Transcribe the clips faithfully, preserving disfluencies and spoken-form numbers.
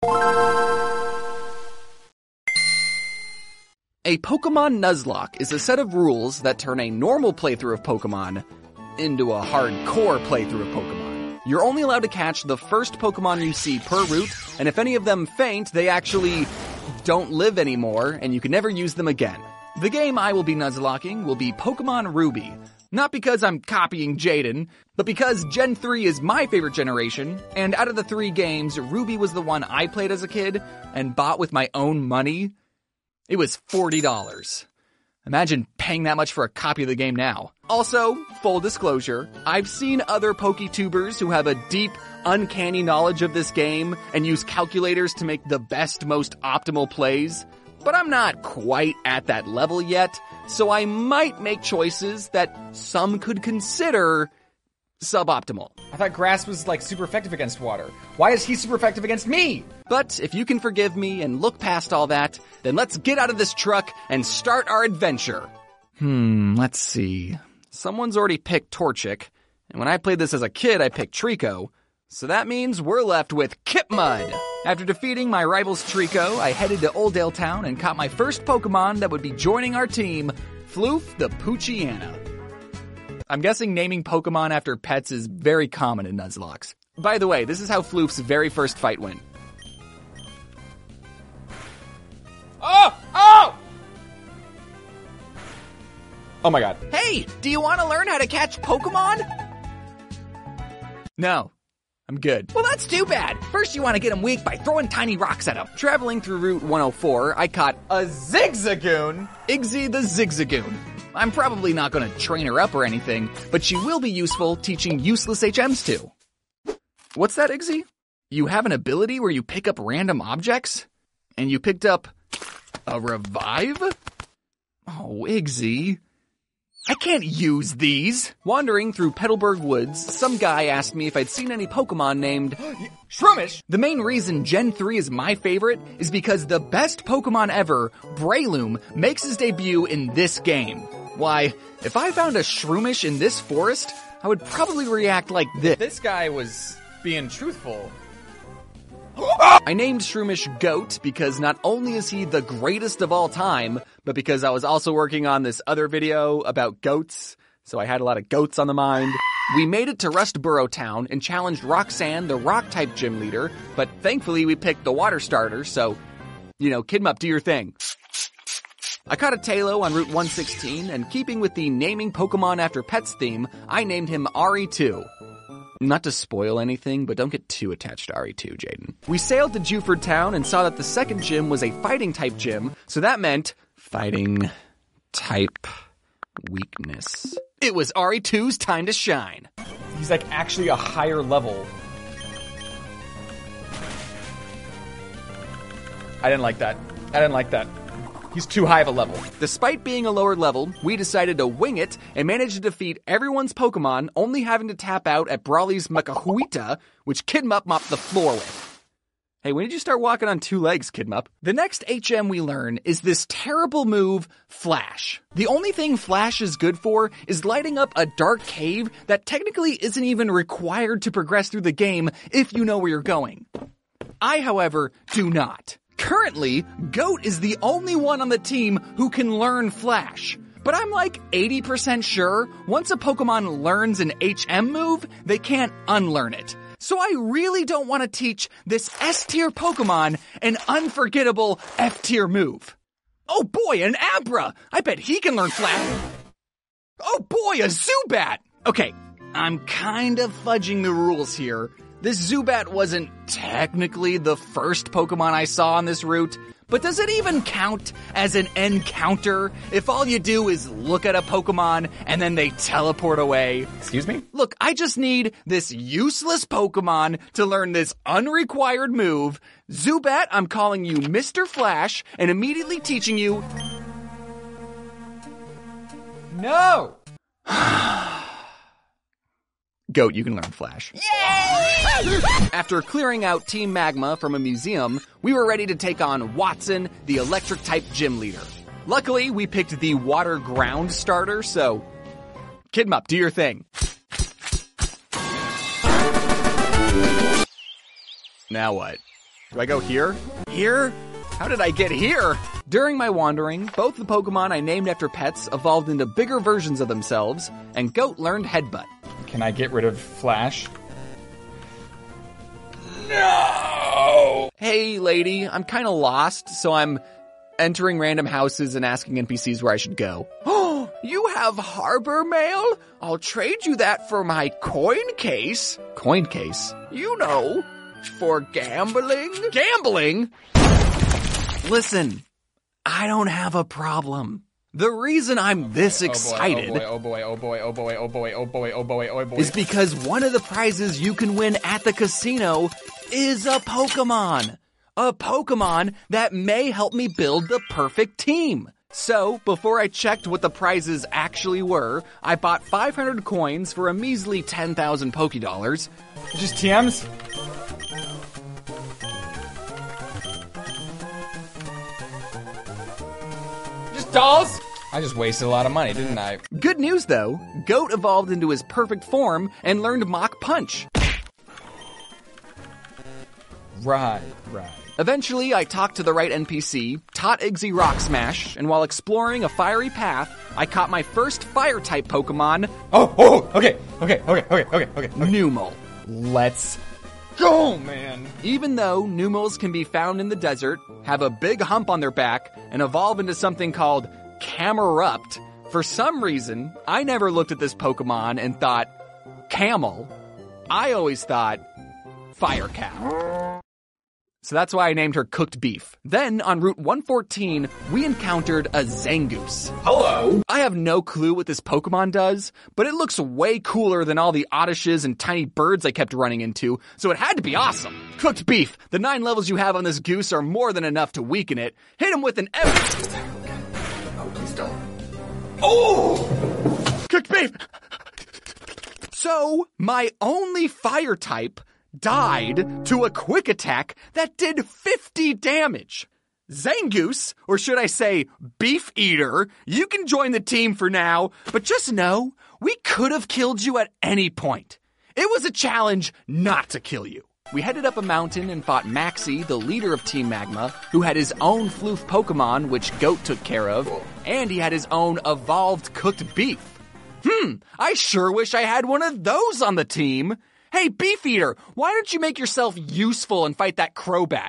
A Pokemon Nuzlocke is a set of rules that turn a normal playthrough of Pokemon into a hardcore playthrough of Pokemon. You're only allowed to catch the first Pokemon you see per route, and if any of them faint, they actually don't live anymore, and you can never use them again. The game I will be Nuzlocking will be Pokemon Ruby. Not because I'm copying Jaden, but because Gen three is my favorite generation, and out of the three games, Ruby was the one I played as a kid and bought with my own money. It was forty dollars. Imagine paying that much for a copy of the game now. Also, full disclosure, I've seen other PokeTubers who have a deep, uncanny knowledge of this game and use calculators to make the best, most optimal plays, but I'm not quite at that level yet, so I might make choices that some could consider suboptimal. I thought grass was like super effective against water. Why is he super effective against me? But if you can forgive me and look past all that, then let's get out of this truck and start our adventure. Hmm, let's see. Someone's already picked Torchic, and when I played this as a kid, I picked Trico. So that means we're left with Kipmud. After defeating my rival's Trico, I headed to Oldale Town and caught my first Pokemon that would be joining our team, Floof the Poochyena. I'm guessing naming Pokemon after pets is very common in Nuzlocks. By the way, this is how Floof's very first fight went. Oh! Oh! Oh my god. Hey, do you want to learn how to catch Pokemon? No, I'm good. Well, that's too bad. First, you want to get them weak by throwing tiny rocks at them. Traveling through Route one oh four, I caught A Zigzagoon? Igzy the Zigzagoon. I'm probably not going to train her up or anything, but she will be useful teaching useless H Ms too. What's that, Igzy? You have an ability where you pick up random objects? And you picked up a revive? Oh, Igzy. I can't use these. Wandering through Petalburg Woods, some guy asked me if I'd seen any Pokemon named Shroomish. The main reason Gen three is my favorite is because the best Pokemon ever, Breloom, makes his debut in this game. Why, if I found a Shroomish in this forest, I would probably react like this. This guy was being truthful. I named Shroomish Goat because not only is he the greatest of all time, but because I was also working on this other video about goats, so I had a lot of goats on the mind. We made it to Rustboro Town and challenged Roxanne, the rock-type gym leader, but thankfully we picked the water starter, so, you know, Kidmup, do your thing. I caught a Tailo on Route one sixteen, and keeping with the naming Pokemon after pets theme, I named him R E two. Not to spoil anything, but don't get too attached to R E two, Jaden. We sailed to Juford Town and saw that the second gym was a fighting-type gym, so that meant fighting-type weakness. It was R E two's time to shine. He's like actually a higher level. I didn't like that. I didn't like that. He's too high of a level. Despite being a lower level, we decided to wing it and managed to defeat everyone's Pokemon, only having to tap out at Brawly's Macahuita, which Kidmup mopped the floor with. Hey, when did you start walking on two legs, Kidmup? The next H M we learn is this terrible move, Flash. The only thing Flash is good for is lighting up a dark cave that technically isn't even required to progress through the game if you know where you're going. I, however, do not. Currently, Goat is the only one on the team who can learn Flash. But I'm like eighty percent sure once a Pokemon learns an H M move, they can't unlearn it. So I really don't want to teach this S-tier Pokemon an unforgettable F-tier move. Oh boy, an Abra! I bet he can learn Flash. Oh boy, a Zubat! Okay, I'm kind of fudging the rules here. This Zubat wasn't technically the first Pokemon I saw on this route, but does it even count as an encounter if all you do is look at a Pokemon and then they teleport away? Excuse me? Look, I just need this useless Pokemon to learn this unrequired move. Zubat, I'm calling you Mister Flash and immediately teaching you... No! Goat, you can learn Flash. Yay! After clearing out Team Magma from a museum, we were ready to take on Watson, the electric-type gym leader. Luckily, we picked the water ground starter, so... Kidmup, do your thing. Now what? Do I go here? Here? How did I get here? During my wandering, both the Pokemon I named after pets evolved into bigger versions of themselves, and Goat learned Headbutt. Can I get rid of Flash? No! Hey, lady, I'm kinda lost, so I'm entering random houses and asking N P Cs where I should go. Oh, you have harbor mail? I'll trade you that for my coin case. Coin case? You know, for gambling. Gambling? Listen, I don't have a problem. The reason I'm this excited Oh boy, oh boy, oh boy, oh boy, oh boy, oh boy, oh boy, oh boy. is because one of the prizes you can win at the casino is a Pokemon. A Pokemon that may help me build the perfect team. So, before I checked what the prizes actually were, I bought five hundred coins for a measly ten thousand Pokédollars. Just T Ms? Just dolls? I just wasted a lot of money, didn't I? Good news though, Goat evolved into his perfect form and learned Mach Punch. Right, right. Eventually, I talked to the right N P C, taught Iggsy Rock Smash, and while exploring a fiery path, I caught my first Fire-type Pokemon, Oh, oh, okay, okay, okay, okay, okay, okay. Numel. Let's go, man. Even though Numels can be found in the desert, have a big hump on their back, and evolve into something called Camerupt, for some reason, I never looked at this Pokemon and thought, camel. I always thought, fire cow. So that's why I named her Cooked Beef. Then, on Route one fourteen, we encountered a Zangoose. Hello. I have no clue what this Pokemon does, but it looks way cooler than all the Oddishes and tiny birds I kept running into, so it had to be awesome. Cooked Beef, the nine levels you have on this goose are more than enough to weaken it. Hit him with an ev- Oh, please don't. Oh! Cooked Beef! So, my only fire type died to a quick attack that did fifty damage. Zangoose, or should I say Beef Eater, you can join the team for now, but just know, we could have killed you at any point. It was a challenge not to kill you. We headed up a mountain and fought Maxie, the leader of Team Magma, who had his own floof Pokemon, which Goat took care of, and he had his own evolved cooked beef. Hmm, I sure wish I had one of those on the team. Hey, Beef Eater, why don't you make yourself useful and fight that Crobat?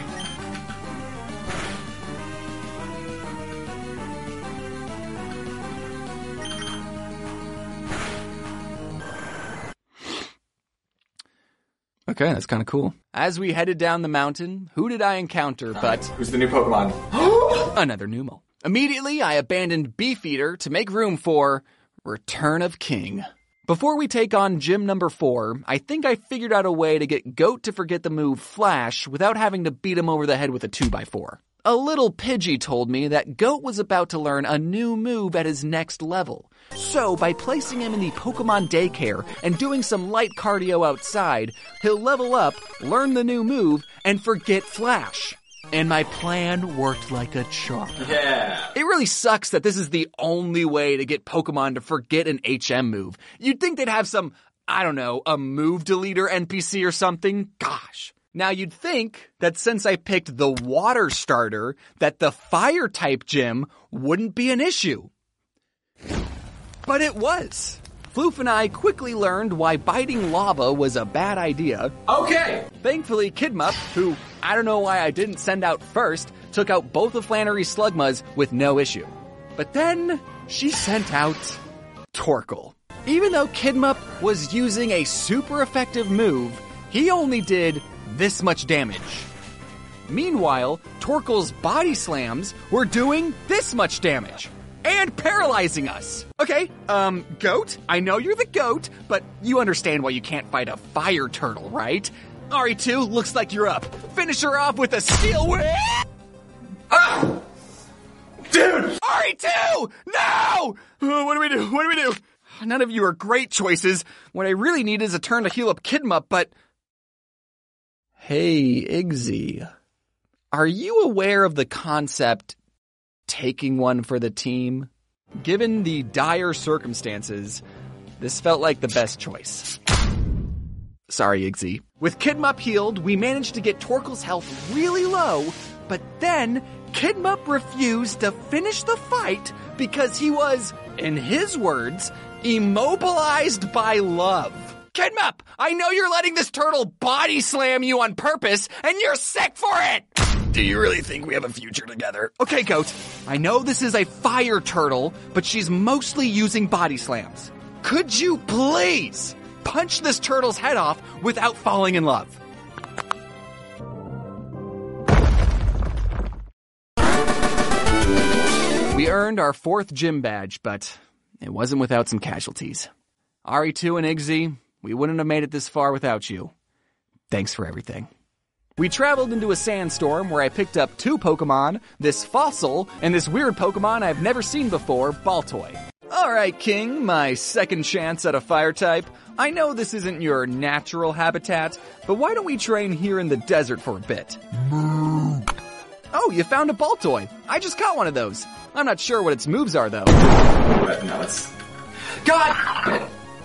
Okay, that's kind of cool. As we headed down the mountain, who did I encounter but... Who's the new Pokemon? Another Numel. Immediately, I abandoned Beef Eater to make room for Return of King. Before we take on gym number four, I think I figured out a way to get Goat to forget the move Flash without having to beat him over the head with a two by four. A little Pidgey told me that Goat was about to learn a new move at his next level. So, by placing him in the Pokemon daycare and doing some light cardio outside, he'll level up, learn the new move, and forget Flash. And my plan worked like a charm. Yeah. It really sucks that this is the only way to get Pokemon to forget an H M move. You'd think they'd have some, I don't know, a move deleter N P C or something. Gosh. Now you'd think that since I picked the water starter, that the fire type gym wouldn't be an issue. But it was. Floof and I quickly learned why biting lava was a bad idea. Okay. Thankfully, Kidmup, who I don't know why I didn't send out first, took out both of Flannery's Slugmas with no issue. But then she sent out Torkoal. Even though Kidmup was using a super effective move, he only did this much damage. Meanwhile, Torkoal's body slams were doing this much damage. And paralyzing us. Okay, um, Goat, I know you're the goat, but you understand why you can't fight a fire turtle, right? R E two, looks like you're up. Finish her off with a steel whip! Ah! Dude! R E two! No! Uh, what do we do? What do we do? None of you are great choices. What I really need is a turn to heal up Kidmup, but... Hey, Iggsy. Are you aware of the concept... taking one for the team? Given the dire circumstances, this felt like the best choice. Sorry, Iggsy. With Kidmup healed, we managed to get Torkel's health really low, but then Kidmup refused to finish the fight because he was, in his words, immobilized by love. Kidmup, I know you're letting this turtle body slam you on purpose, and you're sick for it! Do you really think we have a future together? Okay, Goat, I know this is a fire turtle, but she's mostly using body slams. Could you please punch this turtle's head off without falling in love? We earned our fourth gym badge, but it wasn't without some casualties. R E two and Iggsy, we wouldn't have made it this far without you. Thanks for everything. We traveled into a sandstorm where I picked up two Pokemon, this Fossil, and this weird Pokemon I've never seen before, Baltoy. Alright, King, my second chance at a fire type. I know this isn't your natural habitat, but why don't we train here in the desert for a bit? Oh, you found a Baltoy. I just caught one of those. I'm not sure what its moves are, though. But no, it's... God!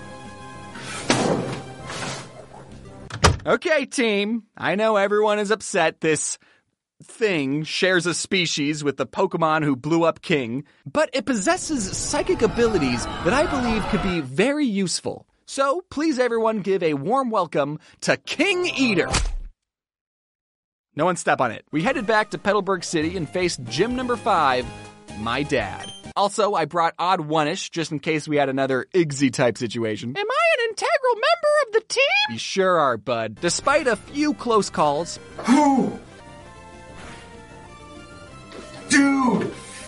Okay, team. I know everyone is upset this thing shares a species with the Pokemon who blew up King, but it possesses psychic abilities that I believe could be very useful. So, please everyone give a warm welcome to King Eater. No one step on it. We headed back to Petalburg City and faced gym number five, my dad. Also, I brought Odd One-ish just in case we had another Iggsy-type situation. Am I an integral member of the team? You sure are, bud. Despite a few close calls. Who? Dude!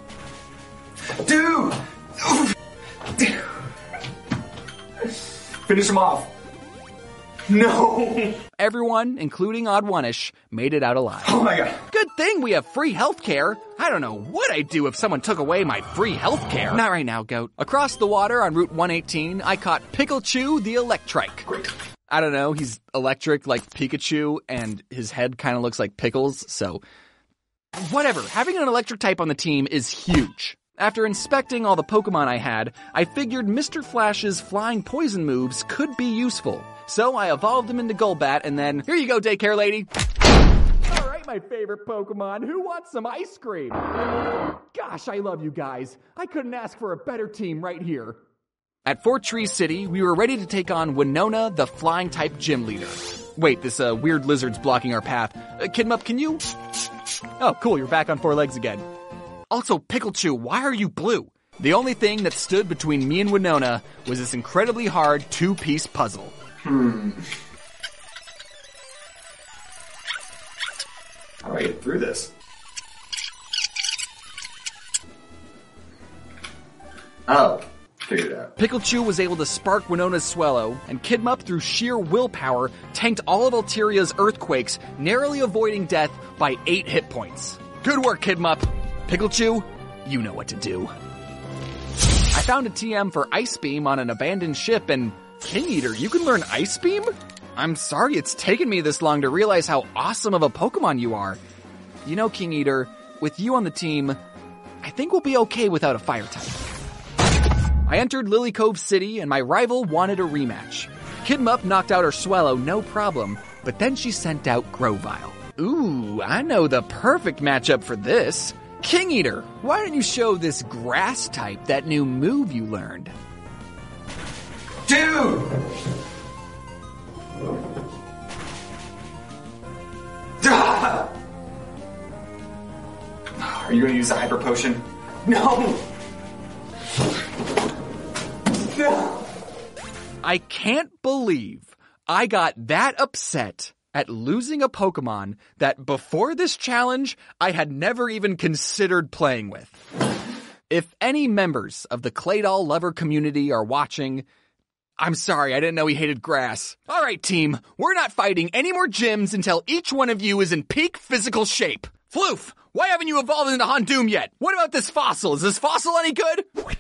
Dude! Dude! Finish him off. No! Everyone, including Odd One-ish, made it out alive. Oh my god. Good thing we have free healthcare. I don't know what I'd do if someone took away my free healthcare. Not right now, Goat. Across the water on Route one eighteen, I caught Pikachu the Electrike. Great. I don't know, he's electric like Pikachu, and his head kind of looks like Pickles, so... Whatever, having an electric type on the team is huge. After inspecting all the Pokemon I had, I figured Mister Flash's flying poison moves could be useful. So I evolved him into Golbat, and then, here you go, daycare lady. All right, my favorite Pokemon, who wants some ice cream? Gosh, I love you guys. I couldn't ask for a better team right here. At Fort Tree City, we were ready to take on Winona, the flying-type gym leader. Wait, this uh, weird lizard's blocking our path. Uh, Kidmup, can you... Oh, cool, you're back on four legs again. Also, Pikachu, why are you blue? The only thing that stood between me and Winona was this incredibly hard two-piece puzzle. Hmm. How do I get through this? Oh, figured it out. Pikachu was able to spark Winona's Swellow, and Kidmup, through sheer willpower, tanked all of Alteria's earthquakes, narrowly avoiding death by eight hit points. Good work, Kidmup. Pikachu, you know what to do. I found a T M for Ice Beam on an abandoned ship, and King Eater, you can learn Ice Beam? I'm sorry it's taken me this long to realize how awesome of a Pokemon you are. You know, King Eater, with you on the team, I think we'll be okay without a fire type. I entered Lily Cove City, and my rival wanted a rematch. Kidmup knocked out her Swellow, no problem, but then she sent out Grovyle. Ooh, I know the perfect matchup for this. King Eater, why don't you show this grass type that new move you learned? Dude! Ah! Are you going to use the Hyper Potion? No! No! I can't believe I got that upset at losing a Pokemon that before this challenge I had never even considered playing with. If any members of the Claydol lover community are watching, I'm sorry, I didn't know he hated grass. All right, team, we're not fighting any more gyms until each one of you is in peak physical shape. Floof, why haven't you evolved into Houndoom yet? What about this Fossil? Is this Fossil any good?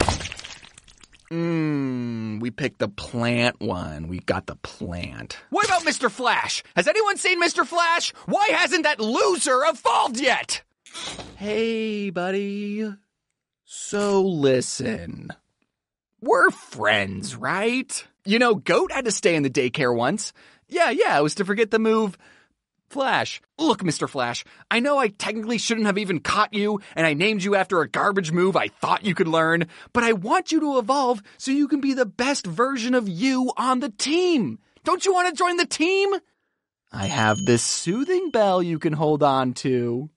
Mmm, we picked the plant one. We got the plant. What about Mister Flash? Has anyone seen Mister Flash? Why hasn't that loser evolved yet? Hey, buddy. So listen. We're friends, right? You know, Goat had to stay in the daycare once. Yeah, yeah, it was to forget the move Flash. Look, Mister Flash, I know I technically shouldn't have even caught you, and I named you after a garbage move I thought you could learn, but I want you to evolve so you can be the best version of you on the team. Don't you want to join the team? I have this soothing bell you can hold on to.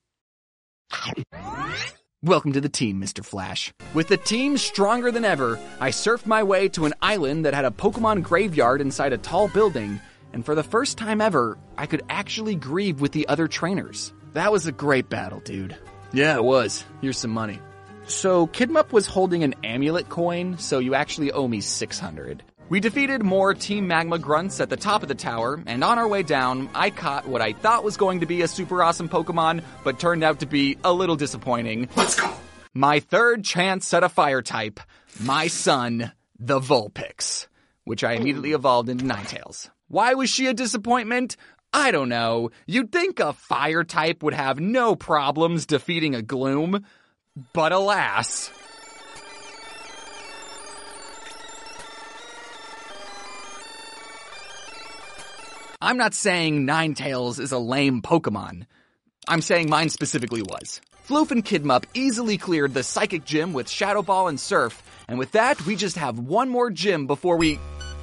Welcome to the team, Mister Flash. With the team stronger than ever, I surfed my way to an island that had a Pokemon graveyard inside a tall building, and for the first time ever, I could actually grieve with the other trainers. That was a great battle, dude. Yeah, it was. Here's some money. So, Kidmup was holding an amulet coin, so you actually owe me six hundred. We defeated more Team Magma Grunts at the top of the tower, and on our way down, I caught what I thought was going to be a super awesome Pokemon, but turned out to be a little disappointing. Let's go! My third chance at a fire type, my son, the Vulpix, which I immediately evolved into Ninetales. Why was she a disappointment? I don't know. You'd think a fire type would have no problems defeating a Gloom, but alas. I'm not saying Ninetales is a lame Pokemon. I'm saying mine specifically was. Floof and Kidmup easily cleared the Psychic Gym with Shadow Ball and Surf, and with that, we just have one more gym before we...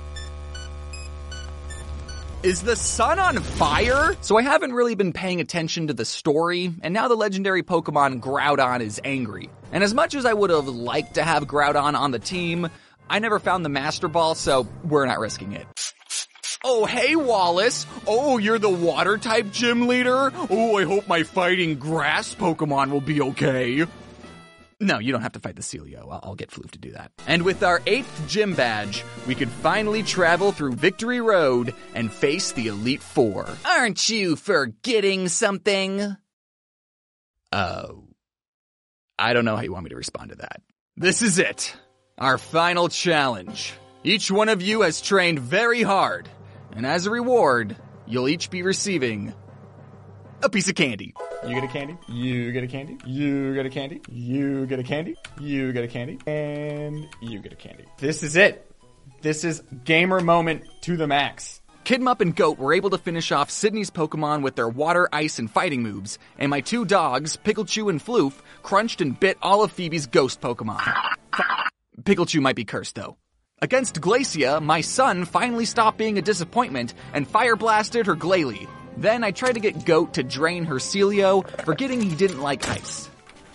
Is the sun on fire? So I haven't really been paying attention to the story, and now the legendary Pokemon Groudon is angry. And as much as I would have liked to have Groudon on the team, I never found the Master Ball, so we're not risking it. Oh, hey, Wallace. Oh, you're the water-type gym leader? Oh, I hope my fighting grass Pokemon will be okay. No, you don't have to fight the Celio. I'll, I'll get Floof to do that. And with our eighth gym badge, we could finally travel through Victory Road and face the Elite Four. Aren't you forgetting something? Oh. I don't know how you want me to respond to that. This is it. Our final challenge. Each one of you has trained very hard. And as a reward, you'll each be receiving a piece of candy. You get a candy, you get a candy, you get a candy, you get a candy, you get a candy, and you get a candy. This is it. This is gamer moment to the max. Kidmup and Goat were able to finish off Sydney's Pokemon with their water, ice, and fighting moves, and my two dogs, Pikachu and Floof, crunched and bit all of Phoebe's ghost Pokemon. F- Pikachu might be cursed, though. Against Glacia, my son finally stopped being a disappointment and fire blasted her Glalie. Then I tried to get Goat to drain her Celio, forgetting he didn't like ice.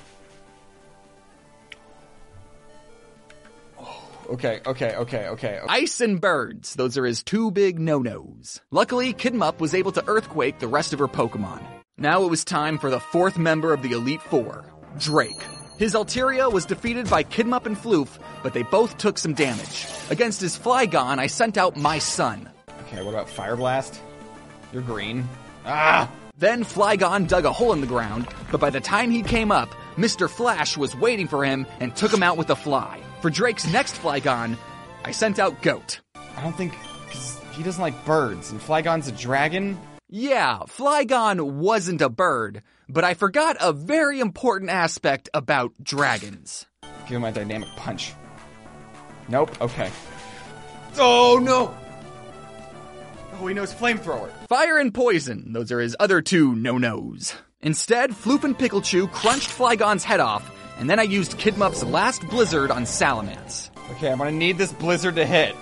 Okay, okay, okay, okay. Ice and birds, those are his two big no-nos. Luckily, Kidmup was able to earthquake the rest of her Pokemon. Now it was time for the fourth member of the Elite Four, Drake. His Altaria was defeated by Kidmup and Floof, but they both took some damage. Against his Flygon, I sent out my son. Okay, what about Fire Blast? You're green. Ah! Then Flygon dug a hole in the ground, but by the time he came up, Mister Flash was waiting for him and took him out with a fly. For Drake's next Flygon, I sent out Goat. I don't think... because he doesn't like birds, and Flygon's a dragon? Yeah, Flygon wasn't a bird, but I forgot a very important aspect about dragons. Give him my Dynamic Punch. Nope, okay. Oh, no! Oh, he knows Flamethrower. Fire and Poison, those are his other two no-nos. Instead, Floof and Pikachu crunched Flygon's head off, and then I used Kidmup's last Blizzard on Salamence. Okay, I'm gonna need this Blizzard to hit.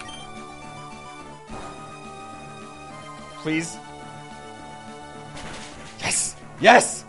Please. Yes! Yes!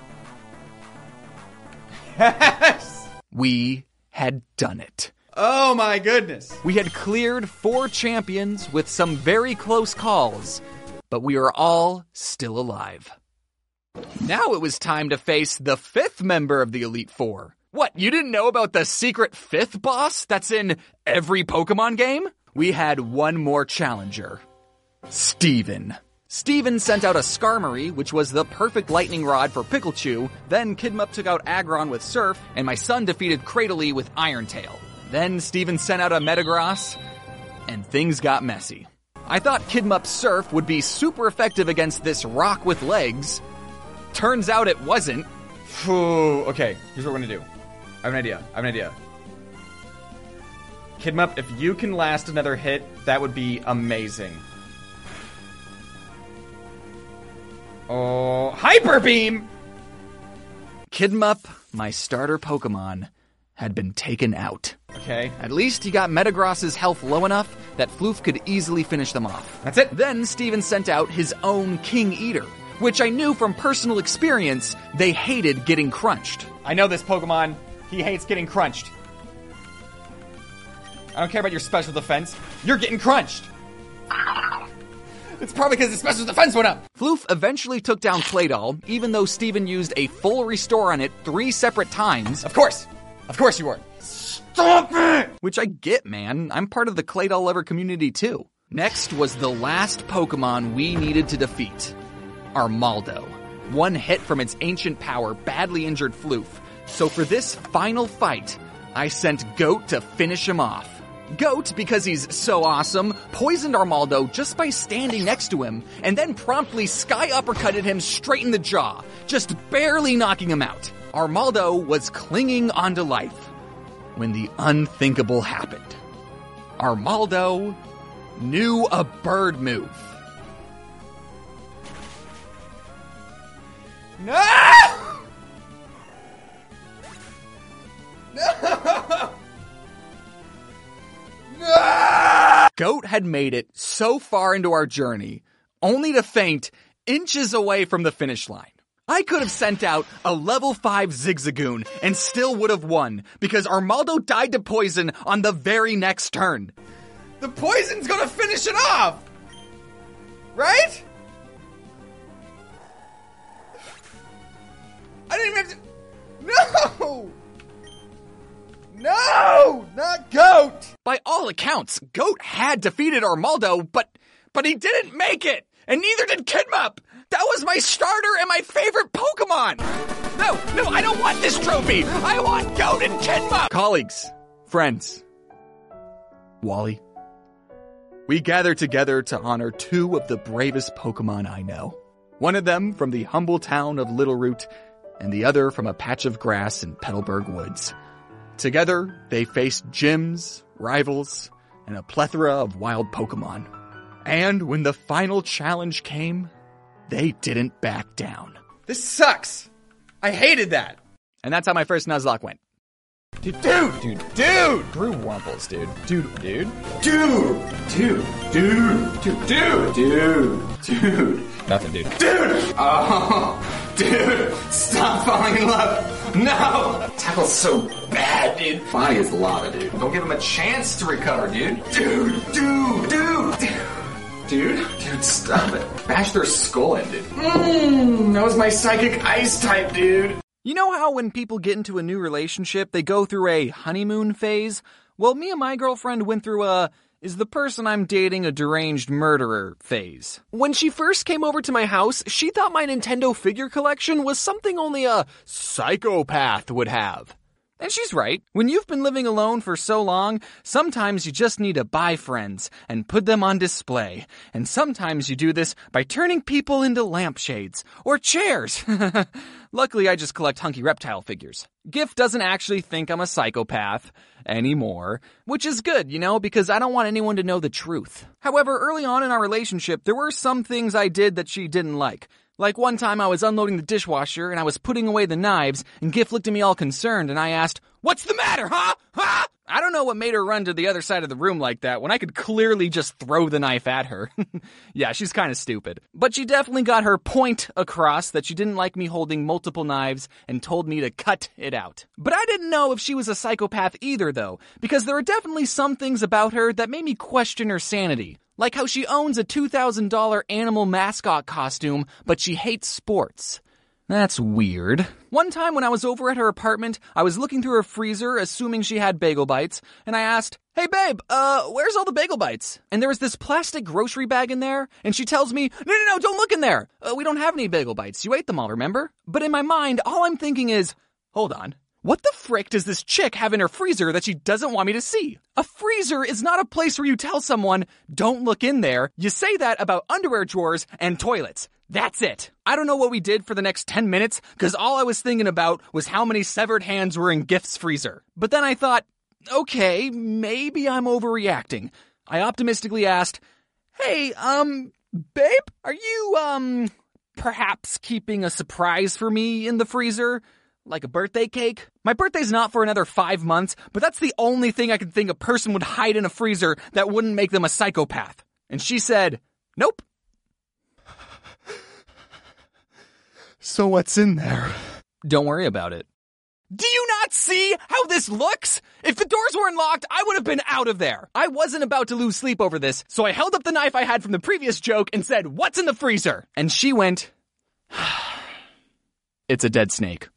Yes! We had done it. Oh my goodness. We had cleared four champions with some very close calls, but we are all still alive. Now it was time to face the fifth member of the Elite Four. What, you didn't know about the secret fifth boss that's in every Pokemon game? We had one more challenger. Steven. Steven sent out a Skarmory, which was the perfect lightning rod for Pikachu. Then Kidmup took out Aggron with Surf, and my son defeated Cradily with Iron Tail. Then Steven sent out a Metagross, and things got messy. I thought Kidmup's Surf would be super effective against this rock with legs. Turns out it wasn't. Phew. Okay, here's what we're gonna do. I have an idea. I have an idea. Kidmup, if you can last another hit, that would be amazing. Oh, Hyper Beam! Kidmup, my starter Pokemon, had been taken out. Okay. At least he got Metagross's health low enough that Floof could easily finish them off. That's it. Then Steven sent out his own King Eater, which I knew from personal experience they hated getting crunched. I know this Pokemon. He hates getting crunched. I don't care about your special defense. You're getting crunched. It's probably because the special defense went up. Floof eventually took down Claydol, even though Steven used a full restore on it three separate times. Of course. Of course you were. Stop it! Which I get, man. I'm part of the Claydol lover community too. Next was the last Pokemon we needed to defeat. Armaldo. One hit from its ancient power badly injured Floof. So for this final fight, I sent Goat to finish him off. Goat, because he's so awesome, poisoned Armaldo just by standing next to him, and then promptly sky uppercutted him straight in the jaw, just barely knocking him out. Armaldo was clinging onto life when the unthinkable happened. Armaldo knew a bird move. No! No! No! Goat had made it so far into our journey, only to faint inches away from the finish line. I could have sent out a level five Zigzagoon and still would have won, because Armaldo died to poison on the very next turn. The poison's gonna finish it off! Right? I didn't even have to... No! No! Not Goat! By all accounts, Goat had defeated Armaldo, but but he didn't make it! And neither did Kidmup! That was my starter and my favorite Pokemon! No, no, I don't want this trophy! I want Goat and Kidmup! Colleagues, friends, Wally, we gather together to honor two of the bravest Pokemon I know. One of them from the humble town of Littleroot, and the other from a patch of grass in Petalburg Woods. Together, they faced gyms, rivals, and a plethora of wild Pokemon. And when the final challenge came, they didn't back down. This sucks. I hated that. And that's how my first Nuzlocke went. Dude, dude, dude, dude. Brew Wumples, dude. Dude, dude. Dude, dude, dude, dude, dude, dude, dude. Nothing, dude. Dude! Oh, dude, stop falling in love. No! Tackle's so bad, dude. Body is lava, dude. Don't give him a chance to recover, dude. Dude, dude, dude, dude. Dude? Dude, stop it. Bash their skull in, dude. Mmm, that was my psychic ice type, dude. You know how when people get into a new relationship, they go through a honeymoon phase? Well, me and my girlfriend went through a, is the person I'm dating a deranged murderer phase. When she first came over to my house, she thought my Nintendo figure collection was something only a psychopath would have. And she's right. When you've been living alone for so long, sometimes you just need to buy friends and put them on display. And sometimes you do this by turning people into lampshades or chairs. Luckily, I just collect hunky reptile figures. Gift doesn't actually think I'm a psychopath anymore, which is good, you know, because I don't want anyone to know the truth. However, early on in our relationship, there were some things I did that she didn't like. Like one time I was unloading the dishwasher and I was putting away the knives and Gift looked at me all concerned and I asked, "What's the matter, huh? Huh?" I don't know what made her run to the other side of the room like that when I could clearly just throw the knife at her. Yeah, she's kind of stupid. But she definitely got her point across that she didn't like me holding multiple knives and told me to cut it out. But I didn't know if she was a psychopath either though, because there are definitely some things about her that made me question her sanity. Like how she owns a two thousand dollars animal mascot costume, but she hates sports. That's weird. One time when I was over at her apartment, I was looking through her freezer, assuming she had bagel bites, and I asked, "Hey babe, uh, where's all the bagel bites?" And there was this plastic grocery bag in there, and she tells me, "No, no, no, don't look in there. Uh, we don't have any bagel bites. You ate them all, remember?" But in my mind, all I'm thinking is, hold on. What the frick does this chick have in her freezer that she doesn't want me to see? A freezer is not a place where you tell someone, don't look in there. You say that about underwear drawers and toilets. That's it. I don't know what we did for the next ten minutes, because all I was thinking about was how many severed hands were in Gift's freezer. But then I thought, okay, maybe I'm overreacting. I optimistically asked, "Hey, um, babe, are you, um, perhaps keeping a surprise for me in the freezer, like a birthday cake. My birthday's not for another five months, but that's the only thing I can think a person would hide in a freezer that wouldn't make them a psychopath. And she said, nope. So what's in there? Don't worry about it. Do you not see how this looks? If the doors weren't locked, I would have been out of there. I wasn't about to lose sleep over this, so I held up the knife I had from the previous joke and said, what's in the freezer? And she went, it's a dead snake.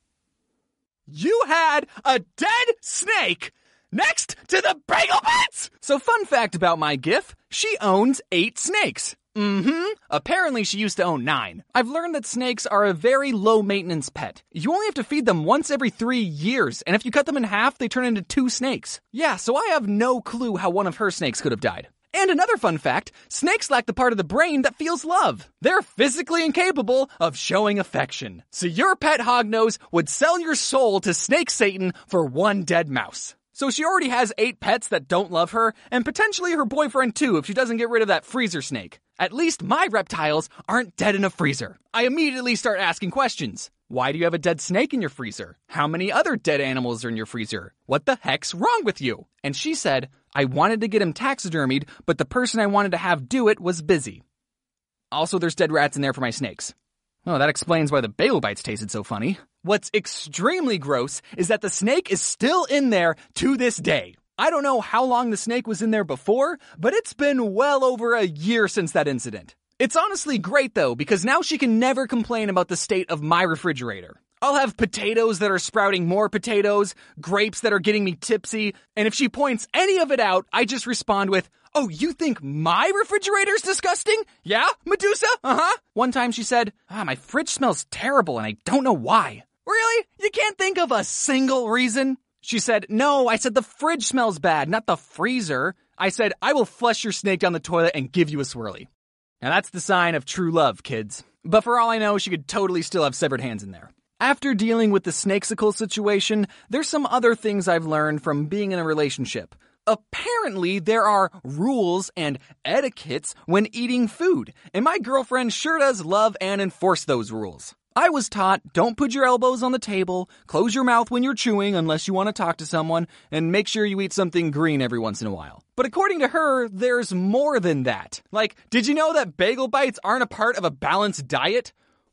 You had a dead snake next to the bagel bites! So fun fact about my GIF, she owns eight snakes. Mm-hmm. Apparently she used to own nine. I've learned that snakes are a very low-maintenance pet. You only have to feed them once every three years, and if you cut them in half, they turn into two snakes. Yeah, so I have no clue how one of her snakes could have died. And another fun fact, snakes lack the part of the brain that feels love. They're physically incapable of showing affection. So your pet hognose would sell your soul to Snake Satan for one dead mouse. So she already has eight pets that don't love her, and potentially her boyfriend too if she doesn't get rid of that freezer snake. At least my reptiles aren't dead in a freezer. I immediately start asking questions. Why do you have a dead snake in your freezer? How many other dead animals are in your freezer? What the heck's wrong with you? And she said, I wanted to get him taxidermied, but the person I wanted to have do it was busy. Also, there's dead rats in there for my snakes. Oh, that explains why the bagel bites tasted so funny. What's extremely gross is that the snake is still in there to this day. I don't know how long the snake was in there before, but it's been well over a year since that incident. It's honestly great though, because now she can never complain about the state of my refrigerator. I'll have potatoes that are sprouting more potatoes, grapes that are getting me tipsy, and if she points any of it out, I just respond with, oh, you think my refrigerator's disgusting? Yeah, Medusa? Uh-huh. One time she said, ah, my fridge smells terrible and I don't know why. Really? You can't think of a single reason? She said, no, I said the fridge smells bad, not the freezer. I said, I will flush your snake down the toilet and give you a swirly. Now that's the sign of true love, kids. But for all I know, she could totally still have severed hands in there. After dealing with the snakesicle situation, there's some other things I've learned from being in a relationship. Apparently, there are rules and etiquettes when eating food, and my girlfriend sure does love and enforce those rules. I was taught, don't put your elbows on the table, close your mouth when you're chewing unless you want to talk to someone, and make sure you eat something green every once in a while. But according to her, there's more than that. Like, did you know that bagel bites aren't a part of a balanced diet?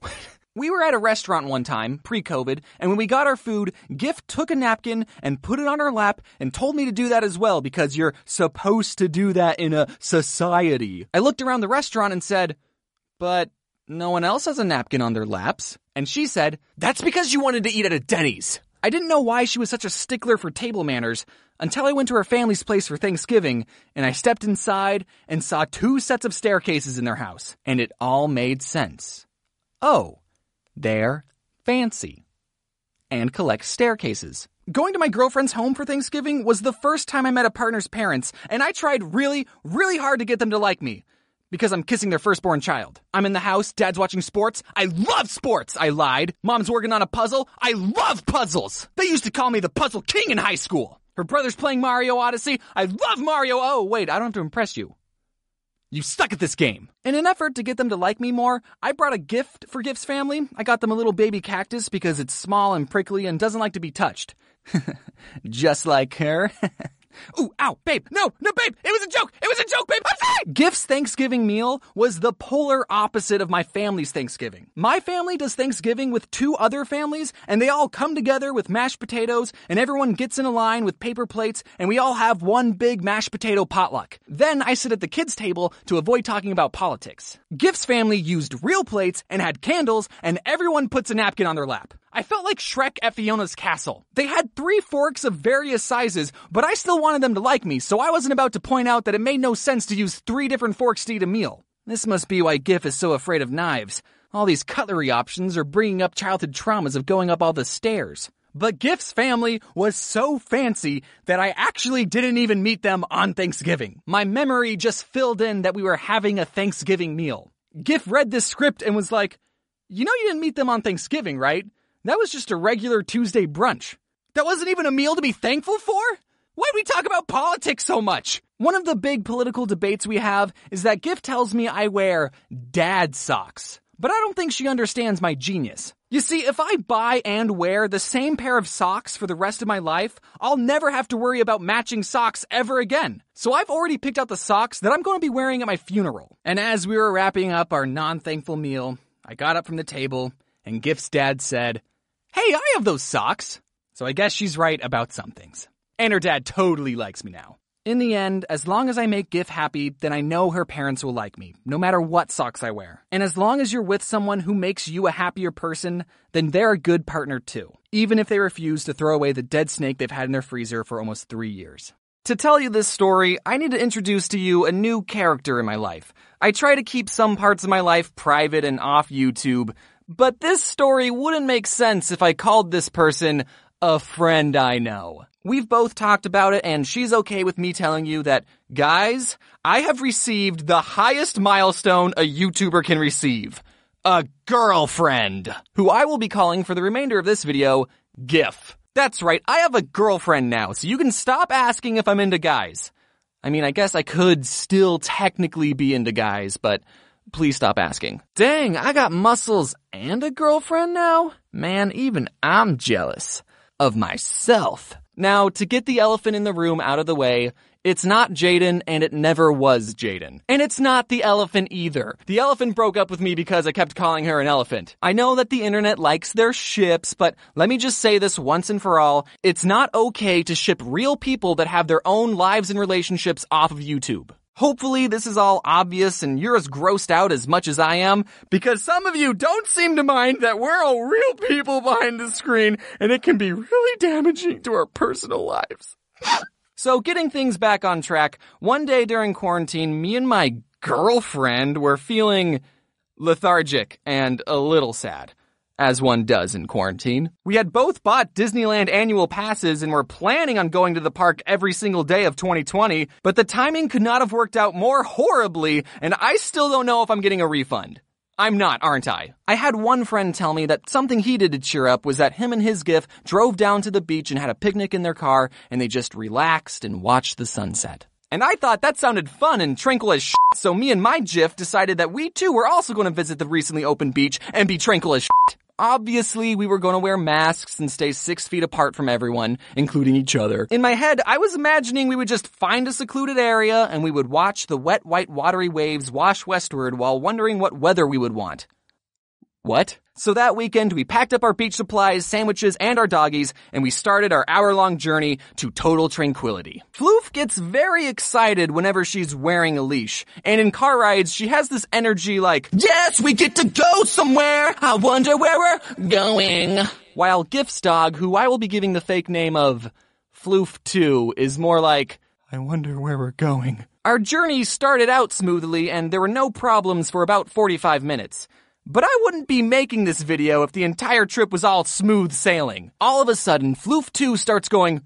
We were at a restaurant one time, pre-COVID, and when we got our food, Gift took a napkin and put it on her lap and told me to do that as well because you're supposed to do that in a society. I looked around the restaurant and said, but no one else has a napkin on their laps. And she said, that's because you wanted to eat at a Denny's. I didn't know why she was such a stickler for table manners until I went to her family's place for Thanksgiving and I stepped inside and saw two sets of staircases in their house. And it all made sense. Oh. They're fancy and collect staircases. Going to my girlfriend's home for Thanksgiving was the first time I met a partner's parents, and I tried really, really hard to get them to like me because I'm kissing their firstborn child. I'm in the house, dad's watching sports. I love sports, I lied. Mom's working on a puzzle. I love puzzles. They used to call me the puzzle king in high school. Her brother's playing Mario Odyssey. I love Mario. Oh, wait, I don't have to impress you. You suck at this game. In an effort to get them to like me more, I brought a gift for Gift's family. I got them a little baby cactus because it's small and prickly and doesn't like to be touched. Just like her. Ooh, ow, babe, no, no, babe, it was a joke, it was a joke, babe, I'm sorry! Gift's Thanksgiving meal was the polar opposite of my family's Thanksgiving. My family does Thanksgiving with two other families, and they all come together with mashed potatoes, and everyone gets in a line with paper plates, and we all have one big mashed potato potluck. Then I sit at the kids' table to avoid talking about politics. Gift's family used real plates and had candles, and everyone puts a napkin on their lap. I felt like Shrek at Fiona's castle. They had three forks of various sizes, but I still wanted them to like me, so I wasn't about to point out that it made no sense to use three different forks to eat a meal. This must be why Gif is so afraid of knives. All these cutlery options are bringing up childhood traumas of going up all the stairs. But Gif's family was so fancy that I actually didn't even meet them on Thanksgiving. My memory just filled in that we were having a Thanksgiving meal. Gif read this script and was like, you know you didn't meet them on Thanksgiving, right? That was just a regular Tuesday brunch. That wasn't even a meal to be thankful for? Why'd we talk about politics so much? One of the big political debates we have is that Gif tells me I wear dad socks. but I don't think she understands my genius. You see, if I buy and wear the same pair of socks for the rest of my life, I'll never have to worry about matching socks ever again. So I've already picked out the socks that I'm going to be wearing at my funeral. And as we were wrapping up our non-thankful meal, I got up from the table, and Gift's dad said, "Hey, I have those socks." So I guess she's right about some things. And her dad totally likes me now. In the end, as long as I make Gift happy, then I know her parents will like me, no matter what socks I wear. And as long as you're with someone who makes you a happier person, then they're a good partner too, even if they refuse to throw away the dead snake they've had in their freezer for almost three years. To tell you this story, I need to introduce to you a new character in my life. I try to keep some parts of my life private and off YouTube, but this story wouldn't make sense if I called this person a friend I know. We've both talked about it, and she's okay with me telling you that, guys, I have received the highest milestone a YouTuber can receive. A girlfriend, who I will be calling for the remainder of this video, GIF. That's right, I have a girlfriend now, so you can stop asking if I'm into guys. I mean, I guess I could still technically be into guys, but please stop asking. Dang, I got muscles and a girlfriend now? Man, even I'm jealous of myself. Now, to get the elephant in the room out of the way, it's not Jaden, and it never was Jaden. And it's not the elephant either. The elephant broke up with me because I kept calling her an elephant. I know that the internet likes their ships, but let me just say this once and for all. It's not okay to ship real people that have their own lives and relationships off of YouTube. Hopefully this is all obvious and you're as grossed out as much as I am, because some of you don't seem to mind that we're all real people behind the screen and it can be really damaging to our personal lives. So getting things back on track, one day during quarantine, me and my girlfriend were feeling lethargic and a little sad. As one does in quarantine. We had both bought Disneyland annual passes and were planning on going to the park every single day of twenty twenty, but the timing could not have worked out more horribly, and I still don't know if I'm getting a refund. I'm not, aren't I? I had one friend tell me that something he did to cheer up was that him and his GIF drove down to the beach and had a picnic in their car, and they just relaxed and watched the sunset. And I thought that sounded fun and tranquil as shit, so me and my GIF decided that we too were also going to visit the recently opened beach and be tranquil as shit. Obviously, we were going to wear masks and stay six feet apart from everyone, including each other. In my head, I was imagining we would just find a secluded area and we would watch the wet, white, watery waves wash westward while wondering what weather we would want. What? So that weekend, we packed up our beach supplies, sandwiches, and our doggies, and we started our hour-long journey to total tranquility. Floof gets very excited whenever she's wearing a leash, and in car rides, she has this energy like, "Yes, we get to go somewhere! I wonder where we're going!" While Gift's dog, who I will be giving the fake name of Floof two, is more like, "I wonder where we're going." Our journey started out smoothly, and there were no problems for about forty-five minutes. But I wouldn't be making this video if the entire trip was all smooth sailing. All of a sudden, Floof two starts going,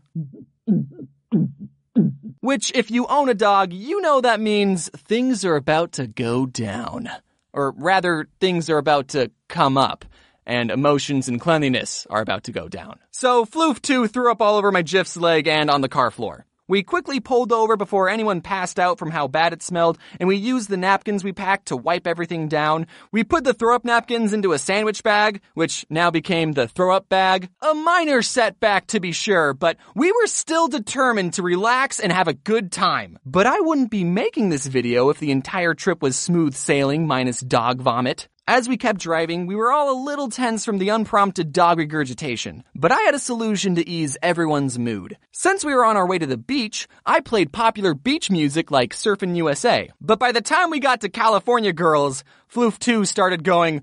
which if you own a dog, you know that means things are about to go down. Or rather, things are about to come up, and emotions and cleanliness are about to go down. So Floof two threw up all over my GIF's leg and on the car floor. We quickly pulled over before anyone passed out from how bad it smelled, and we used the napkins we packed to wipe everything down. We put the throw-up napkins into a sandwich bag, which now became the throw-up bag. A minor setback to be sure, but we were still determined to relax and have a good time. But I wouldn't be making this video if the entire trip was smooth sailing minus dog vomit. As we kept driving, we were all a little tense from the unprompted dog regurgitation, but I had a solution to ease everyone's mood. Since we were on our way to the beach, I played popular beach music like Surfin' U S A. But by the time we got to California Girls, Floof two started going,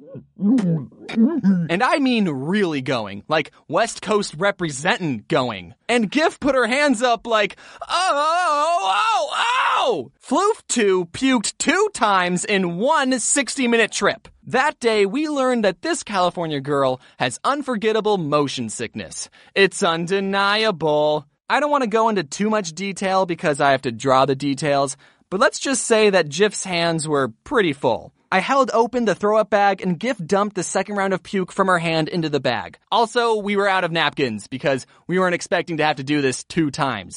and I mean really going, like West Coast representin' going. And GIF put her hands up like, oh, oh, oh! Floof two puked two times in one sixty-minute trip. That day, we learned that this California girl has unforgettable motion sickness. It's undeniable. I don't want to go into too much detail because I have to draw the details, but let's just say that GIF's hands were pretty full. I held open the throw-up bag and GIF dumped the second round of puke from her hand into the bag. Also, we were out of napkins because we weren't expecting to have to do this two times.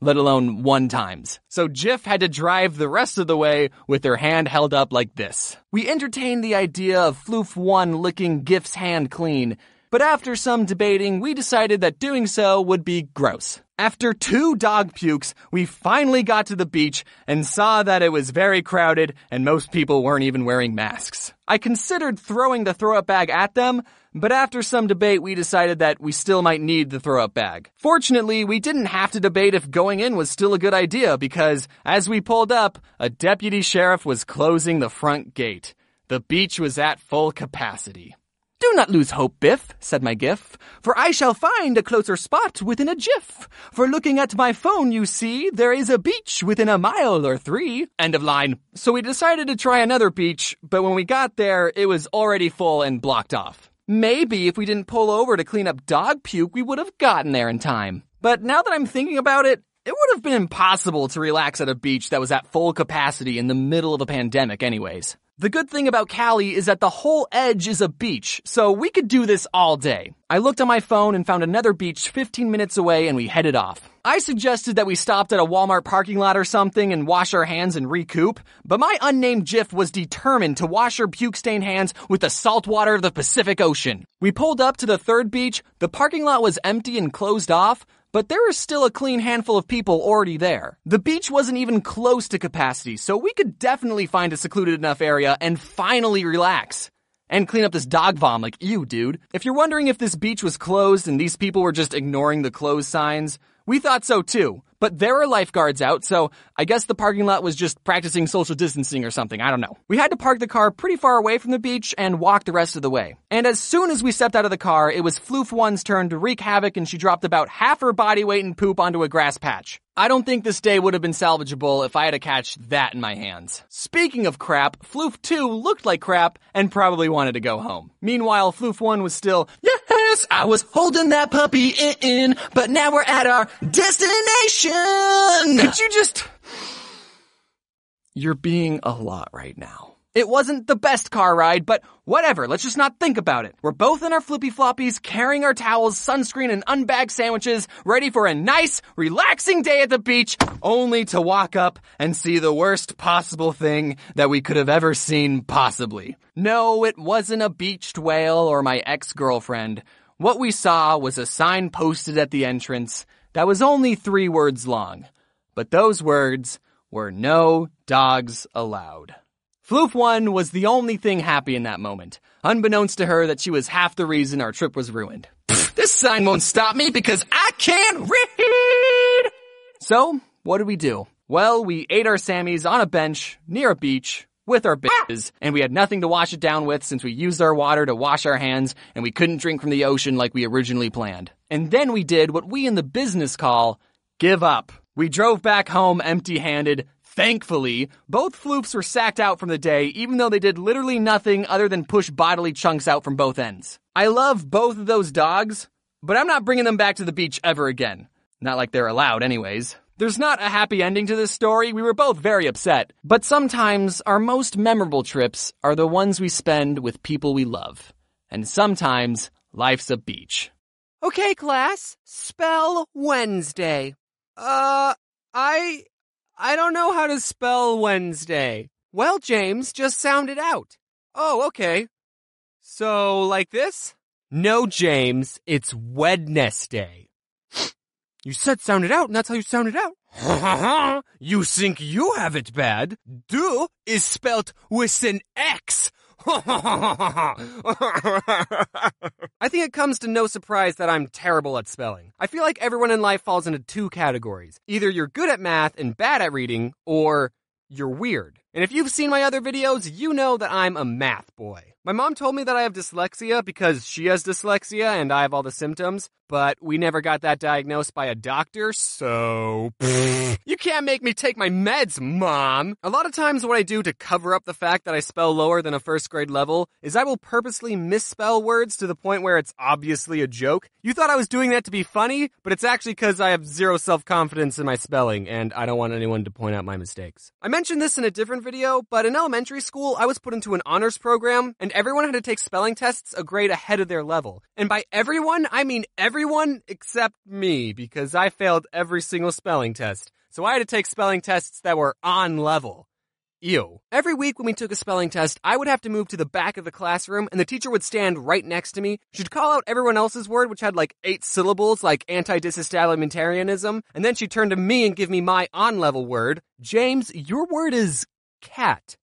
let alone one times. So Jif had to drive the rest of the way with her hand held up like this. We entertained the idea of Floof one licking Gif's hand clean, but after some debating, we decided that doing so would be gross. After two dog pukes, we finally got to the beach and saw that it was very crowded and most people weren't even wearing masks. I considered throwing the throw-up bag at them, but after some debate, we decided that we still might need the throw-up bag. Fortunately, we didn't have to debate if going in was still a good idea because, as we pulled up, a deputy sheriff was closing the front gate. The beach was at full capacity. "Do not lose hope, Biff," said my Gif, "for I shall find a closer spot within a jiff. For looking at my phone, you see, there is a beach within a mile or three." End of line. So we decided to try another beach, but when we got there, it was already full and blocked off. Maybe if we didn't pull over to clean up dog puke, we would have gotten there in time. But now that I'm thinking about it, it would have been impossible to relax at a beach that was at full capacity in the middle of a pandemic anyways. The good thing about Cali is that the whole edge is a beach, so we could do this all day. I looked on my phone and found another beach fifteen minutes away and we headed off. I suggested that we stopped at a Walmart parking lot or something and wash our hands and recoup, but my unnamed Jif was determined to wash her puke-stained hands with the salt water of the Pacific Ocean. We pulled up to the third beach, the parking lot was empty and closed off, but there was still a clean handful of people already there. The beach wasn't even close to capacity, so we could definitely find a secluded enough area and finally relax. And clean up this dog vom like, ew, dude. If you're wondering if this beach was closed and these people were just ignoring the closed signs, we thought so too. But there were lifeguards out, so I guess the parking lot was just practicing social distancing or something, I don't know. We had to park the car pretty far away from the beach and walk the rest of the way. And as soon as we stepped out of the car, it was Floof one's turn to wreak havoc and she dropped about half her body weight in poop onto a grass patch. I don't think this day would have been salvageable if I had to catch that in my hands. Speaking of crap, Floof two looked like crap and probably wanted to go home. Meanwhile, Floof one was still, yes, I was holding that puppy in, but now we're at our destination. Could you just... You're being a lot right now. It wasn't the best car ride, but whatever, let's just not think about it. We're both in our flippy floppies, carrying our towels, sunscreen, and unbagged sandwiches, ready for a nice, relaxing day at the beach, only to walk up and see the worst possible thing that we could have ever seen possibly. No, it wasn't a beached whale or my ex-girlfriend. What we saw was a sign posted at the entrance that was only three words long. But those words were no dogs allowed. Floof one was the only thing happy in that moment, unbeknownst to her that she was half the reason our trip was ruined. This sign won't stop me because I can't read! So, what did we do? Well, we ate our Sammies on a bench near a beach with our bitches, and we had nothing to wash it down with since we used our water to wash our hands and we couldn't drink from the ocean like we originally planned. And then we did what we in the business call give up. We drove back home empty-handed. Thankfully, both floofs were sacked out from the day, even though they did literally nothing other than push bodily chunks out from both ends. I love both of those dogs, but I'm not bringing them back to the beach ever again. Not like they're allowed anyways. There's not a happy ending to this story. We were both very upset. But sometimes our most memorable trips are the ones we spend with people we love. And sometimes life's a beach. Okay, class, spell Wednesday. Uh, I... I don't know how to spell Wednesday. Well, James, just sound it out. Oh, okay. So, like this? No, James, it's Wednesday. You said sound it out, and that's how you sound it out. You think you have it bad? Do is spelt with an X. I think it comes to no surprise that I'm terrible at spelling. I feel like everyone in life falls into two categories. Either you're good at math and bad at reading, or you're weird. And if you've seen my other videos, you know that I'm a math boy. My mom told me that I have dyslexia because she has dyslexia and I have all the symptoms, but we never got that diagnosed by a doctor, so... You can't make me take my meds, Mom! A lot of times what I do to cover up the fact that I spell lower than a first grade level is I will purposely misspell words to the point where it's obviously a joke. You thought I was doing that to be funny, but it's actually because I have zero self-confidence in my spelling, and I don't want anyone to point out my mistakes. I mentioned this in a different video, but in elementary school, I was put into an honors program, and everyone had to take spelling tests a grade ahead of their level. And by everyone, I mean everyone everyone except me, because I failed every single spelling test. So I had to take spelling tests that were on level. Ew. Every week when we took a spelling test, I would have to move to the back of the classroom, and the teacher would stand right next to me. She'd call out everyone else's word, which had like eight syllables, like anti-disestablishmentarianism, and then she'd turn to me and give me my on-level word. James, your word is cat.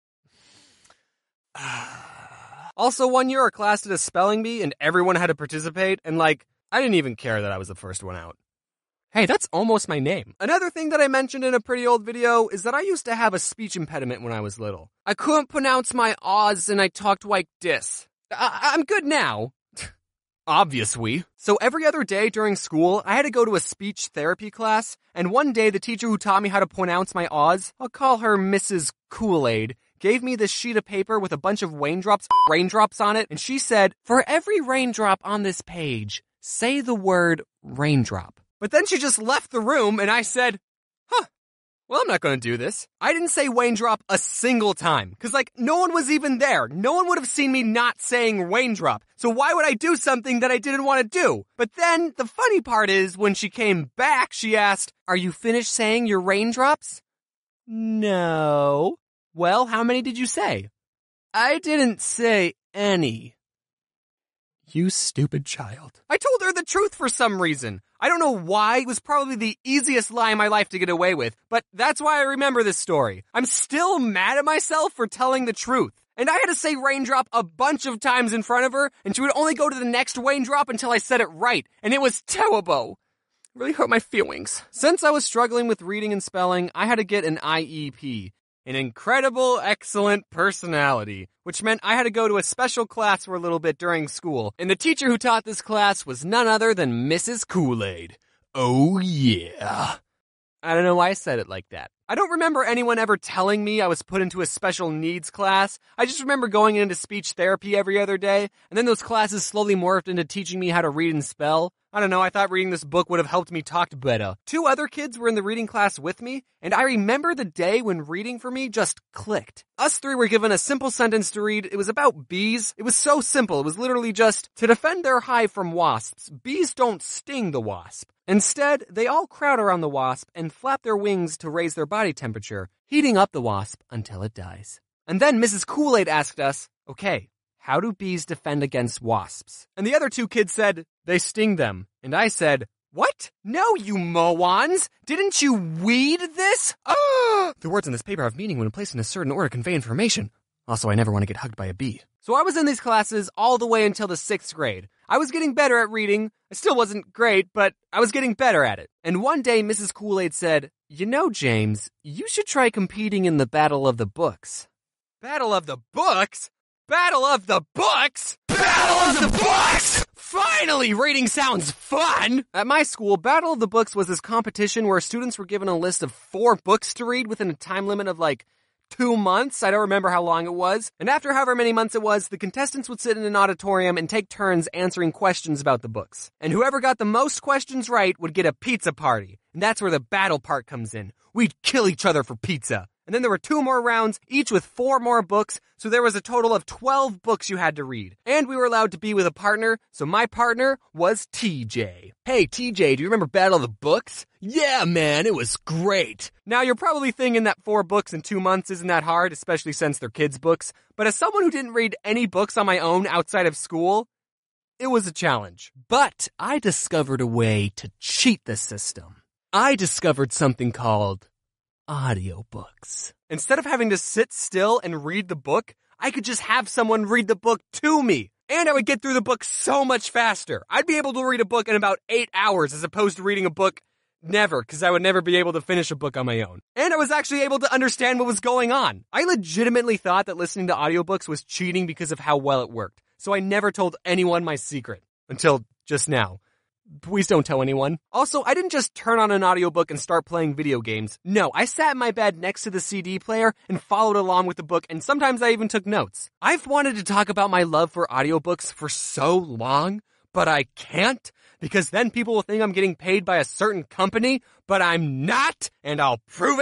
Also, one year our class did a spelling bee, and everyone had to participate, and like, I didn't even care that I was the first one out. Hey, that's almost my name. Another thing that I mentioned in a pretty old video is that I used to have a speech impediment when I was little. I couldn't pronounce my O's and I talked like this. I- I'm good now. Obviously. So every other day during school, I had to go to a speech therapy class, and one day the teacher who taught me how to pronounce my O's, I'll call her Missus Kool-Aid, gave me this sheet of paper with a bunch of raindrops, raindrops on it, and she said, for every raindrop on this page, say the word raindrop. But then she just left the room, and I said, huh, well, I'm not going to do this. I didn't say raindrop a single time, because, like, no one was even there. No one would have seen me not saying raindrop. So why would I do something that I didn't want to do? But then, the funny part is, when she came back, she asked, are you finished saying your raindrops? No. Well, how many did you say? I didn't say any. You stupid child. I told her the truth for some reason. I don't know why. It was probably the easiest lie in my life to get away with, but that's why I remember this story. I'm still mad at myself for telling the truth. And I had to say raindrop a bunch of times in front of her, and she would only go to the next raindrop until I said it right, and it was terrible. It really hurt my feelings. Since I was struggling with reading and spelling, I had to get an I E P. An incredible, excellent personality, which meant I had to go to a special class for a little bit during school, and the teacher who taught this class was none other than Missus Kool-Aid. Oh yeah. I don't know why I said it like that. I don't remember anyone ever telling me I was put into a special needs class. I just remember going into speech therapy every other day, and then those classes slowly morphed into teaching me how to read and spell. I don't know, I thought reading this book would have helped me talk better. Two other kids were in the reading class with me, and I remember the day when reading for me just clicked. Us three were given a simple sentence to read. It was about bees. It was so simple. It was literally just, to defend their hive from wasps, bees don't sting the wasp. Instead, they all crowd around the wasp and flap their wings to raise their body temperature, heating up the wasp until it dies. And then Missus Kool-Aid asked us, okay, how do bees defend against wasps? And the other two kids said, they sting them. And I said, what? No, you moans! Didn't you read this? Ah! The words in this paper have meaning when placed in a certain order convey information. Also, I never want to get hugged by a bee. So I was in these classes all the way until the sixth grade. I was getting better at reading. I still wasn't great, but I was getting better at it. And one day, Missus Kool-Aid said, you know, James, you should try competing in the Battle of the Books. Battle of the Books? Battle of the Books? Battle of the Books! Finally, reading sounds fun! At my school, Battle of the Books was this competition where students were given a list of four books to read within a time limit of like two months. I don't remember how long it was. And after however many months it was, the contestants would sit in an auditorium and take turns answering questions about the books. And whoever got the most questions right would get a pizza party. And that's where the battle part comes in. We'd kill each other for pizza. And then there were two more rounds, each with four more books, so there was a total of twelve books you had to read. And we were allowed to be with a partner, so my partner was T J. Hey, T J, do you remember Battle of the Books? Yeah, man, it was great. Now, you're probably thinking that four books in two months isn't that hard, especially since they're kids' books. But as someone who didn't read any books on my own outside of school, it was a challenge. But I discovered a way to cheat the system. I discovered something called audiobooks. Instead of having to sit still and read the book, I could just have someone read the book to me. And I would get through the book so much faster. I'd be able to read a book in about eight hours as opposed to reading a book never, because I would never be able to finish a book on my own. And I was actually able to understand what was going on. I legitimately thought that listening to audiobooks was cheating because of how well it worked. So I never told anyone my secret. Until just now. Please don't tell anyone. Also, I didn't just turn on an audiobook and start playing video games. No, I sat in my bed next to the C D player and followed along with the book, and sometimes I even took notes. I've wanted to talk about my love for audiobooks for so long, but I can't, because then people will think I'm getting paid by a certain company, but I'm not, and I'll prove it.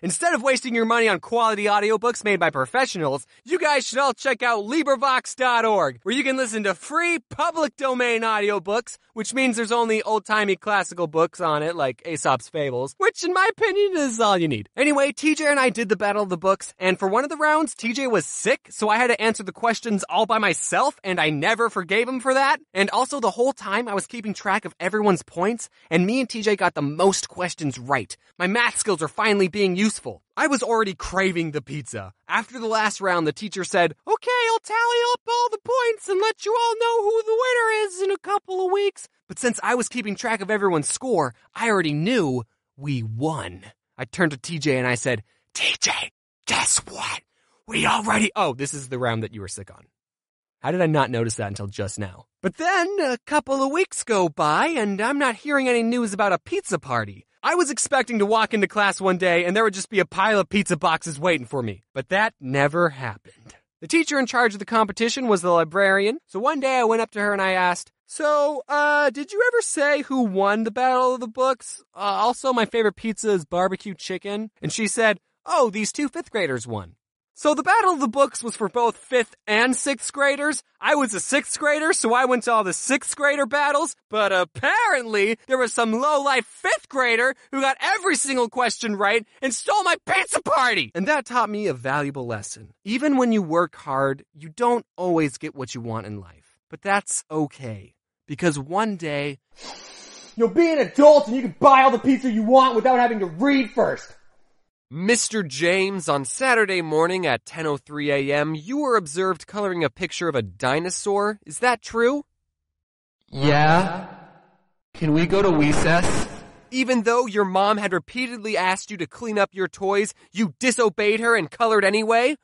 Instead of wasting your money on quality audiobooks made by professionals, you guys should all check out LibriVox dot org, where you can listen to free public domain audiobooks, which means there's only old-timey classical books on it, like Aesop's Fables, which in my opinion is all you need. Anyway, T J and I did the Battle of the Books, and for one of the rounds, T J was sick, so I had to answer the questions all by myself, and I never forgave him for that. And also, the whole time, I was keeping track of everyone's points, and me and T J got the most questions right. My math skills are finally being useful. I was already craving the pizza. After the last round, the teacher said, "Okay, I'll tally up all the points and let you all know who the winner is in a couple of weeks." But since I was keeping track of everyone's score, I already knew we won. I turned to T J and I said, "T J, guess what? We already..." Oh, this is the round that you were sick on. How did I not notice that until just now? But then a couple of weeks go by and I'm not hearing any news about a pizza party. I was expecting to walk into class one day and there would just be a pile of pizza boxes waiting for me. But that never happened. The teacher in charge of the competition was the librarian, so one day I went up to her and I asked, "So, uh, did you ever say who won the Battle of the Books? Uh, also, my favorite pizza is barbecue chicken." And she said, "Oh, these two fifth graders won." So the Battle of the Books was for both fifth and sixth graders. I was a sixth grader, so I went to all the sixth grader battles, but apparently there was some low-life fifth grader who got every single question right and stole my pizza party! And that taught me a valuable lesson. Even when you work hard, you don't always get what you want in life. But that's okay, because one day... You'll be an adult and you can buy all the pizza you want without having to read first. Mister James, on Saturday morning at ten oh three a.m., you were observed coloring a picture of a dinosaur. Is that true? Yeah? Can we go to recess? Even though your mom had repeatedly asked you to clean up your toys, you disobeyed her and colored anyway?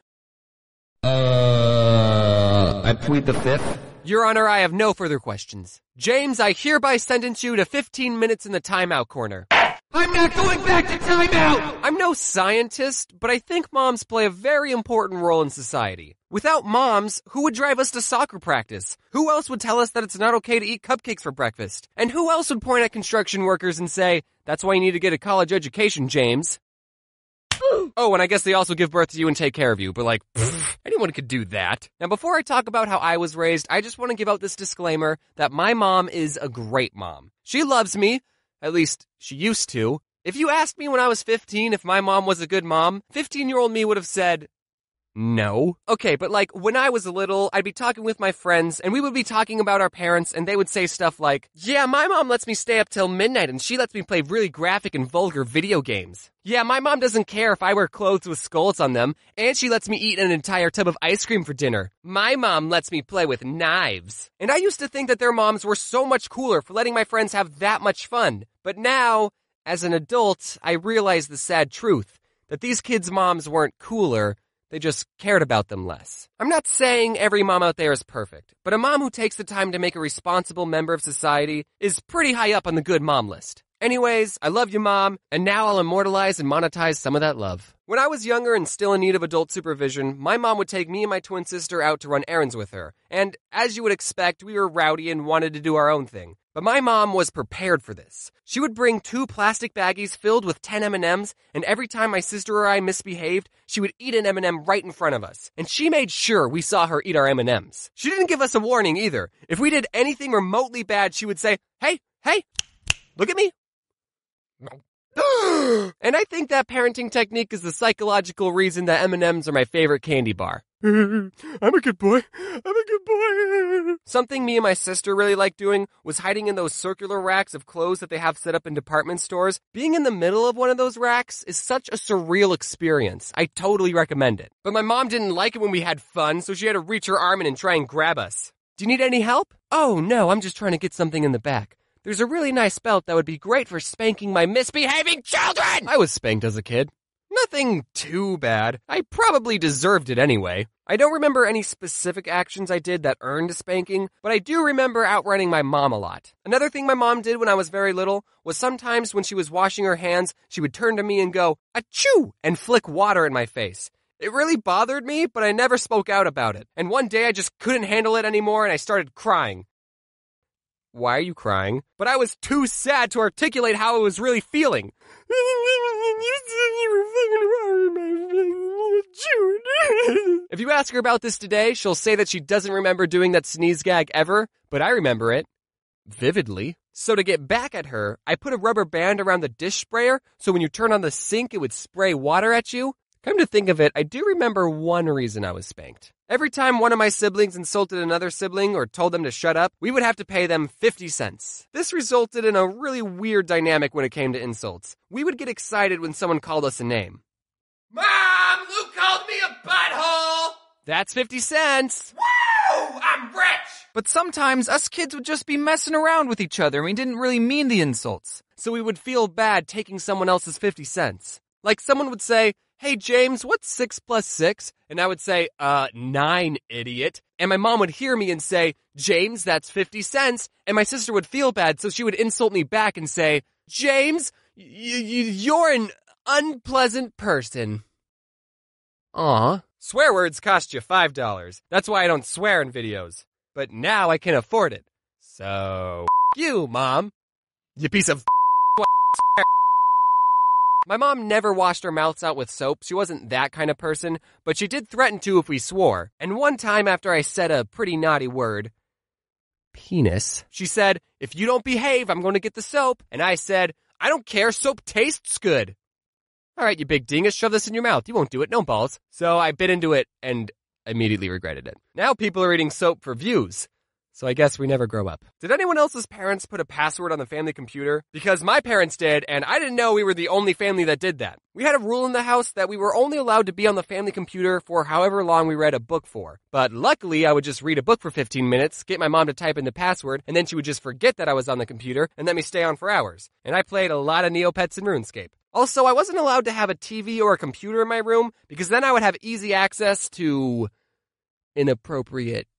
Uh, I plead the fifth. Your Honor, I have no further questions. James, I hereby sentence you to fifteen minutes in the timeout corner. I'm not going back to timeout! I'm no scientist, but I think moms play a very important role in society. Without moms, who would drive us to soccer practice? Who else would tell us that it's not okay to eat cupcakes for breakfast? And who else would point at construction workers and say, "That's why you need to get a college education, James"? Oh, and I guess they also give birth to you and take care of you, but like, pfft, anyone could do that. Now, before I talk about how I was raised, I just want to give out this disclaimer that my mom is a great mom. She loves me. At least, she used to. If you asked me when I was fifteen if my mom was a good mom, fifteen-year-old me would have said, no. Okay, but like, when I was little, I'd be talking with my friends, and we would be talking about our parents, and they would say stuff like, "Yeah, my mom lets me stay up till midnight, and she lets me play really graphic and vulgar video games. Yeah, my mom doesn't care if I wear clothes with skulls on them, and she lets me eat an entire tub of ice cream for dinner. My mom lets me play with knives." And I used to think that their moms were so much cooler for letting my friends have that much fun. But now, as an adult, I realize the sad truth, that these kids' moms weren't cooler, they just cared about them less. I'm not saying every mom out there is perfect, but a mom who takes the time to make a responsible member of society is pretty high up on the good mom list. Anyways, I love you, Mom, and now I'll immortalize and monetize some of that love. When I was younger and still in need of adult supervision, my mom would take me and my twin sister out to run errands with her. And as you would expect, we were rowdy and wanted to do our own thing. But my mom was prepared for this. She would bring two plastic baggies filled with ten M and M's, and every time my sister or I misbehaved, she would eat an M and M right in front of us. And she made sure we saw her eat our M and M's. She didn't give us a warning either. If we did anything remotely bad, she would say, "Hey, hey, look at me." And I think that parenting technique is the psychological reason that M and M's are my favorite candy bar. I'm a good boy. I'm a good boy. Something me and my sister really liked doing was hiding in those circular racks of clothes that they have set up in department stores. Being in the middle of one of those racks is such a surreal experience. I totally recommend it. But my mom didn't like it when we had fun, so she had to reach her arm in and try and grab us. "Do you need any help?" "Oh, no, I'm just trying to get something in the back. There's a really nice belt that would be great for spanking my misbehaving children!" I was spanked as a kid. Nothing too bad. I probably deserved it anyway. I don't remember any specific actions I did that earned a spanking, but I do remember outrunning my mom a lot. Another thing my mom did when I was very little was sometimes when she was washing her hands, she would turn to me and go, "Achoo!" and flick water in my face. It really bothered me, but I never spoke out about it. And one day I just couldn't handle it anymore and I started crying. Why are you crying? But I was too sad to articulate how I was really feeling. If you ask her about this today, she'll say that she doesn't remember doing that sneeze gag ever, but I remember it vividly. So to get back at her, I put a rubber band around the dish sprayer so when you turn on the sink, it would spray water at you. Come to think of it, I do remember one reason I was spanked. Every time one of my siblings insulted another sibling or told them to shut up, we would have to pay them fifty cents. This resulted in a really weird dynamic when it came to insults. We would get excited when someone called us a name. Mom, Luke called me a butthole! That's fifty cents. Woo! I'm rich! But sometimes us kids would just be messing around with each other and we didn't really mean the insults. So we would feel bad taking someone else's fifty cents. Like someone would say, hey, James, what's six plus six? And I would say, uh, nine, idiot. And my mom would hear me and say, James, that's fifty cents. And my sister would feel bad, so she would insult me back and say, James, y- y- you're an unpleasant person. Aw. Swear words cost you five dollars. That's why I don't swear in videos. But now I can afford it. So, f- you, Mom. You piece of f- My mom never washed her mouths out with soap. She wasn't that kind of person, but she did threaten to if we swore. And one time after I said a pretty naughty word, penis, she said, if you don't behave, I'm going to get the soap. And I said, I don't care, soap tastes good. All right, you big dingus, shove this in your mouth. You won't do it, no balls. So I bit into it and immediately regretted it. Now people are eating soap for views. So I guess we never grow up. Did anyone else's parents put a password on the family computer? Because my parents did, and I didn't know we were the only family that did that. We had a rule in the house that we were only allowed to be on the family computer for however long we read a book for. But luckily, I would just read a book for fifteen minutes, get my mom to type in the password, and then she would just forget that I was on the computer and let me stay on for hours. And I played a lot of Neopets and RuneScape. Also, I wasn't allowed to have a T V or a computer in my room because then I would have easy access to inappropriate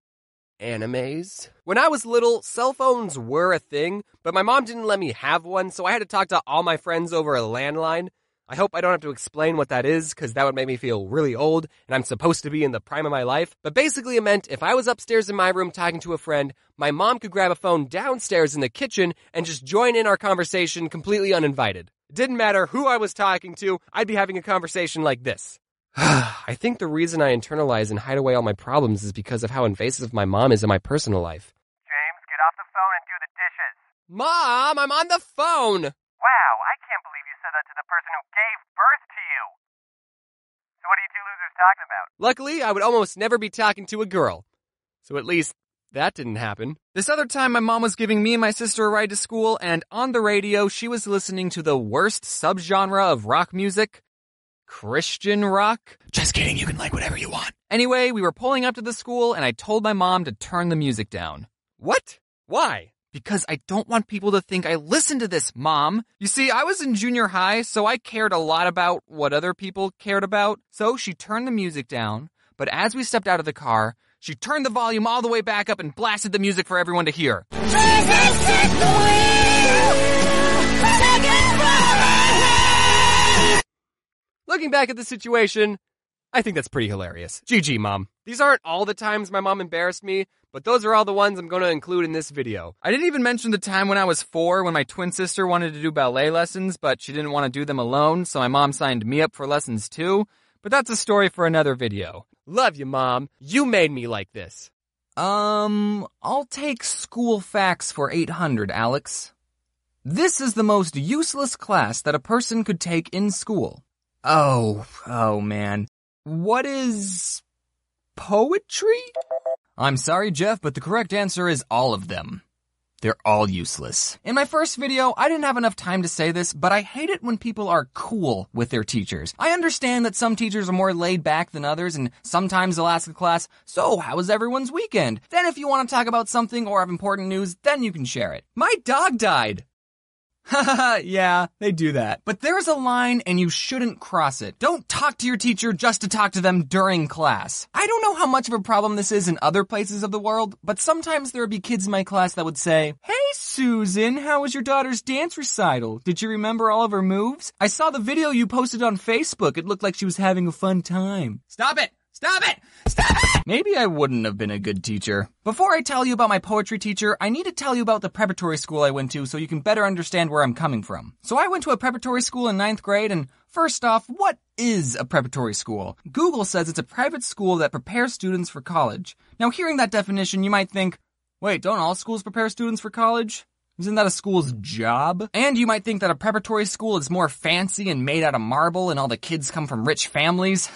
animes. When I was little, cell phones were a thing, but my mom didn't let me have one, so I had to talk to all my friends over a landline. I hope I don't have to explain what that is, because that would make me feel really old, and I'm supposed to be in the prime of my life. But basically it meant if I was upstairs in my room talking to a friend, my mom could grab a phone downstairs in the kitchen and just join in our conversation completely uninvited. It didn't matter who I was talking to, I'd be having a conversation like this. I think the reason I internalize and hide away all my problems is because of how invasive my mom is in my personal life. James, get off the phone and do the dishes. Mom, I'm on the phone! Wow, I can't believe you said that to the person who gave birth to you. So what are you two losers talking about? Luckily, I would almost never be talking to a girl. So at least that didn't happen. This other time, my mom was giving me and my sister a ride to school, and on the radio, she was listening to the worst subgenre of rock music. Christian rock? Just kidding, you can like whatever you want. Anyway, we were pulling up to the school and I told my mom to turn the music down. What? Why? Because I don't want people to think I listen to this, Mom. You see, I was in junior high, so I cared a lot about what other people cared about. So she turned the music down, but as we stepped out of the car, she turned the volume all the way back up and blasted the music for everyone to hear. Looking back at the situation, I think that's pretty hilarious. G G, Mom. These aren't all the times my mom embarrassed me, but those are all the ones I'm going to include in this video. I didn't even mention the time when I was four when my twin sister wanted to do ballet lessons, but she didn't want to do them alone, so my mom signed me up for lessons too. But that's a story for another video. Love you, Mom. You made me like this. Um, I'll take school facts for eight hundred, Alex. This is the most useless class that a person could take in school. Oh, oh man. What is poetry? I'm sorry, Jeff, but the correct answer is all of them. They're all useless. In my first video, I didn't have enough time to say this, but I hate it when people are cool with their teachers. I understand that some teachers are more laid back than others, and sometimes they'll ask the class, so how was everyone's weekend? Then if you want to talk about something or have important news, then you can share it. My dog died. Haha, yeah, they do that. But there's a line and you shouldn't cross it. Don't talk to your teacher just to talk to them during class. I don't know how much of a problem this is in other places of the world, but sometimes there would be kids in my class that would say, "Hey Susan, how was your daughter's dance recital? Did you remember all of her moves? I saw the video you posted on Facebook. It looked like she was having a fun time." Stop it! Stop it! Stop it! Maybe I wouldn't have been a good teacher. Before I tell you about my poetry teacher, I need to tell you about the preparatory school I went to so you can better understand where I'm coming from. So I went to a preparatory school in ninth grade, and first off, what is a preparatory school? Google says it's a private school that prepares students for college. Now, hearing that definition, you might think, wait, don't all schools prepare students for college? Isn't that a school's job? And you might think that a preparatory school is more fancy and made out of marble and all the kids come from rich families.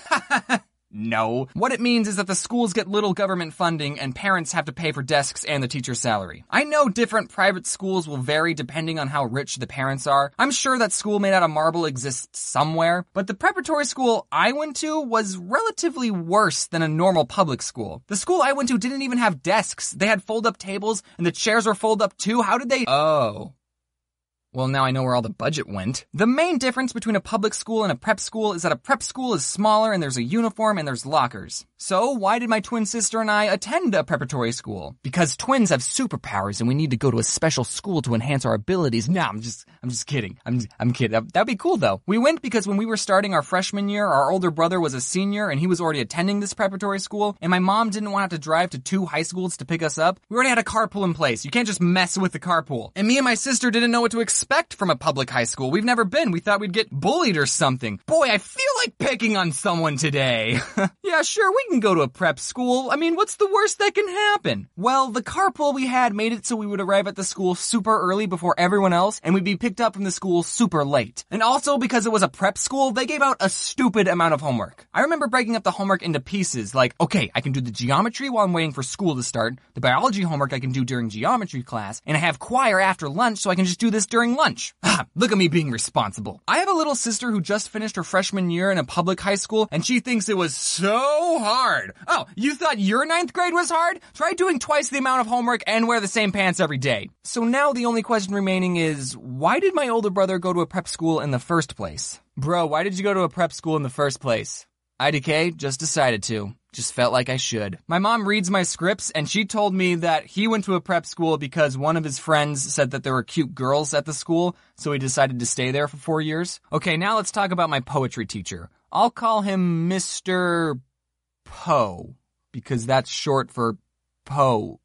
No. What it means is that the schools get little government funding and parents have to pay for desks and the teacher's salary. I know different private schools will vary depending on how rich the parents are. I'm sure that school made out of marble exists somewhere, but the preparatory school I went to was relatively worse than a normal public school. The school I went to didn't even have desks. They had fold-up tables and the chairs were fold-up too. How did they... Oh. Well, now I know where all the budget went. The main difference between a public school and a prep school is that a prep school is smaller and there's a uniform and there's lockers. So, why did my twin sister and I attend a preparatory school? Because twins have superpowers and we need to go to a special school to enhance our abilities. Nah, I'm just, I'm just kidding. I'm, just, I'm kidding. That'd be cool though. We went because when we were starting our freshman year, our older brother was a senior and he was already attending this preparatory school, and my mom didn't want to have to drive to two high schools to pick us up. We already had a carpool in place. You can't just mess with the carpool. And me and my sister didn't know what to expect. expect from a public high school. We've never been. We thought we'd get bullied or something. Boy, I feel like picking on someone today. Yeah, sure, we can go to a prep school. I mean, what's the worst that can happen? Well, the carpool we had made it so we would arrive at the school super early before everyone else, and we'd be picked up from the school super late. And also, because it was a prep school, they gave out a stupid amount of homework. I remember breaking up the homework into pieces, like, okay, I can do the geometry while I'm waiting for school to start, the biology homework I can do during geometry class, and I have choir after lunch, so I can just do this during lunch. Ah, look at me being responsible. I have a little sister who just finished her freshman year in a public high school, and she thinks it was so hard. Oh, you thought your ninth grade was hard? Try doing twice the amount of homework and wear the same pants every day. So now the only question remaining is, why did my older brother go to a prep school in the first place? Bro, why did you go to a prep school in the first place? I D K just decided to. Just felt like I should. My mom reads my scripts, and she told me that he went to a prep school because one of his friends said that there were cute girls at the school, so he decided to stay there for four years. Okay, now let's talk about my poetry teacher. I'll call him Mister Poe, because that's short for poetry.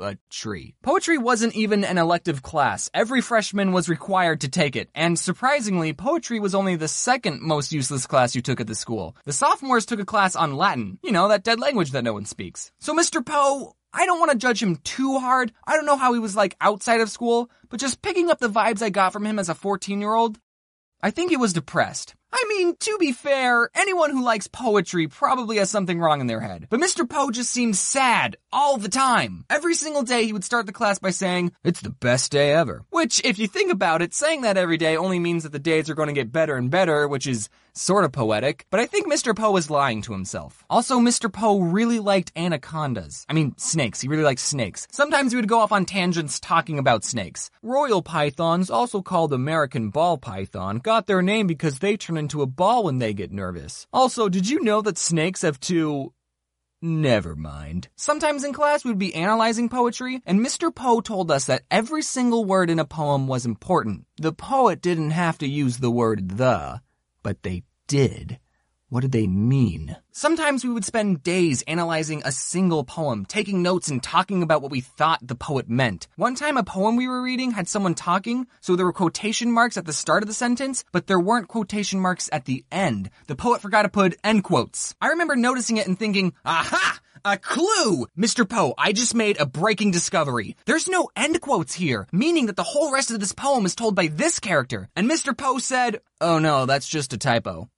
Poetry wasn't even an elective class. Every freshman was required to take it, and surprisingly, poetry was only the second most useless class you took at the school. The sophomores took a class on Latin, you know, that dead language that no one speaks. So Mister Poe, I don't want to judge him too hard. I don't know how he was like outside of school, but just picking up the vibes I got from him as a fourteen-year-old, I think he was depressed. I mean, to be fair, anyone who likes poetry probably has something wrong in their head. But Mister Poe just seemed sad all the time. Every single day he would start the class by saying, "It's the best day ever." Which, if you think about it, saying that every day only means that the days are going to get better and better, which is sort of poetic. But I think Mister Poe was lying to himself. Also, Mister Poe really liked anacondas. I mean, snakes. He really liked snakes. Sometimes he would go off on tangents talking about snakes. Royal pythons, also called American ball python, got their name because they turn into a ball when they get nervous. Also, did you know that snakes have two... Never mind. Sometimes in class we'd be analyzing poetry, and Mister Poe told us that every single word in a poem was important. The poet didn't have to use the word the, but they did. What did they mean? Sometimes we would spend days analyzing a single poem, taking notes and talking about what we thought the poet meant. One time a poem we were reading had someone talking, so there were quotation marks at the start of the sentence, but there weren't quotation marks at the end. The poet forgot to put end quotes. I remember noticing it and thinking, aha! A clue! Mister Poe, I just made a breaking discovery. There's no end quotes here, meaning that the whole rest of this poem is told by this character. And Mister Poe said, oh no, that's just a typo.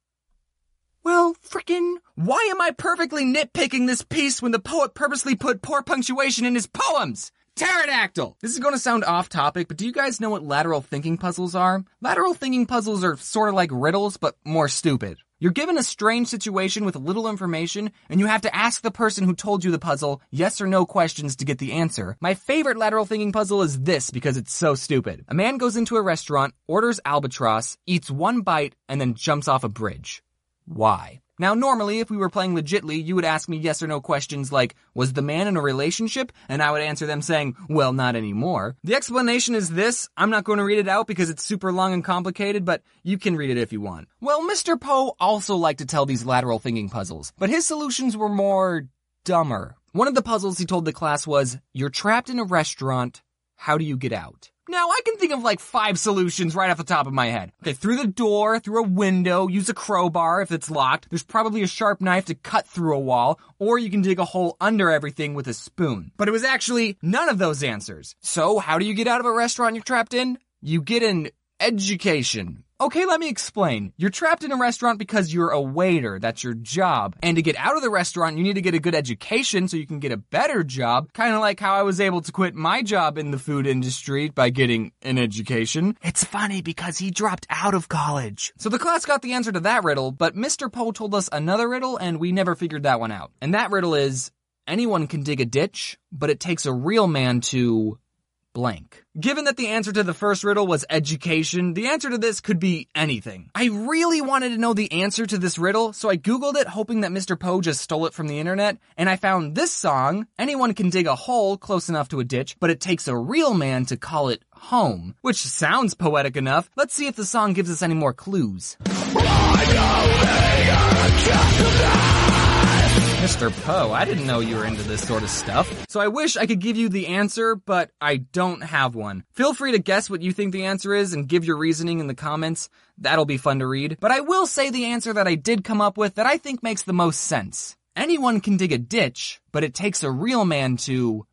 Well, frickin', why am I perfectly nitpicking this piece when the poet purposely put poor punctuation in his poems? Pterodactyl! This is going to sound off topic, but do you guys know what lateral thinking puzzles are? Lateral thinking puzzles are sort of like riddles, but more stupid. You're given a strange situation with little information, and you have to ask the person who told you the puzzle yes or no questions to get the answer. My favorite lateral thinking puzzle is this because it's so stupid. A man goes into a restaurant, orders albatross, eats one bite, and then jumps off a bridge. Why? Now, normally, if we were playing legitly, you would ask me yes or no questions like, was the man in a relationship? And I would answer them saying, well, not anymore. The explanation is this. I'm not going to read it out because it's super long and complicated, but you can read it if you want. Well, Mister Poe also liked to tell these lateral thinking puzzles, but his solutions were more dumber. One of the puzzles he told the class was, you're trapped in a restaurant. How do you get out? Now, I can think of like five solutions right off the top of my head. Okay, through the door, through a window, use a crowbar if it's locked. There's probably a sharp knife to cut through a wall, or you can dig a hole under everything with a spoon. But it was actually none of those answers. So, how do you get out of a restaurant you're trapped in? You get an education. Okay, let me explain. You're trapped in a restaurant because you're a waiter. That's your job. And to get out of the restaurant, you need to get a good education so you can get a better job. Kind of like how I was able to quit my job in the food industry by getting an education. It's funny because he dropped out of college. So the class got the answer to that riddle, but Mister Poe told us another riddle and we never figured that one out. And that riddle is, anyone can dig a ditch, but it takes a real man to... blank. Given that the answer to the first riddle was education, the answer to this could be anything. I really wanted to know the answer to this riddle, so I googled it hoping that Mister Poe just stole it from the internet, and I found this song, anyone can dig a hole close enough to a ditch, but it takes a real man to call it home. Which sounds poetic enough. Let's see if the song gives us any more clues. Mister Poe, I didn't know you were into this sort of stuff. So I wish I could give you the answer, but I don't have one. Feel free to guess what you think the answer is and give your reasoning in the comments. That'll be fun to read. But I will say the answer that I did come up with that I think makes the most sense. Anyone can dig a ditch, but it takes a real man to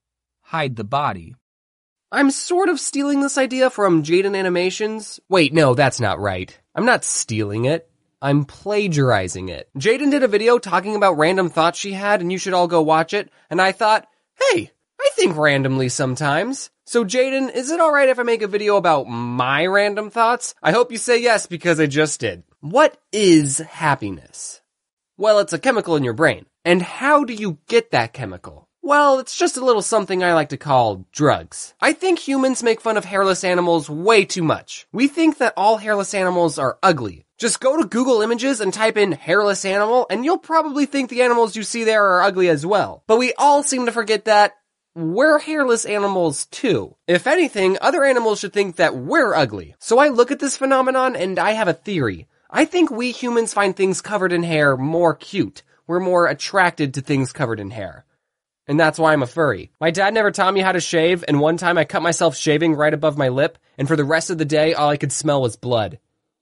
hide the body. I'm sort of stealing this idea from Jaden Animations. Wait, no, that's not right. I'm not stealing it. I'm plagiarizing it. Jaden did a video talking about random thoughts she had, and you should all go watch it. And I thought, hey, I think randomly sometimes. So Jaden, is it alright if I make a video about my random thoughts? I hope you say yes, because I just did. What is happiness? Well, it's a chemical in your brain. And how do you get that chemical? Well, it's just a little something I like to call drugs. I think humans make fun of hairless animals way too much. We think that all hairless animals are ugly. Just go to Google Images and type in hairless animal, and you'll probably think the animals you see there are ugly as well. But we all seem to forget that we're hairless animals too. If anything, other animals should think that we're ugly. So I look at this phenomenon and I have a theory. I think we humans find things covered in hair more cute. We're more attracted to things covered in hair. And that's why I'm a furry. My dad never taught me how to shave, and one time I cut myself shaving right above my lip, and for the rest of the day, all I could smell was blood.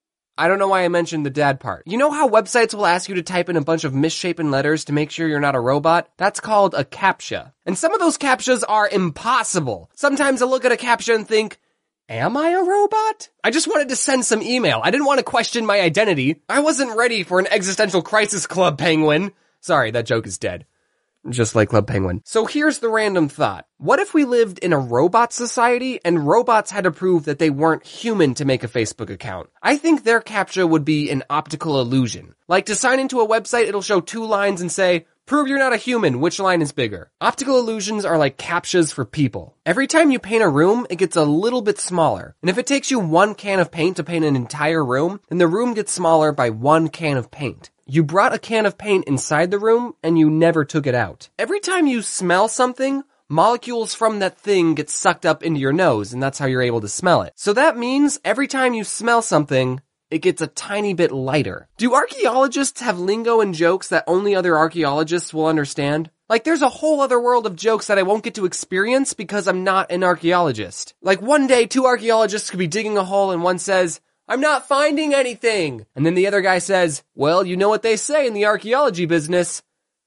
I don't know why I mentioned the dad part. You know how websites will ask you to type in a bunch of misshapen letters to make sure you're not a robot? That's called a CAPTCHA. And some of those CAPTCHAs are impossible. Sometimes I look at a CAPTCHA and think, am I a robot? I just wanted to send some email. I didn't want to question my identity. I wasn't ready for an existential crisis, Club Penguin. Sorry, that joke is dead. Just like Club Penguin. So here's the random thought. What if we lived in a robot society and robots had to prove that they weren't human to make a Facebook account? I think their CAPTCHA would be an optical illusion. Like to sign into a website, it'll show two lines and say, prove you're not a human, which line is bigger? Optical illusions are like CAPTCHAs for people. Every time you paint a room, it gets a little bit smaller. And if it takes you one can of paint to paint an entire room, then the room gets smaller by one can of paint. You brought a can of paint inside the room, and you never took it out. Every time you smell something, molecules from that thing get sucked up into your nose, and that's how you're able to smell it. So that means every time you smell something, it gets a tiny bit lighter. Do archaeologists have lingo and jokes that only other archaeologists will understand? Like, there's a whole other world of jokes that I won't get to experience because I'm not an archaeologist. Like, one day, two archaeologists could be digging a hole, and one says, I'm not finding anything. And then the other guy says, well, you know what they say in the archaeology business.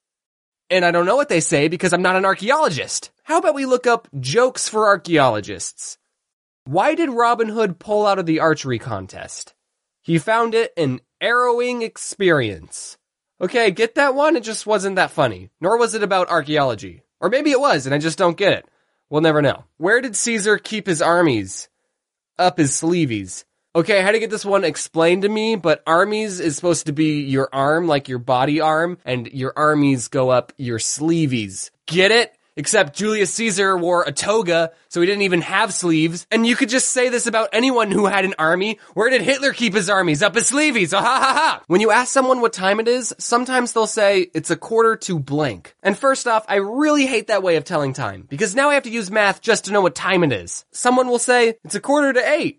And I don't know what they say because I'm not an archaeologist. How about we look up jokes for archaeologists? Why did Robin Hood pull out of the archery contest? He found it an harrowing experience. Okay, get that one? It just wasn't that funny. Nor was it about archaeology. Or maybe it was, and I just don't get it. We'll never know. Where did Caesar keep his armies? Up his sleeveys. Okay, I had to get this one explained to me, but armies is supposed to be your arm, like your body arm, and your armies go up your sleeveys. Get it? Except Julius Caesar wore a toga, so he didn't even have sleeves. And you could just say this about anyone who had an army. Where did Hitler keep his armies? Up his sleeveys. Oh, ha ha ha. When you ask someone what time it is, sometimes they'll say it's a quarter to blank. And first off, I really hate that way of telling time, because now I have to use math just to know what time it is. Someone will say it's a quarter to eight.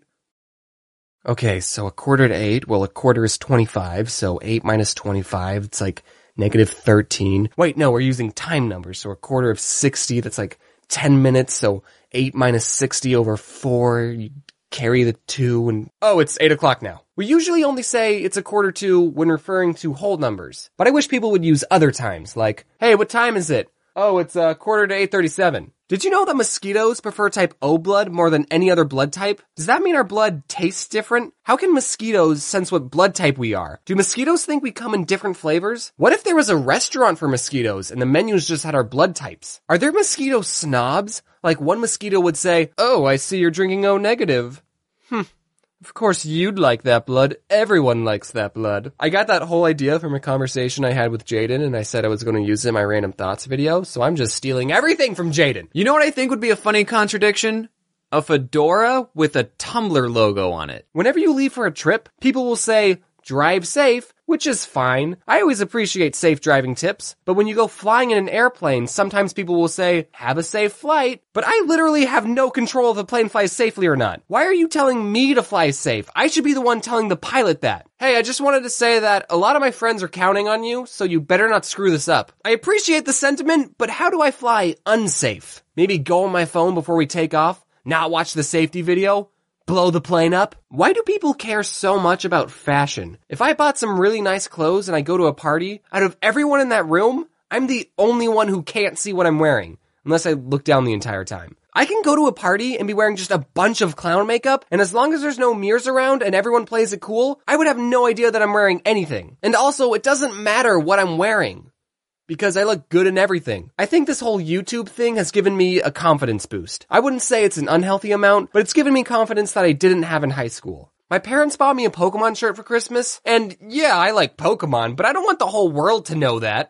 Okay, so a quarter to eight, well, a quarter is twenty-five, so eight minus twenty-five, it's like negative thirteen. Wait, no, we're using time numbers, so a quarter of sixty, that's like ten minutes, so eight minus sixty over four, you carry the two, and oh, it's eight o'clock now. We usually only say it's a quarter to when referring to whole numbers, but I wish people would use other times, like, hey, what time is it? Oh, it's a quarter to eight thirty-seven. Did you know that mosquitoes prefer type O blood more than any other blood type? Does that mean our blood tastes different? How can mosquitoes sense what blood type we are? Do mosquitoes think we come in different flavors? What if there was a restaurant for mosquitoes and the menus just had our blood types? Are there mosquito snobs? Like one mosquito would say, oh, I see you're drinking O negative. Hmm. Of course you'd like that blood. Everyone likes that blood. I got that whole idea from a conversation I had with Jaden, and I said I was going to use it in my Random Thoughts video, so I'm just stealing everything from Jaden. You know what I think would be a funny contradiction? A fedora with a Tumblr logo on it. Whenever you leave for a trip, people will say, drive safe, which is fine. I always appreciate safe driving tips, but when you go flying in an airplane, sometimes people will say, have a safe flight, but I literally have no control if the plane flies safely or not. Why are you telling me to fly safe? I should be the one telling the pilot that. Hey, I just wanted to say that a lot of my friends are counting on you, so you better not screw this up. I appreciate the sentiment, but how do I fly unsafe? Maybe go on my phone before we take off? Not watch the safety video? Blow the plane up? Why do people care so much about fashion? If I bought some really nice clothes and I go to a party, out of everyone in that room, I'm the only one who can't see what I'm wearing, unless I look down the entire time. I can go to a party and be wearing just a bunch of clown makeup, and as long as there's no mirrors around and everyone plays it cool, I would have no idea that I'm wearing anything. And also, it doesn't matter what I'm wearing, because I look good in everything. I think this whole YouTube thing has given me a confidence boost. I wouldn't say it's an unhealthy amount, but it's given me confidence that I didn't have in high school. My parents bought me a Pokemon shirt for Christmas, and yeah, I like Pokemon, but I don't want the whole world to know that.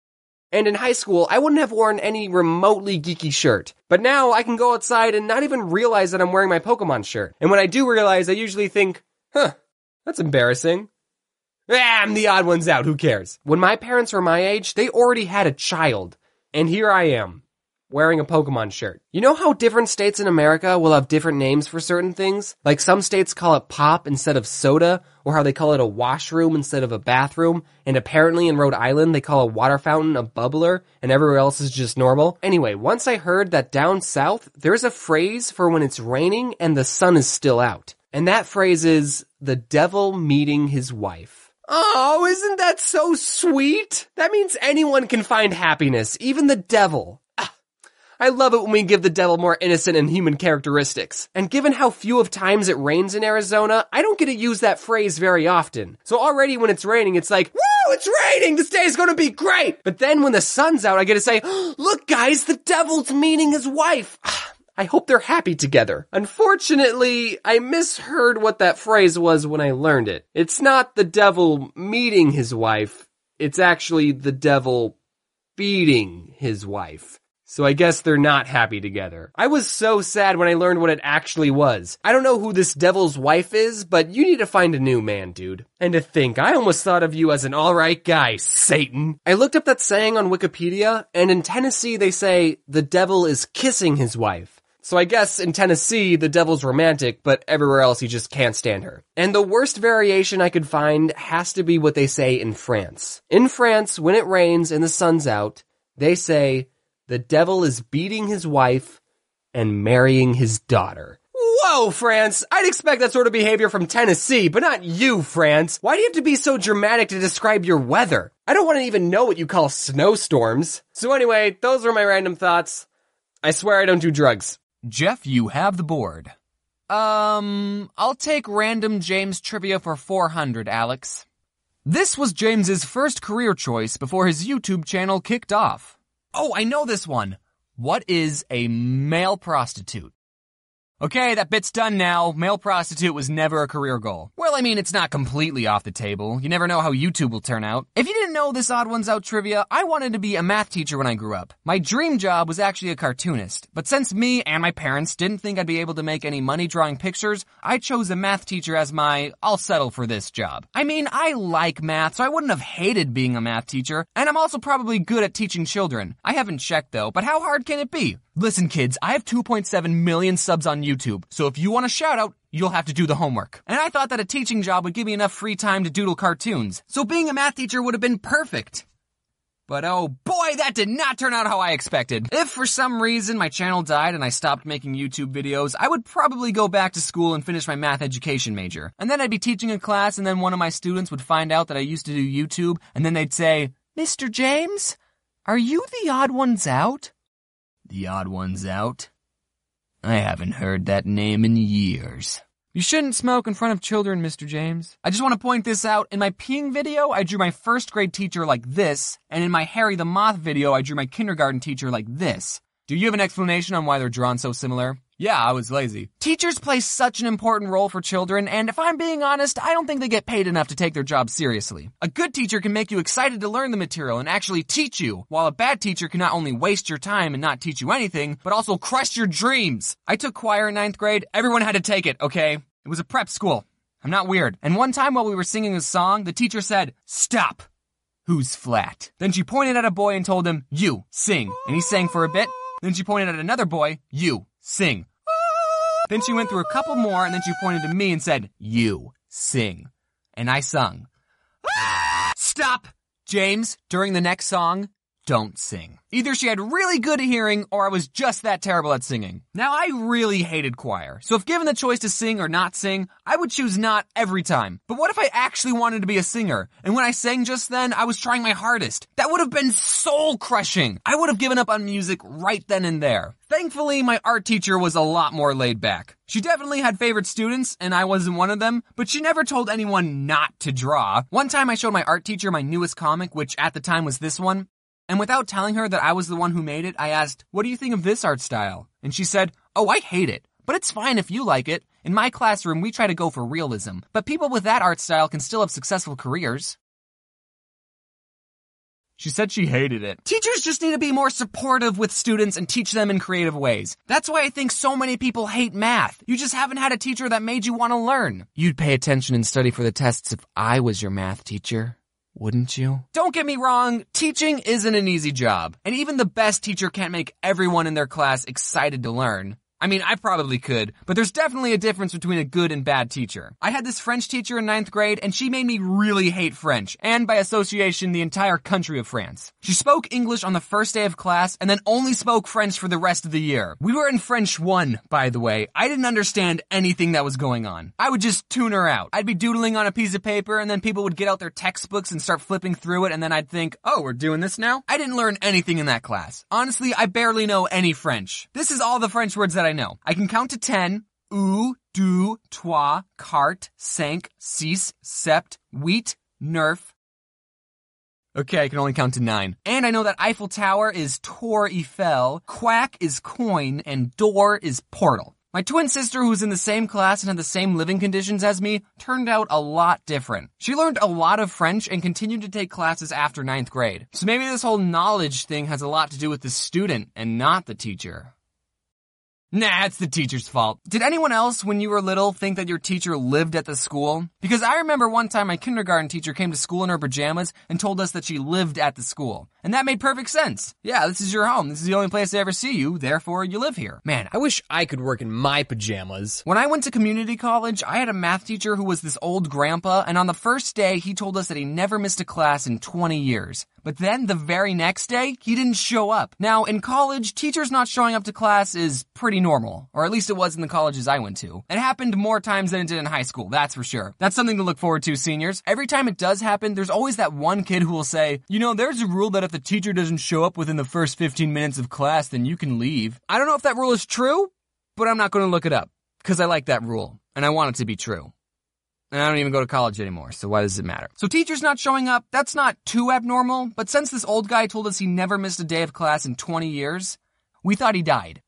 And in high school, I wouldn't have worn any remotely geeky shirt. But now I can go outside and not even realize that I'm wearing my Pokemon shirt. And when I do realize, I usually think, huh, that's embarrassing. Ah, I'm the odd ones out, who cares? When my parents were my age, they already had a child. And here I am, wearing a Pokemon shirt. You know how different states in America will have different names for certain things? Like some states call it pop instead of soda, or how they call it a washroom instead of a bathroom, and apparently in Rhode Island they call a water fountain a bubbler, and everywhere else is just normal. Anyway, once I heard that down south, there's a phrase for when it's raining and the sun is still out. And that phrase is, the devil meeting his wife. Oh, isn't that so sweet? That means anyone can find happiness, even the devil. Ah, I love it when we give the devil more innocent and human characteristics. And given how few of times it rains in Arizona, I don't get to use that phrase very often. So already when it's raining, it's like, woo, it's raining, this day is gonna be great. But then when the sun's out, I get to say, look guys, the devil's meeting his wife. Ah, I hope they're happy together. Unfortunately, I misheard what that phrase was when I learned it. It's not the devil meeting his wife. It's actually the devil beating his wife. So I guess they're not happy together. I was so sad when I learned what it actually was. I don't know who this devil's wife is, but you need to find a new man, dude. And to think, I almost thought of you as an alright guy, Satan. I looked up that saying on Wikipedia, and in Tennessee they say, the devil is kissing his wife. So I guess in Tennessee, the devil's romantic, but everywhere else he just can't stand her. And the worst variation I could find has to be what they say in France. In France, when it rains and the sun's out, they say, the devil is beating his wife and marrying his daughter. Whoa, France! I'd expect that sort of behavior from Tennessee, but not you, France. Why do you have to be so dramatic to describe your weather? I don't want to even know what you call snowstorms. So anyway, those were my random thoughts. I swear I don't do drugs. Jeff, you have the board. Um, I'll take random James trivia for four hundred, Alex. This was James's first career choice before his YouTube channel kicked off. Oh, I know this one. What is a male prostitute? Okay, that bit's done now. Male prostitute was never a career goal. Well, I mean, it's not completely off the table. You never know how YouTube will turn out. If you didn't know this Odd Ones Out trivia, I wanted to be a math teacher when I grew up. My dream job was actually a cartoonist. But since me and my parents didn't think I'd be able to make any money drawing pictures, I chose a math teacher as my, I'll settle for this job. I mean, I like math, so I wouldn't have hated being a math teacher. And I'm also probably good at teaching children. I haven't checked though, but how hard can it be? Listen kids, I have two point seven million subs on YouTube, so if you want a shout out, you'll have to do the homework. And I thought that a teaching job would give me enough free time to doodle cartoons, so being a math teacher would have been perfect. But oh boy, that did not turn out how I expected. If for some reason my channel died and I stopped making YouTube videos, I would probably go back to school and finish my math education major. And then I'd be teaching a class and then one of my students would find out that I used to do YouTube, and then they'd say, Mister James, are you the Odd Ones Out? The Odd Ones Out? I haven't heard that name in years. You shouldn't smoke in front of children, Mister James. I just want to point this out. In my peeing video, I drew my first grade teacher like this, and in my Harry the Moth video, I drew my kindergarten teacher like this. Do you have an explanation on why they're drawn so similar? Yeah, I was lazy. Teachers play such an important role for children, and if I'm being honest, I don't think they get paid enough to take their job seriously. A good teacher can make you excited to learn the material and actually teach you, while a bad teacher can not only waste your time and not teach you anything, but also crush your dreams. I took choir in ninth grade. Everyone had to take it, okay? It was a prep school. I'm not weird. And one time while we were singing a song, the teacher said, "Stop. Who's flat?" Then she pointed at a boy and told him, "You, sing." And he sang for a bit. Then she pointed at another boy, "You, sing." Then she went through a couple more, and then she pointed to me and said, "You, sing." And I sung. Stop, James. During the next song, don't sing. Either she had really good hearing, or I was just that terrible at singing. Now, I really hated choir, so if given the choice to sing or not sing, I would choose not every time. But what if I actually wanted to be a singer? And when I sang just then, I was trying my hardest. That would have been soul-crushing. I would have given up on music right then and there. Thankfully, my art teacher was a lot more laid back. She definitely had favorite students, and I wasn't one of them, but she never told anyone not to draw. One time I showed my art teacher my newest comic, which at the time was this one. And without telling her that I was the one who made it, I asked, "What do you think of this art style?" And she said, "Oh, I hate it, but it's fine if you like it. In my classroom, we try to go for realism, but people with that art style can still have successful careers." She said she hated it. Teachers just need to be more supportive with students and teach them in creative ways. That's why I think so many people hate math. You just haven't had a teacher that made you want to learn. You'd pay attention and study for the tests if I was your math teacher. Wouldn't you? Don't get me wrong, teaching isn't an easy job. And even the best teacher can't make everyone in their class excited to learn. I mean, I probably could, but there's definitely a difference between a good and bad teacher. I had this French teacher in ninth grade, and she made me really hate French, and by association, the entire country of France. She spoke English on the first day of class, and then only spoke French for the rest of the year. We were in French one, by the way. I didn't understand anything that was going on. I would just tune her out. I'd be doodling on a piece of paper, and then people would get out their textbooks and start flipping through it, and then I'd think, oh, we're doing this now? I didn't learn anything in that class. Honestly, I barely know any French. This is all the French words that I know. I can count to ten. Ou, deux, trois, carte, cinq, six, sept, huit, neuf. Okay, I can only count to nine. And I know that Eiffel Tower is Tour Eiffel, quack is coin, and door is portal. My twin sister, who was in the same class and had the same living conditions as me, turned out a lot different. She learned a lot of French and continued to take classes after ninth grade. So maybe this whole knowledge thing has a lot to do with the student and not the teacher. Nah, it's the teacher's fault. Did anyone else, when you were little, think that your teacher lived at the school? Because I remember one time my kindergarten teacher came to school in her pajamas and told us that she lived at the school. And that made perfect sense. Yeah, this is your home. This is the only place I ever see you, therefore you live here. Man, I wish I could work in my pajamas. When I went to community college, I had a math teacher who was this old grandpa, and on the first day, he told us that he never missed a class in twenty years. But then, the very next day, he didn't show up. Now, in college, teachers not showing up to class is pretty normal. Or at least it was in the colleges I went to. It happened more times than it did in high school, that's for sure. That's something to look forward to, seniors. Every time it does happen, there's always that one kid who will say, you know, there's a rule that if the teacher doesn't show up within the first fifteen minutes of class, then you can leave. I don't know if that rule is true, but I'm not going to look it up. Because I like that rule, and I want it to be true. And I don't even go to college anymore, so why does it matter? So teachers not showing up, that's not too abnormal, but since this old guy told us he never missed a day of class in twenty years, we thought he died.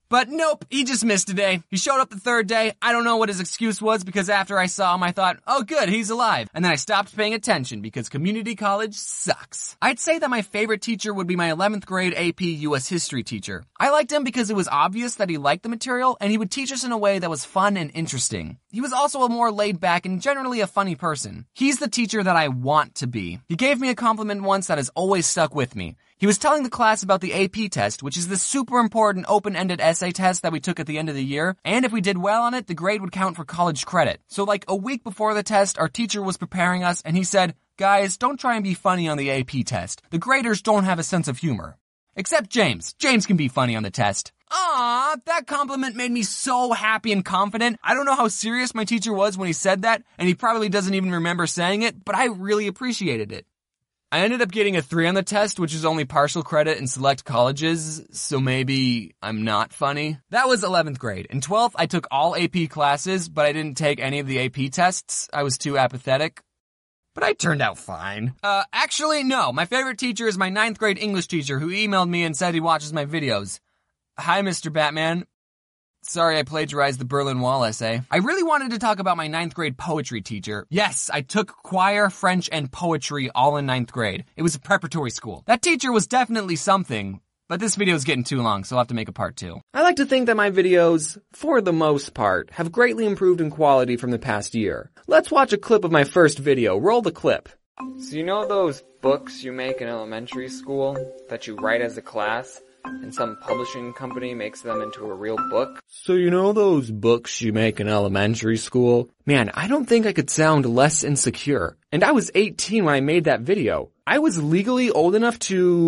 But nope, he just missed a day. He showed up the third day. I don't know what his excuse was because after I saw him, I thought, oh good, he's alive. And then I stopped paying attention because community college sucks. I'd say that my favorite teacher would be my eleventh grade A P U S history teacher. I liked him because it was obvious that he liked the material and he would teach us in a way that was fun and interesting. He was also a more laid back and generally a funny person. He's the teacher that I want to be. He gave me a compliment once that has always stuck with me. He was telling the class about the A P test, which is the super important open-ended essay test that we took at the end of the year, and if we did well on it, the grade would count for college credit. So like a week before the test, our teacher was preparing us, and he said, guys, don't try and be funny on the A P test. The graders don't have a sense of humor. Except James. James can be funny on the test. Aww, that compliment made me so happy and confident. I don't know how serious my teacher was when he said that, and he probably doesn't even remember saying it, but I really appreciated it. I ended up getting a three on the test, which is only partial credit in select colleges, so maybe I'm not funny. That was eleventh grade. In twelfth, I took all A P classes, but I didn't take any of the A P tests. I was too apathetic. But I turned out fine. Uh, actually, no. My favorite teacher is my ninth grade English teacher who emailed me and said he watches my videos. Hi, Mister Batman. Sorry I plagiarized the Berlin Wall essay. I really wanted to talk about my ninth grade poetry teacher. Yes, I took choir, French, and poetry all in ninth grade. It was a preparatory school. That teacher was definitely something, but this video is getting too long, so I'll have to make a part two. I like to think that my videos, for the most part, have greatly improved in quality from the past year. Let's watch a clip of my first video. Roll the clip. So you know those books you make in elementary school that you write as a class? And some publishing company makes them into a real book? So you know those books you make in elementary school? Man, I don't think I could sound less insecure. And I was eighteen when I made that video. I was legally old enough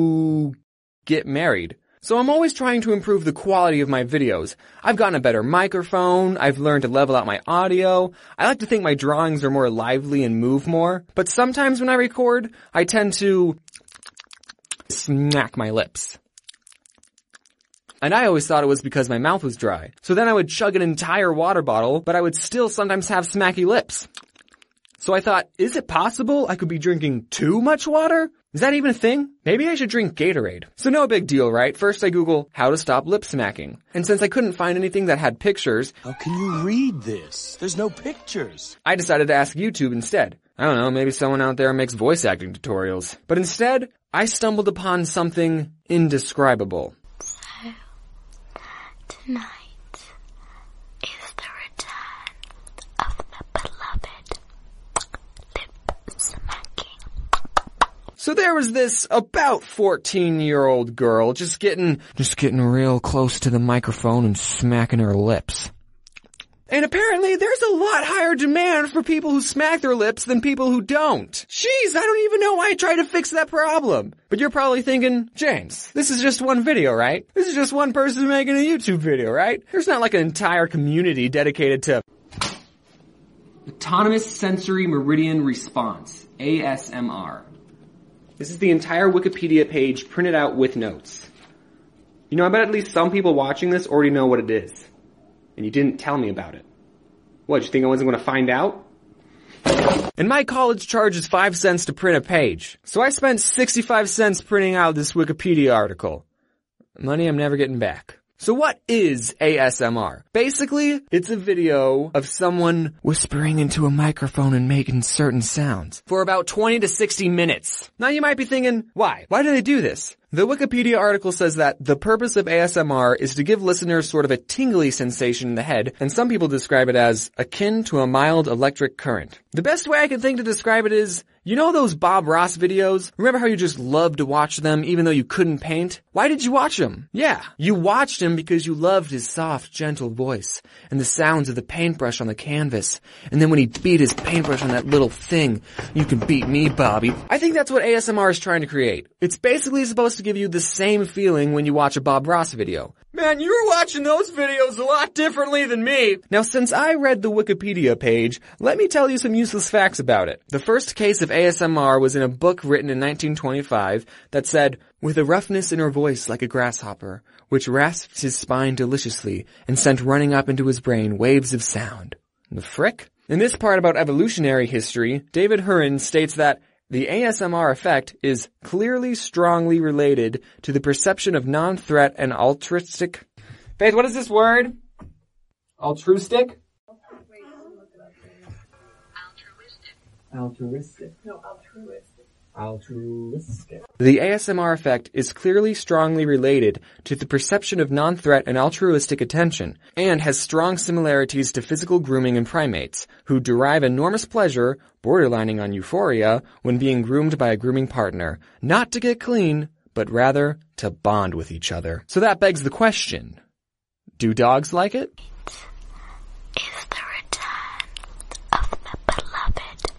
to get married. So I'm always trying to improve the quality of my videos. I've gotten a better microphone, I've learned to level out my audio, I like to think my drawings are more lively and move more, but sometimes when I record, I tend to smack my lips. And I always thought it was because my mouth was dry. So then I would chug an entire water bottle, but I would still sometimes have smacky lips. So I thought, is it possible I could be drinking too much water? Is that even a thing? Maybe I should drink Gatorade. So no big deal, right? First I Google how to stop lip smacking. And since I couldn't find anything that had pictures, how can you read this? There's no pictures. I decided to ask YouTube instead. I don't know, maybe someone out there makes voice acting tutorials. But instead, I stumbled upon something indescribable. Tonight is the return of the beloved lip smacking. So there was this about fourteen-year-old girl just getting, just getting real close to the microphone and smacking her lips. And apparently there's a lot higher demand for people who smack their lips than people who don't. Jeez, I don't even know why I tried to fix that problem. But you're probably thinking, James, this is just one video, right? This is just one person making a YouTube video, right? There's not like an entire community dedicated to Autonomous Sensory Meridian Response, A S M R. This is the entire Wikipedia page printed out with notes. You know, I bet at least some people watching this already know what it is. And you didn't tell me about it. What, you think I wasn't going to find out? And my college charges five cents to print a page. So I spent sixty-five cents printing out this Wikipedia article. Money I'm never getting back. So what is A S M R? Basically, it's a video of someone whispering into a microphone and making certain sounds for about twenty to sixty minutes. Now you might be thinking, why? Why do they do this? The Wikipedia article says that the purpose of A S M R is to give listeners sort of a tingly sensation in the head, and some people describe it as akin to a mild electric current. The best way I can think to describe it is, you know those Bob Ross videos? Remember how you just loved to watch them even though you couldn't paint? Why did you watch them? Yeah, you watched him because you loved his soft, gentle voice and the sounds of the paintbrush on the canvas. And then when he beat his paintbrush on that little thing, you can beat me, Bobby. I think that's what A S M R is trying to create. It's basically supposed to give you the same feeling when you watch a Bob Ross video. Man, you were watching those videos a lot differently than me. Now, since I read the Wikipedia page, let me tell you some useless facts about it. The first case of A S M R was in a book written in nineteen twenty-five that said, with a roughness in her voice like a grasshopper, which rasped his spine deliciously and sent running up into his brain waves of sound. The frick? In this part about evolutionary history, David Hurin states that the A S M R effect is clearly strongly related to the perception of non-threat and altruistic Faith, what is this word? Altruistic? Altruistic. No, altruistic. Altruistic. The A S M R effect is clearly strongly related to the perception of non-threat and altruistic attention, and has strong similarities to physical grooming in primates, who derive enormous pleasure, borderlining on euphoria, when being groomed by a grooming partner, not to get clean, but rather to bond with each other. So that begs the question, do dogs like it? Is the return of the beloved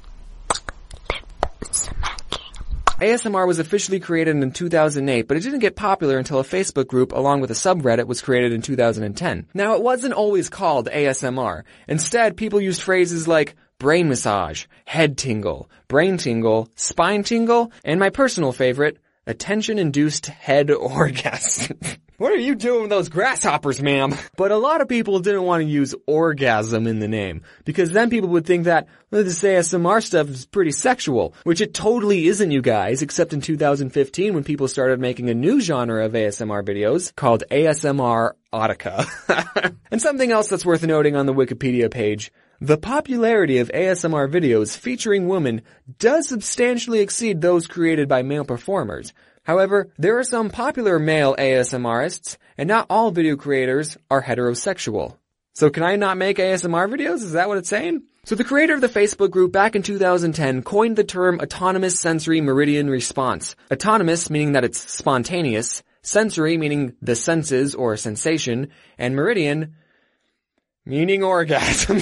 lip smacking. A S M R was officially created in two thousand eight, but it didn't get popular until a Facebook group along with a subreddit was created in two thousand ten. Now, it wasn't always called A S M R. Instead, people used phrases like brain massage, head tingle, brain tingle, spine tingle, and my personal favorite, attention-induced head orgasm. What are you doing with those grasshoppers, ma'am? But a lot of people didn't want to use orgasm in the name, because then people would think that, well, this A S M R stuff is pretty sexual, which it totally isn't, you guys, except in two thousand fifteen when people started making a new genre of A S M R videos called A S M R Erotica. And something else that's worth noting on the Wikipedia page, the popularity of A S M R videos featuring women does substantially exceed those created by male performers. However, there are some popular male ASMRists, and not all video creators are heterosexual. So can I not make A S M R videos? Is that what it's saying? So the creator of the Facebook group back in two thousand ten coined the term autonomous sensory meridian response. Autonomous meaning that it's spontaneous, sensory meaning the senses or sensation, and meridian meaning orgasm.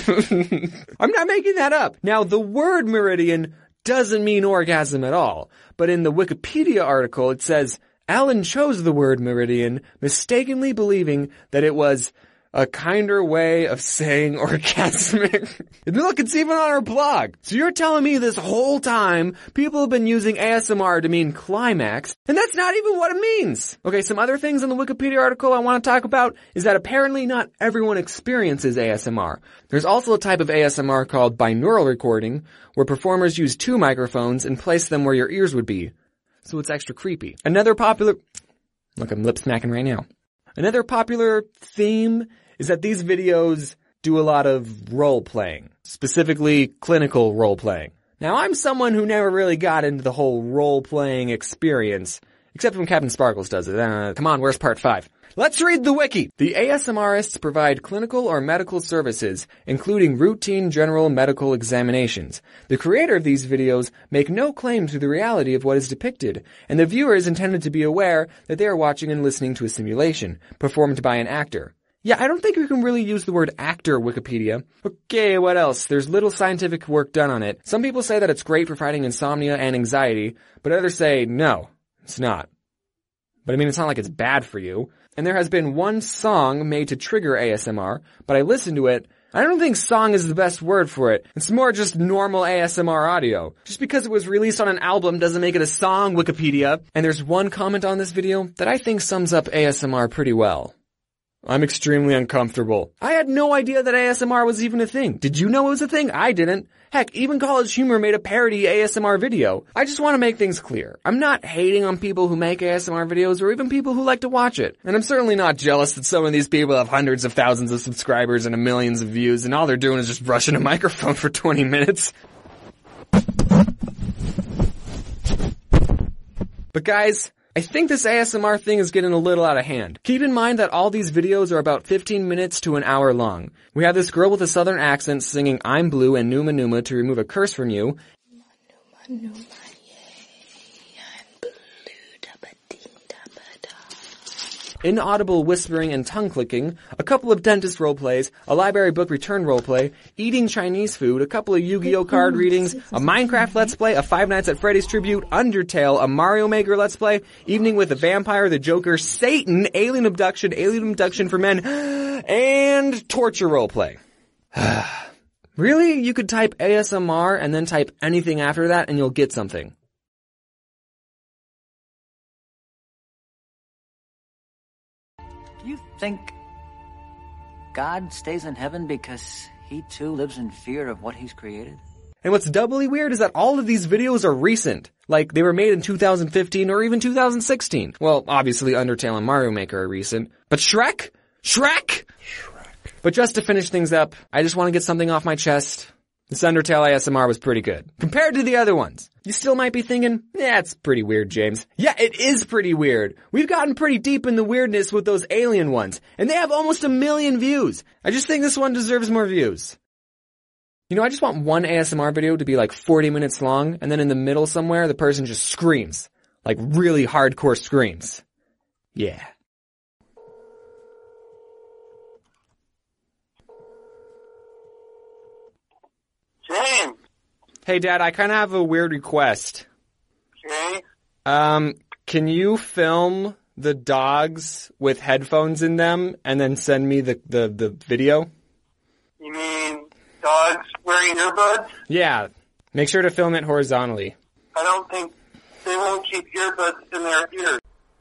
I'm not making that up. Now, the word meridian doesn't mean orgasm at all, but in the Wikipedia article it says, Alan chose the word meridian, mistakenly believing that it was a kinder way of saying orgasmic. And look, it's even on our blog. So you're telling me this whole time people have been using A S M R to mean climax, and that's not even what it means. Okay, some other things in the Wikipedia article I want to talk about is that apparently not everyone experiences A S M R. There's also a type of A S M R called binaural recording, where performers use two microphones and place them where your ears would be. So it's extra creepy. Another popular... Look, I'm lip smacking right now. Another popular theme is that these videos do a lot of role-playing, specifically clinical role-playing. Now, I'm someone who never really got into the whole role-playing experience, except when Captain Sparkles does it. Uh, come on, where's part five? Let's read the wiki! The ASMRists provide clinical or medical services, including routine general medical examinations. The creator of these videos make no claim to the reality of what is depicted, and the viewer is intended to be aware that they are watching and listening to a simulation, performed by an actor. Yeah, I don't think we can really use the word actor, Wikipedia. Okay, what else? There's little scientific work done on it. Some people say that it's great for fighting insomnia and anxiety, but others say, no, it's not. But I mean, it's not like it's bad for you. And there has been one song made to trigger A S M R, but I listened to it. I don't think song is the best word for it. It's more just normal A S M R audio. Just because it was released on an album doesn't make it a song, Wikipedia. And there's one comment on this video that I think sums up A S M R pretty well. I'm extremely uncomfortable. I had no idea that A S M R was even a thing. Did you know it was a thing? I didn't. Heck, even College Humor made a parody A S M R video. I just want to make things clear. I'm not hating on people who make A S M R videos or even people who like to watch it. And I'm certainly not jealous that some of these people have hundreds of thousands of subscribers and millions of views and all they're doing is just brushing a microphone for twenty minutes. But guys, I think this A S M R thing is getting a little out of hand. Keep in mind that all these videos are about fifteen minutes to an hour long. We have this girl with a southern accent singing I'm Blue and Numa Numa to remove a curse from you. Numa, Numa, yay, I'm blue, da-ba-dee-da-ba-da. Inaudible whispering and tongue clicking, a couple of dentist role plays, a library book return role play, eating Chinese food, a couple of Yu-Gi-Oh card readings, a Minecraft Let's Play, a Five Nights at Freddy's tribute, Undertale, a Mario Maker Let's Play, Evening with the Vampire, the Joker, Satan, Alien Abduction, Alien Abduction for Men, and torture role play. Really? You could type A S M R and then type anything after that and you'll get something. Do you think God stays in heaven because he too lives in fear of what he's created? And what's doubly weird is that all of these videos are recent. Like, they were made in two thousand fifteen or even two thousand sixteen. Well, obviously Undertale and Mario Maker are recent. But Shrek? Shrek! Shrek. But just to finish things up, I just want to get something off my chest. This Undertale A S M R was pretty good. Compared to the other ones. You still might be thinking, yeah, it's pretty weird, James. Yeah, it is pretty weird. We've gotten pretty deep in the weirdness with those alien ones, and they have almost a million views. I just think this one deserves more views. You know, I just want one A S M R video to be like forty minutes long, and then in the middle somewhere, the person just screams. Like really hardcore screams. Yeah. James. Hey, Dad, I kind of have a weird request. Okay. Um, can you film the dogs with headphones in them and then send me the, the, the video? You mean dogs wearing earbuds? Yeah. Make sure to film it horizontally. I don't think they won't keep earbuds in their ears.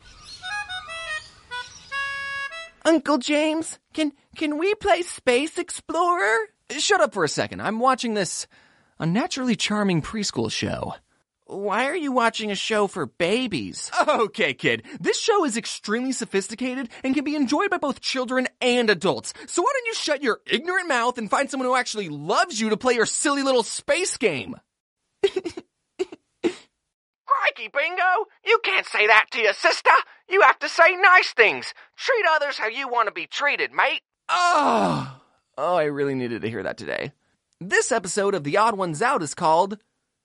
Uncle James, can can we play Space Explorer? Shut up for a second. I'm watching this unnaturally charming preschool show. Why are you watching a show for babies? Okay, kid. This show is extremely sophisticated and can be enjoyed by both children and adults. So why don't you shut your ignorant mouth and find someone who actually loves you to play your silly little space game? Crikey, Bingo! You can't say that to your sister! You have to say nice things! Treat others how you want to be treated, mate! Oh, oh, I really needed to hear that today. This episode of The Odd Ones Out is called...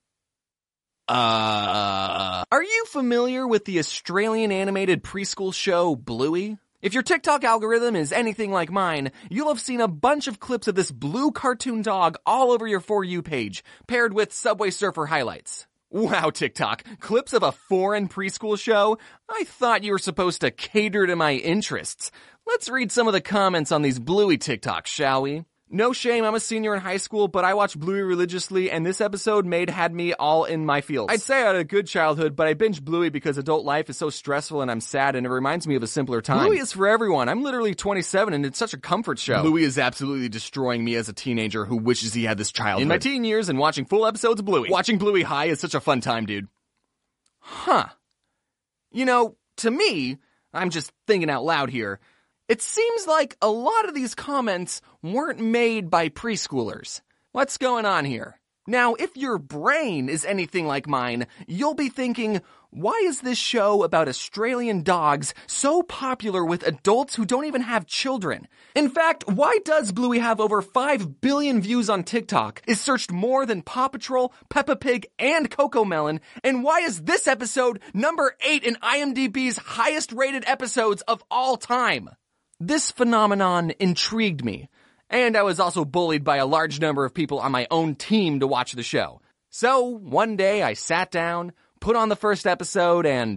Uh... Are you familiar with the Australian animated preschool show Bluey? If your TikTok algorithm is anything like mine, you'll have seen a bunch of clips of this blue cartoon dog all over your For You page, paired with Subway Surfer highlights. Wow, TikTok, clips of a foreign preschool show? I thought you were supposed to cater to my interests. Let's read some of the comments on these Bluey TikToks, shall we? No shame, I'm a senior in high school, but I watch Bluey religiously, and this episode made had me all in my feels. I'd say I had a good childhood, but I binged Bluey because adult life is so stressful and I'm sad, and it reminds me of a simpler time. Bluey is for everyone. I'm literally twenty-seven, and it's such a comfort show. Bluey is absolutely destroying me as a teenager who wishes he had this childhood. In my teen years and watching full episodes of Bluey. Watching Bluey high is such a fun time, dude. Huh. You know, to me, I'm just thinking out loud here, it seems like a lot of these comments weren't made by preschoolers. What's going on here? Now, if your brain is anything like mine, you'll be thinking, why is this show about Australian dogs so popular with adults who don't even have children? In fact, why does Bluey have over five billion views on TikTok, is searched more than Paw Patrol, Peppa Pig, and CoComelon, and why is this episode number eight in IMDb's highest rated episodes of all time? This phenomenon intrigued me, and I was also bullied by a large number of people on my own team to watch the show. So, one day I sat down, put on the first episode, and...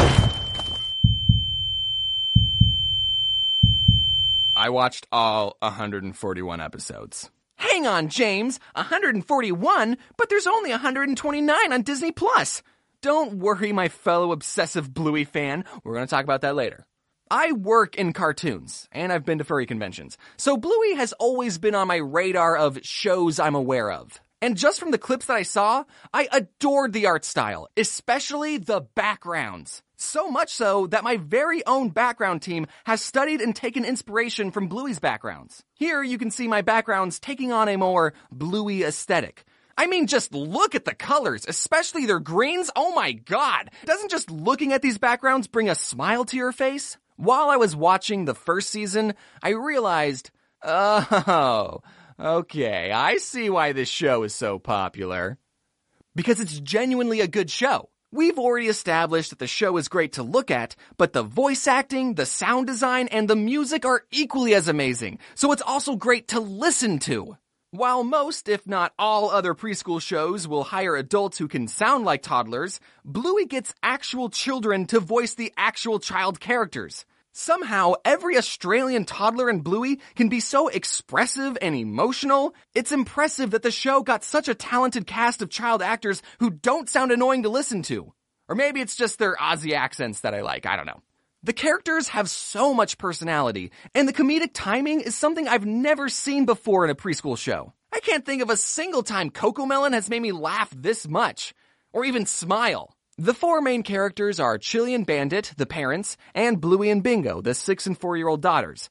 I watched all one hundred forty-one episodes. Hang on, James! one hundred forty-one? But there's only one hundred twenty-nine on Disney Plus! Don't worry, my fellow obsessive Bluey fan. We're gonna talk about that later. I work in cartoons, and I've been to furry conventions, so Bluey has always been on my radar of shows I'm aware of. And just from the clips that I saw, I adored the art style, especially the backgrounds. So much so that my very own background team has studied and taken inspiration from Bluey's backgrounds. Here you can see my backgrounds taking on a more Bluey aesthetic. I mean, just look at the colors, especially their greens. Oh my god! Doesn't just looking at these backgrounds bring a smile to your face? While I was watching the first season, I realized, oh, okay, I see why this show is so popular. Because it's genuinely a good show. We've already established that the show is great to look at, but the voice acting, the sound design, and the music are equally as amazing, so it's also great to listen to. While most, if not all, other preschool shows will hire adults who can sound like toddlers, Bluey gets actual children to voice the actual child characters. Somehow, every Australian toddler in Bluey can be so expressive and emotional. It's impressive that the show got such a talented cast of child actors who don't sound annoying to listen to. Or maybe it's just their Aussie accents that I like, I don't know. The characters have so much personality, and the comedic timing is something I've never seen before in a preschool show. I can't think of a single time CoComelon has made me laugh this much, or even smile. The four main characters are Chili and Bandit, the parents, and Bluey and Bingo, the six and four-year-old daughters.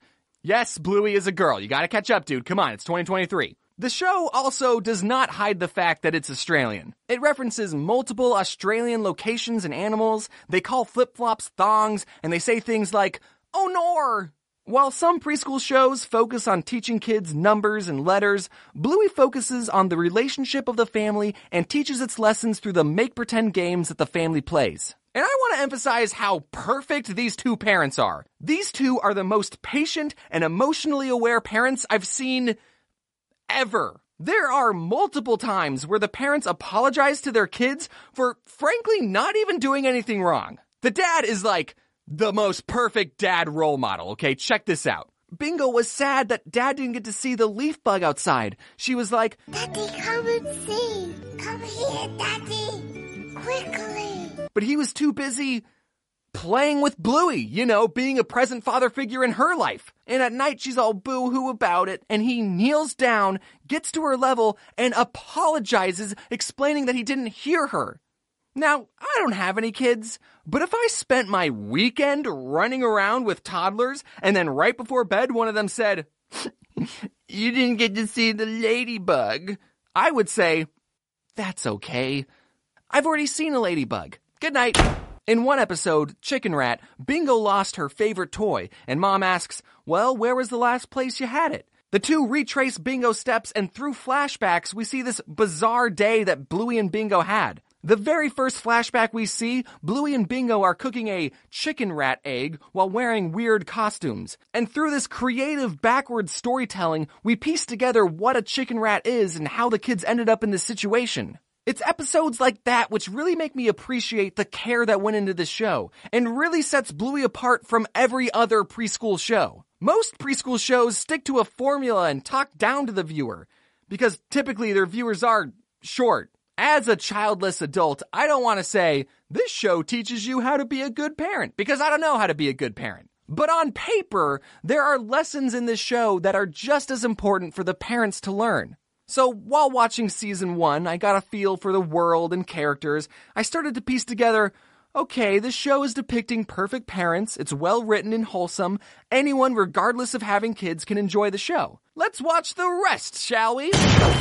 Yes, Bluey is a girl. You gotta catch up, dude. Come on, it's twenty twenty-three. The show also does not hide the fact that it's Australian. It references multiple Australian locations and animals. They call flip-flops thongs, and they say things like, "Oh, nor!" While some preschool shows focus on teaching kids numbers and letters, Bluey focuses on the relationship of the family and teaches its lessons through the make-pretend games that the family plays. And I want to emphasize how perfect these two parents are. These two are the most patient and emotionally aware parents I've seen ever. There are multiple times where the parents apologize to their kids for, frankly, not even doing anything wrong. The dad is like the most perfect dad role model, okay? Check this out. Bingo was sad that Dad didn't get to see the leaf bug outside. She was like, "Daddy, come and see. Come here, Daddy. Quickly." But he was too busy playing with Bluey, you know, being a present father figure in her life. And at night, she's all boo-hoo about it, and he kneels down, gets to her level, and apologizes, explaining that he didn't hear her. Now, I don't have any kids, but if I spent my weekend running around with toddlers, and then right before bed, one of them said, "You didn't get to see the ladybug," I would say, "That's okay. I've already seen a ladybug. Good night." In one episode, Chicken Rat, Bingo lost her favorite toy, and Mom asks, "Well, where was the last place you had it?" The two retrace Bingo's steps, and through flashbacks, we see this bizarre day that Bluey and Bingo had. The very first flashback we see, Bluey and Bingo are cooking a chicken rat egg while wearing weird costumes. And through this creative backwards storytelling, we piece together what a chicken rat is and how the kids ended up in this situation. It's episodes like that which really make me appreciate the care that went into this show, and really sets Bluey apart from every other preschool show. Most preschool shows stick to a formula and talk down to the viewer, because typically their viewers are short. As a childless adult, I don't want to say, this show teaches you how to be a good parent, because I don't know how to be a good parent. But on paper, there are lessons in this show that are just as important for the parents to learn. So while watching season one, I got a feel for the world and characters. I started to piece together, okay, this show is depicting perfect parents. It's well written and wholesome. Anyone, regardless of having kids, can enjoy the show. Let's watch the rest, shall we?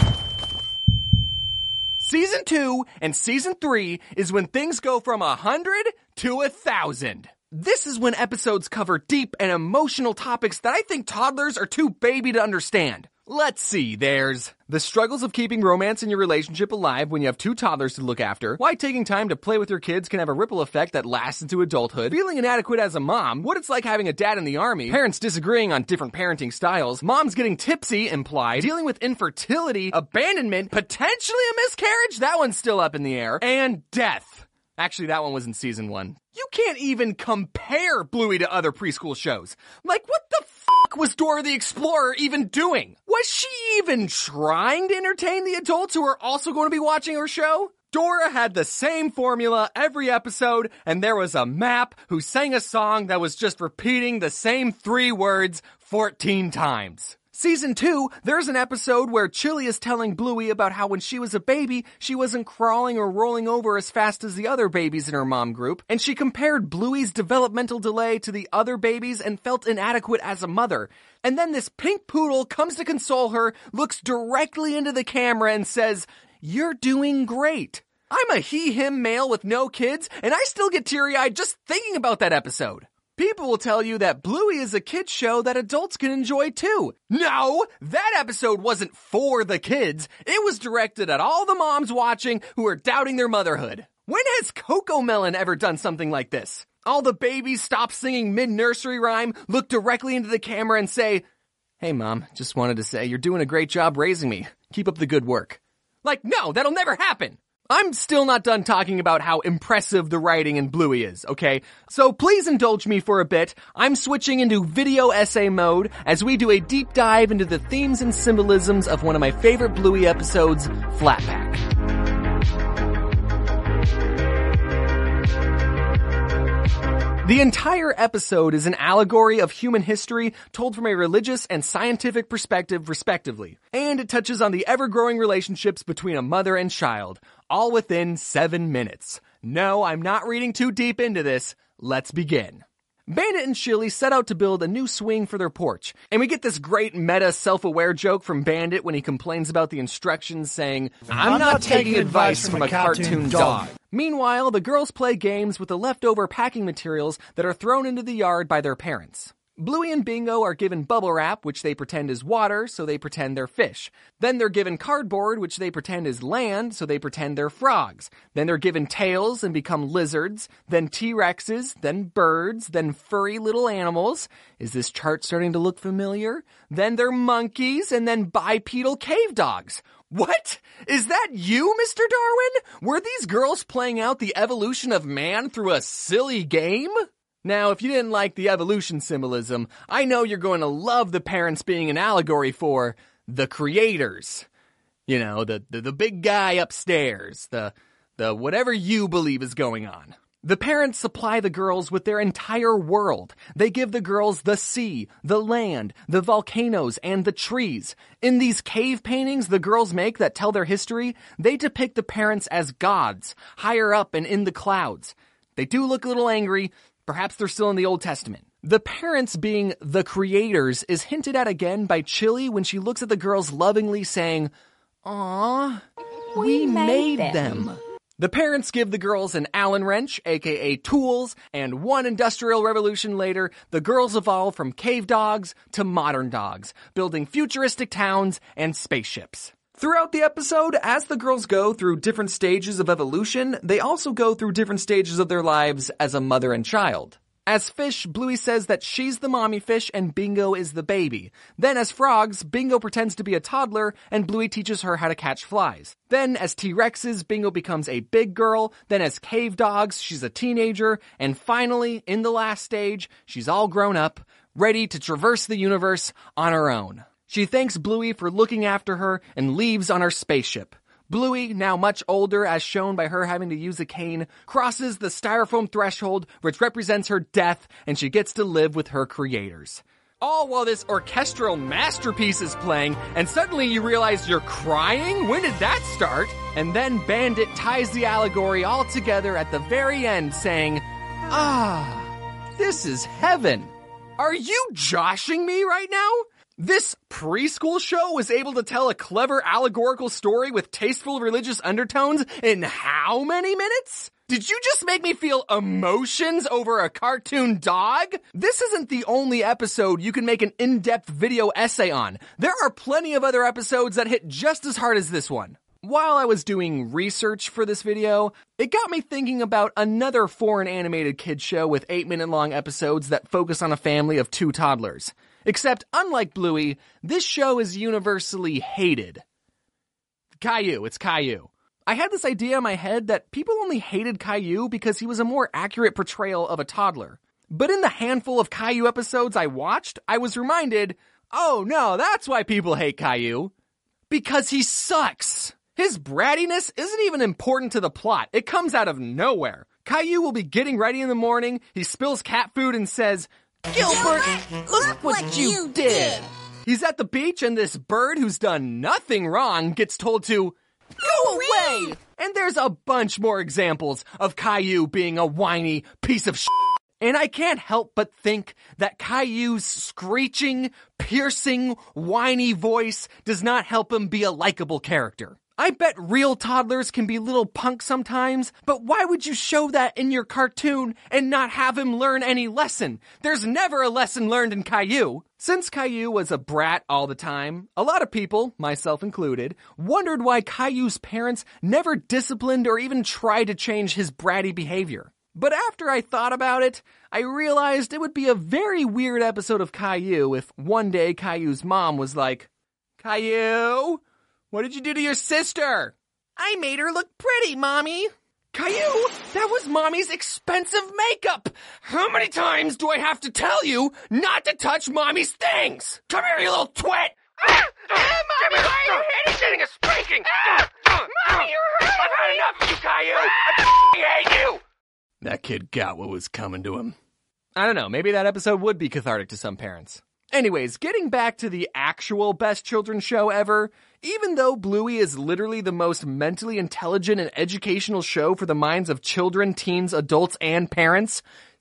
Season two and season three is when things go from a hundred to a thousand. This is when episodes cover deep and emotional topics that I think toddlers are too baby to understand. Let's see, there's the struggles of keeping romance in your relationship alive when you have two toddlers to look after, why taking time to play with your kids can have a ripple effect that lasts into adulthood, feeling inadequate as a mom, what it's like having a dad in the army, parents disagreeing on different parenting styles, moms getting tipsy implied, dealing with infertility, abandonment, potentially a miscarriage, that one's still up in the air, and death. Actually, that one was in season one. You can't even compare Bluey to other preschool shows. Like, what the fuck was Dora the Explorer even doing? Was she even trying to entertain the adults who are also going to be watching her show? Dora had the same formula every episode, and there was a map who sang a song that was just repeating the same three words fourteen times. Season two, there's an episode where Chili is telling Bluey about how when she was a baby, she wasn't crawling or rolling over as fast as the other babies in her mom group, and she compared Bluey's developmental delay to the other babies and felt inadequate as a mother. And then this pink poodle comes to console her, looks directly into the camera and says, "You're doing great." I'm a he-him male with no kids, and I still get teary-eyed just thinking about that episode. People will tell you that Bluey is a kid's show that adults can enjoy too. No, that episode wasn't for the kids. It was directed at all the moms watching who are doubting their motherhood. When has Cocomelon ever done something like this? All the babies stop singing mid-nursery rhyme, look directly into the camera and say, "Hey mom, just wanted to say you're doing a great job raising me. Keep up the good work." Like, no, that'll never happen. I'm still not done talking about how impressive the writing in Bluey is, okay? So please indulge me for a bit. I'm switching into video essay mode as we do a deep dive into the themes and symbolisms of one of my favorite Bluey episodes, Flat Pack. The entire episode is an allegory of human history told from a religious and scientific perspective, respectively. And it touches on the ever-growing relationships between a mother and child, all within seven minutes. No, I'm not reading too deep into this. Let's begin. Bandit and Chili set out to build a new swing for their porch, and we get this great meta self-aware joke from Bandit when he complains about the instructions saying, I'm, I'm not, not taking advice from a cartoon, cartoon dog. dog. Meanwhile, the girls play games with the leftover packing materials that are thrown into the yard by their parents. Bluey and Bingo are given bubble wrap, which they pretend is water, so they pretend they're fish. Then they're given cardboard, which they pretend is land, so they pretend they're frogs. Then they're given tails and become lizards, then T-Rexes, then birds, then furry little animals. Is this chart starting to look familiar? Then they're monkeys, and then bipedal cave dogs. What? Is that you, Mister Darwin? Were these girls playing out the evolution of man through a silly game? Now, if you didn't like the evolution symbolism, I know you're going to love the parents being an allegory for the creators. You know, the, the, the big guy upstairs, the, the whatever you believe is going on. The parents supply the girls with their entire world. They give the girls the sea, the land, the volcanoes, and the trees. In these cave paintings the girls make that tell their history, they depict the parents as gods, higher up and in the clouds. They do look a little angry. Perhaps they're still in the Old Testament. The parents being the creators is hinted at again by Chili when she looks at the girls lovingly saying, "Aw, we, we made, made them. them." The parents give the girls an Allen wrench, aka tools, and one industrial revolution later, the girls evolve from cave dogs to modern dogs, building futuristic towns and spaceships. Throughout the episode, as the girls go through different stages of evolution, they also go through different stages of their lives as a mother and child. As fish, Bluey says that she's the mommy fish and Bingo is the baby. Then as frogs, Bingo pretends to be a toddler and Bluey teaches her how to catch flies. Then as T-Rexes, Bingo becomes a big girl. Then as cave dogs, she's a teenager. And finally, in the last stage, she's all grown up, ready to traverse the universe on her own. She thanks Bluey for looking after her and leaves on her spaceship. Bluey, now much older as shown by her having to use a cane, crosses the styrofoam threshold which represents her death and she gets to live with her creators. All while this orchestral masterpiece is playing and suddenly you realize you're crying? When did that start? And then Bandit ties the allegory all together at the very end saying, "Ah, this is heaven." Are you joshing me right now? This preschool show was able to tell a clever allegorical story with tasteful religious undertones in how many minutes? Did you just make me feel emotions over a cartoon dog? This isn't the only episode you can make an in-depth video essay on. There are plenty of other episodes that hit just as hard as this one. While I was doing research for this video, it got me thinking about another foreign animated kids show with eight minute long episodes that focus on a family of two toddlers. Except, unlike Bluey, this show is universally hated. Caillou, it's Caillou. I had this idea in my head that people only hated Caillou because he was a more accurate portrayal of a toddler. But in the handful of Caillou episodes I watched, I was reminded, oh no, that's why people hate Caillou. Because he sucks. His brattiness isn't even important to the plot. It comes out of nowhere. Caillou will be getting ready in the morning, he spills cat food and says, "Gilbert, look what you did." He's at the beach and this bird who's done nothing wrong gets told to go away. And there's a bunch more examples of Caillou being a whiny piece of shit. And I can't help but think that Caillou's screeching, piercing, whiny voice does not help him be a likable character. I bet real toddlers can be little punks sometimes, but why would you show that in your cartoon and not have him learn any lesson? There's never a lesson learned in Caillou. Since Caillou was a brat all the time, a lot of people, myself included, wondered why Caillou's parents never disciplined or even tried to change his bratty behavior. But after I thought about it, I realized it would be a very weird episode of Caillou if one day Caillou's mom was like, "Caillou, what did you do to your sister?" "I made her look pretty, Mommy." "Caillou, that was Mommy's expensive makeup. How many times do I have to tell you not to touch Mommy's things? Come here, you little twit." Ah, ah, Mommy, why are you hitting? Getting a spanking. Ah, ah, Mommy, you're hurting. I've had enough of you, Caillou. I f***ing hate you. That kid got what was coming to him. I don't know, maybe that episode would be cathartic to some parents. Anyways, getting back to the actual best children's show ever, even though Bluey is literally the most mentally intelligent and educational show for the minds of children, teens, adults, and parents,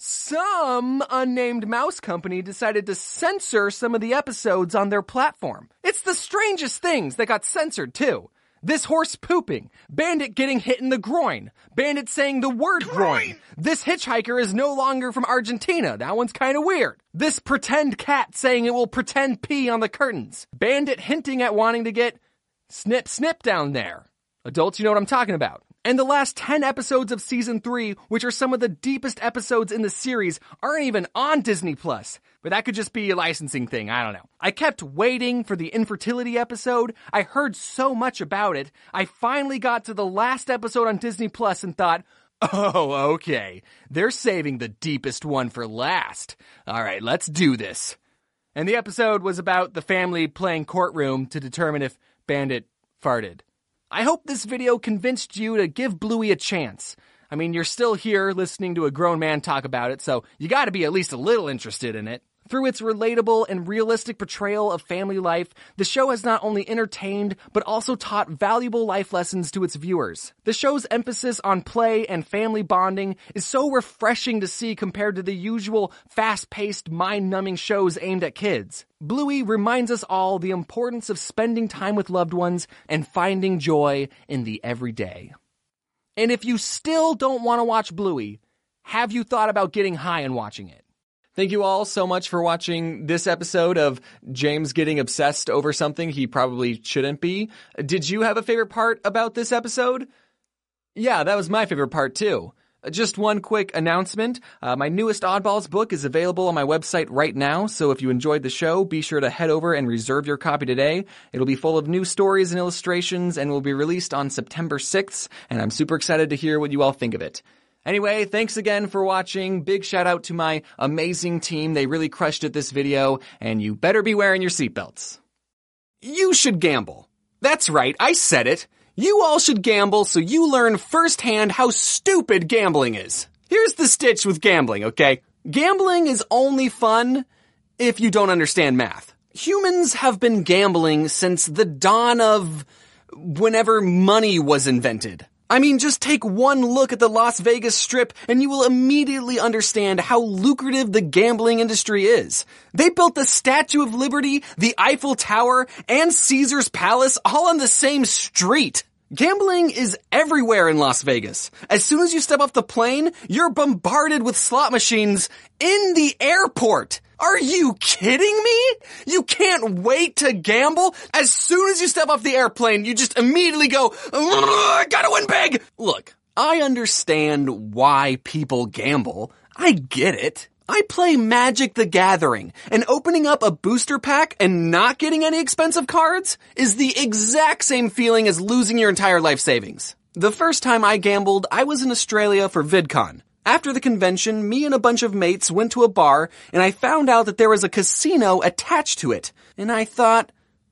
some unnamed mouse company decided to censor some of the episodes on their platform. It's the strangest things that got censored too. This horse pooping, Bandit getting hit in the groin, Bandit saying the word groin. groin. This hitchhiker is no longer from Argentina. That one's kind of weird. This pretend cat saying it will pretend pee on the curtains. Bandit hinting at wanting to get snip snip down there. Adults, you know what I'm talking about. And the last ten episodes of season three, which are some of the deepest episodes in the series, aren't even on Disney Plus. But that could just be a licensing thing, I don't know. I kept waiting for the infertility episode. I heard so much about it. I finally got to the last episode on Disney Plus and thought, oh, okay. They're saving the deepest one for last. All right, let's do this. And the episode was about the family playing courtroom to determine if Bandit farted. I hope this video convinced you to give Bluey a chance. I mean, you're still here listening to a grown man talk about it, so you gotta be at least a little interested in it. Through its relatable and realistic portrayal of family life, the show has not only entertained, but also taught valuable life lessons to its viewers. The show's emphasis on play and family bonding is so refreshing to see compared to the usual fast-paced, mind-numbing shows aimed at kids. Bluey reminds us all the importance of spending time with loved ones and finding joy in the everyday. And if you still don't want to watch Bluey, have you thought about getting high and watching it? Thank you all so much for watching this episode of James getting obsessed over something he probably shouldn't be. Did you have a favorite part about this episode? Yeah, that was my favorite part too. Just one quick announcement. Uh, my newest Oddballs book is available on my website right now, so if you enjoyed the show, be sure to head over and reserve your copy today. It'll be full of new stories and illustrations and will be released on September sixth, and I'm super excited to hear what you all think of it. Anyway, thanks again for watching. Big shout out to my amazing team. They really crushed it this video, and you better be wearing your seatbelts. You should gamble. That's right, I said it. You all should gamble so you learn firsthand how stupid gambling is. Here's the stitch with gambling, okay? Gambling is only fun if you don't understand math. Humans have been gambling since the dawn of whenever money was invented. I mean, just take one look at the Las Vegas Strip and you will immediately understand how lucrative the gambling industry is. They built the Statue of Liberty, the Eiffel Tower, and Caesar's Palace all on the same street. Gambling is everywhere in Las Vegas. As soon as you step off the plane, you're bombarded with slot machines in the airport. Are you kidding me? You can't wait to gamble? As soon as you step off the airplane, you just immediately go, I gotta win big! Look, I understand why people gamble. I get it. I play Magic the Gathering, and opening up a booster pack and not getting any expensive cards is the exact same feeling as losing your entire life savings. The first time I gambled, I was in Australia for VidCon. After the convention, me and a bunch of mates went to a bar, and I found out that there was a casino attached to it. And I thought,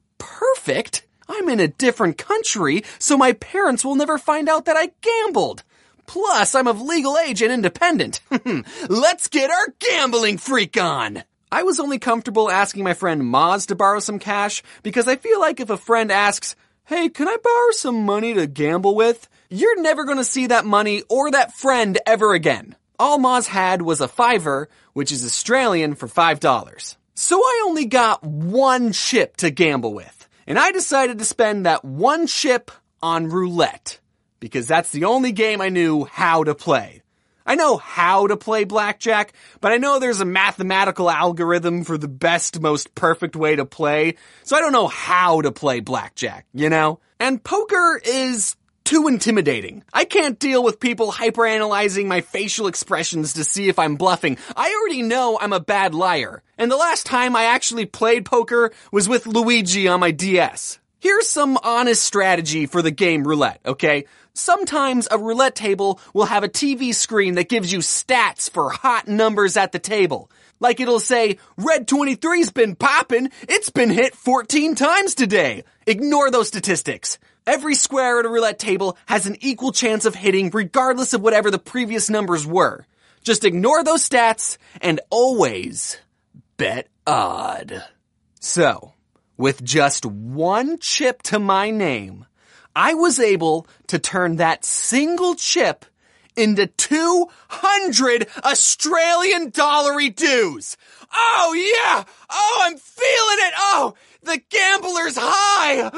perfect! I'm in a different country, so my parents will never find out that I gambled. Plus, I'm of legal age and independent. Let's get our gambling freak on! I was only comfortable asking my friend Moz to borrow some cash, because I feel like if a friend asks, hey, can I borrow some money to gamble with? You're never gonna see that money or that friend ever again. All Moz had was a fiver, which is Australian for five dollars. So I only got one chip to gamble with, and I decided to spend that one chip on roulette, because that's the only game I knew how to play. I know how to play blackjack, but I know there's a mathematical algorithm for the best, most perfect way to play, so I don't know how to play blackjack, you know? And poker is too intimidating. I can't deal with people hyperanalyzing my facial expressions to see if I'm bluffing. I already know I'm a bad liar. And the last time I actually played poker was with Luigi on my D S. Here's some honest strategy for the game roulette, okay? Sometimes a roulette table will have a T V screen that gives you stats for hot numbers at the table. Like it'll say, Red twenty-three's been poppin', it's been hit fourteen times today. Ignore those statistics. Every square at a roulette table has an equal chance of hitting regardless of whatever the previous numbers were. Just ignore those stats and always bet odd. So, with just one chip to my name, I was able to turn that single chip into two hundred Australian dollary dues. Oh yeah! Oh, I'm feeling it! Oh, the gambler's high!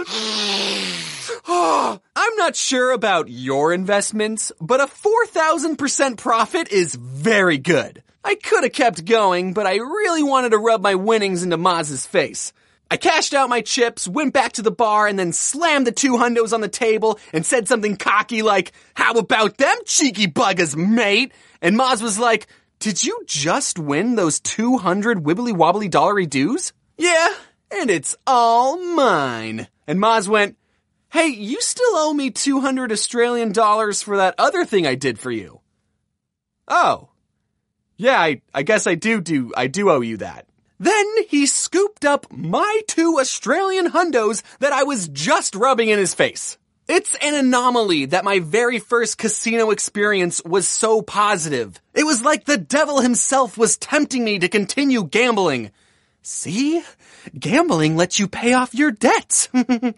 Oh, I'm not sure about your investments, but a four thousand percent profit is very good. I could have kept going, but I really wanted to rub my winnings into Maz's face. I cashed out my chips, went back to the bar, and then slammed the two hundos on the table and said something cocky like, "How about them cheeky buggers, mate?" And Maz was like, "Did you just win those two hundred wibbly wobbly dollary dues?" "Yeah, and it's all mine." And Maz went, "Hey, you still owe me two hundred Australian dollars for that other thing I did for you." "Oh. Yeah, I, I guess I do do, I do owe you that." Then he scooped up my two Australian hundos that I was just rubbing in his face. It's an anomaly that my very first casino experience was so positive. It was like the devil himself was tempting me to continue gambling. See? Gambling lets you pay off your debts. Never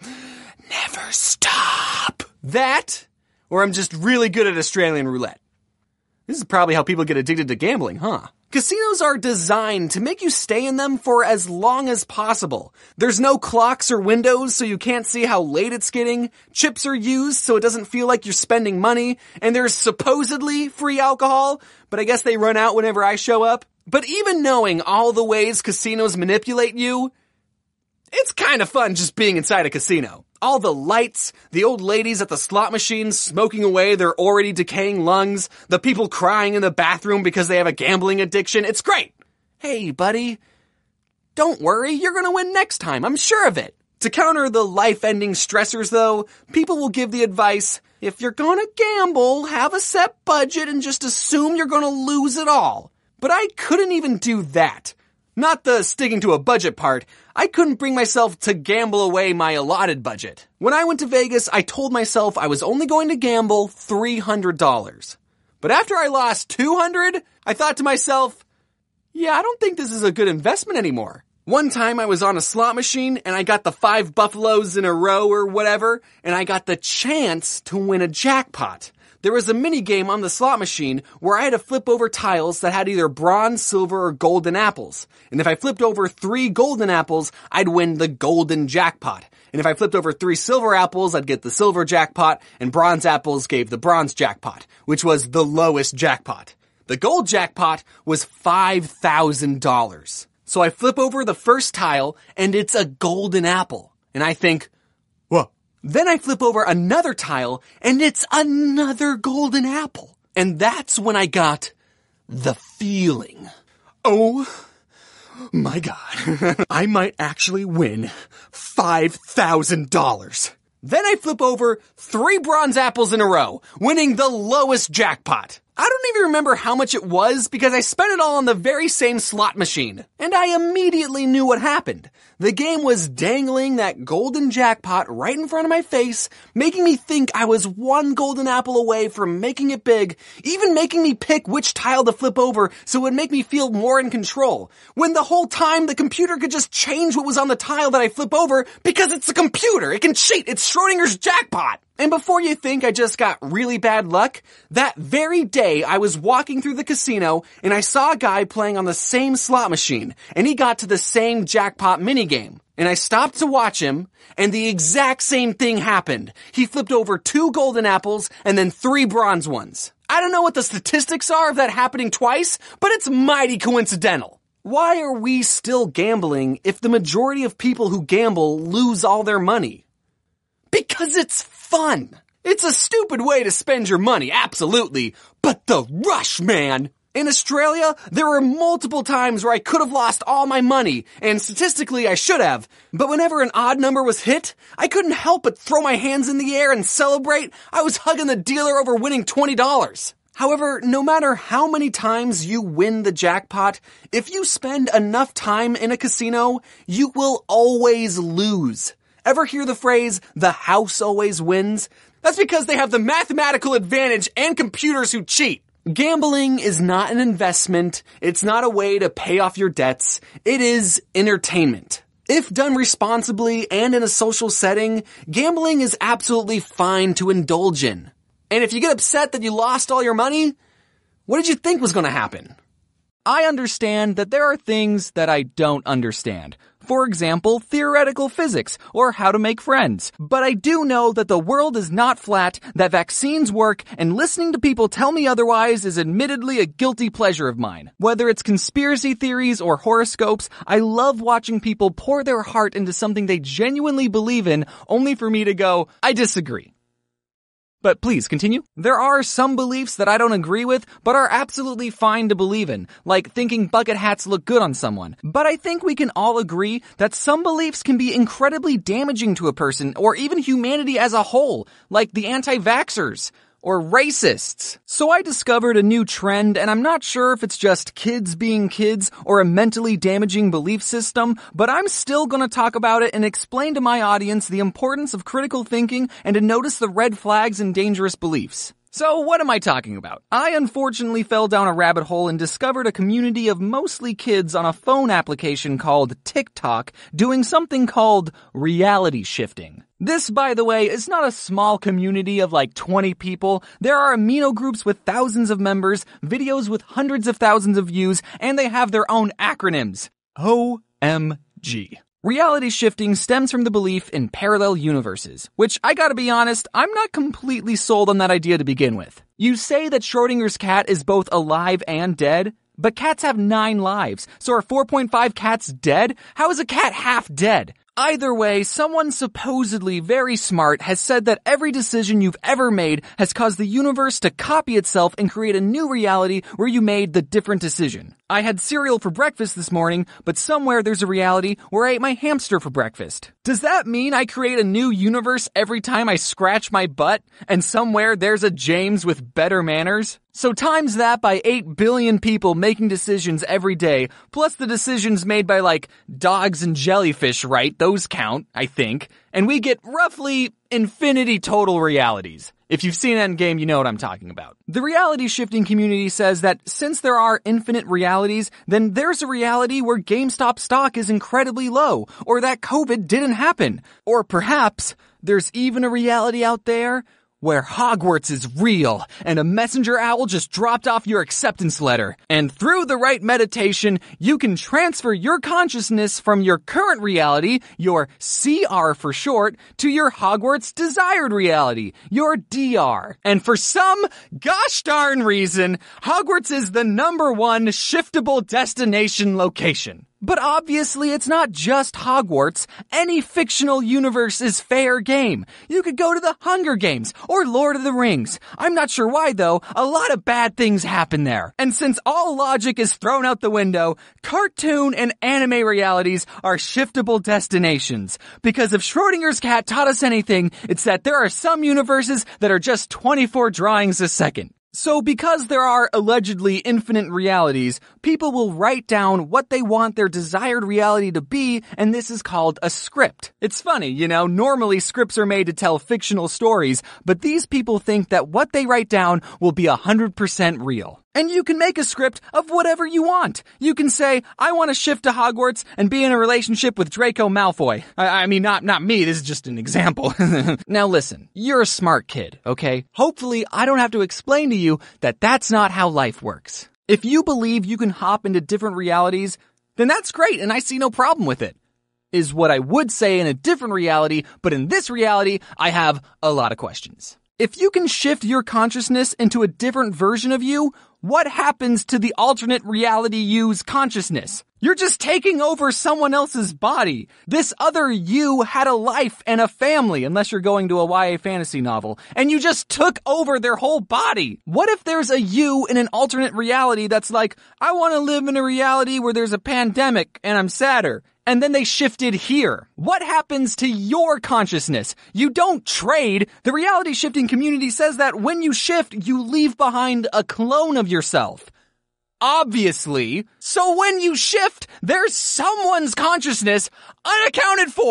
stop. That, or I'm just really good at Australian roulette. This is probably how people get addicted to gambling, huh? Casinos are designed to make you stay in them for as long as possible. There's no clocks or windows, so you can't see how late it's getting. Chips are used, so it doesn't feel like you're spending money. And there's supposedly free alcohol, but I guess they run out whenever I show up. But even knowing all the ways casinos manipulate you, it's kind of fun just being inside a casino. All the lights, the old ladies at the slot machines smoking away their already decaying lungs, the people crying in the bathroom because they have a gambling addiction. It's great. Hey, buddy, don't worry, you're gonna win next time, I'm sure of it. To counter the life-ending stressors, though, people will give the advice, if you're gonna gamble, have a set budget and just assume you're gonna lose it all. But I couldn't even do that. Not the sticking to a budget part. I couldn't bring myself to gamble away my allotted budget. When I went to Vegas, I told myself I was only going to gamble three hundred dollars. But after I lost two hundred dollars, I thought to myself, yeah, I don't think this is a good investment anymore. One time I was on a slot machine and I got the five buffaloes in a row or whatever, and I got the chance to win a jackpot. There was a mini game on the slot machine where I had to flip over tiles that had either bronze, silver, or golden apples. And if I flipped over three golden apples, I'd win the golden jackpot. And if I flipped over three silver apples, I'd get the silver jackpot, and bronze apples gave the bronze jackpot, which was the lowest jackpot. The gold jackpot was five thousand dollars. So I flip over the first tile, and it's a golden apple. And I think, whoa. Then I flip over another tile, and it's another golden apple. And that's when I got the feeling. Oh my God. I might actually win five thousand dollars. Then I flip over three bronze apples in a row, winning the lowest jackpot. I don't even remember how much it was because I spent it all on the very same slot machine. And I immediately knew what happened. The game was dangling that golden jackpot right in front of my face, making me think I was one golden apple away from making it big, even making me pick which tile to flip over so it would make me feel more in control. When the whole time the computer could just change what was on the tile that I flip over because it's a computer. It can cheat. It's Schrodinger's jackpot. And before you think I just got really bad luck, that very day I was walking through the casino and I saw a guy playing on the same slot machine and he got to the same jackpot minigame. And I stopped to watch him and the exact same thing happened. He flipped over two golden apples and then three bronze ones. I don't know what the statistics are of that happening twice, but it's mighty coincidental. Why are we still gambling if the majority of people who gamble lose all their money? Because it's fun. It's a stupid way to spend your money, absolutely. But the rush, man! In Australia, there were multiple times where I could have lost all my money, and statistically I should have. But whenever an odd number was hit, I couldn't help but throw my hands in the air and celebrate. I was hugging the dealer over winning twenty dollars. However, no matter how many times you win the jackpot, if you spend enough time in a casino, you will always lose. Ever hear the phrase, the house always wins? That's because they have the mathematical advantage and computers who cheat. Gambling is not an investment. It's not a way to pay off your debts. It is entertainment. If done responsibly and in a social setting, gambling is absolutely fine to indulge in. And if you get upset that you lost all your money, what did you think was going to happen? I understand that there are things that I don't understand. For example, theoretical physics or how to make friends. But I do know that the world is not flat, that vaccines work, and listening to people tell me otherwise is admittedly a guilty pleasure of mine. Whether it's conspiracy theories or horoscopes, I love watching people pour their heart into something they genuinely believe in, only for me to go, I disagree. But please, continue. There are some beliefs that I don't agree with, but are absolutely fine to believe in, like thinking bucket hats look good on someone. But I think we can all agree that some beliefs can be incredibly damaging to a person, or even humanity as a whole, like the anti-vaxxers. Or racists. So I discovered a new trend, and I'm not sure if it's just kids being kids or a mentally damaging belief system, but I'm still gonna talk about it and explain to my audience the importance of critical thinking and to notice the red flags and dangerous beliefs. So what am I talking about? I unfortunately fell down a rabbit hole and discovered a community of mostly kids on a phone application called TikTok doing something called reality shifting. This, by the way, is not a small community of like twenty people. There are amino groups with thousands of members, videos with hundreds of thousands of views, and they have their own acronyms. O M G. Reality shifting stems from the belief in parallel universes, which I gotta be honest, I'm not completely sold on that idea to begin with. You say that Schrodinger's cat is both alive and dead, but cats have nine lives, so are four point five cats dead? How is a cat half dead? Either way, someone supposedly very smart has said that every decision you've ever made has caused the universe to copy itself and create a new reality where you made the different decision. I had cereal for breakfast this morning, but somewhere there's a reality where I ate my hamster for breakfast. Does that mean I create a new universe every time I scratch my butt, and somewhere there's a James with better manners? So times that by eight billion people making decisions every day, plus the decisions made by like dogs and jellyfish, right? Those count, I think. And we get roughly infinity total realities. If you've seen Endgame, you know what I'm talking about. The reality shifting community says that since there are infinite realities, then there's a reality where GameStop stock is incredibly low, or that COVID didn't happen. Or perhaps there's even a reality out there where Hogwarts is real and a messenger owl just dropped off your acceptance letter. And through the right meditation, you can transfer your consciousness from your current reality, your C R for short, to your Hogwarts desired reality, your D R. And for some gosh darn reason, Hogwarts is the number one shiftable destination location. But obviously it's not just Hogwarts. Any fictional universe is fair game. You could go to the Hunger Games or Lord of the Rings. I'm not sure why though, a lot of bad things happen there. And since all logic is thrown out the window, cartoon and anime realities are shiftable destinations. Because if Schrodinger's cat taught us anything, it's that there are some universes that are just twenty-four drawings a second. So because there are allegedly infinite realities, people will write down what they want their desired reality to be, and this is called a script. It's funny, you know, normally scripts are made to tell fictional stories, but these people think that what they write down will be one hundred percent real. And you can make a script of whatever you want. You can say, I want to shift to Hogwarts and be in a relationship with Draco Malfoy. I, I mean, not, not me, this is just an example. Now listen, you're a smart kid, okay? Hopefully I don't have to explain to you that that's not how life works. If you believe you can hop into different realities, then that's great and I see no problem with it. Is what I would say in a different reality, but in this reality, I have a lot of questions. If you can shift your consciousness into a different version of you, what happens to the alternate reality you's consciousness? You're just taking over someone else's body. This other you had a life and a family, unless you're going to a Y A fantasy novel, and you just took over their whole body. What if there's a you in an alternate reality that's like, I want to live in a reality where there's a pandemic and I'm sadder? And then they shifted here. What happens to your consciousness? You don't trade. The reality shifting community says that when you shift, you leave behind a clone of yourself. Obviously. So when you shift, there's someone's consciousness unaccounted for.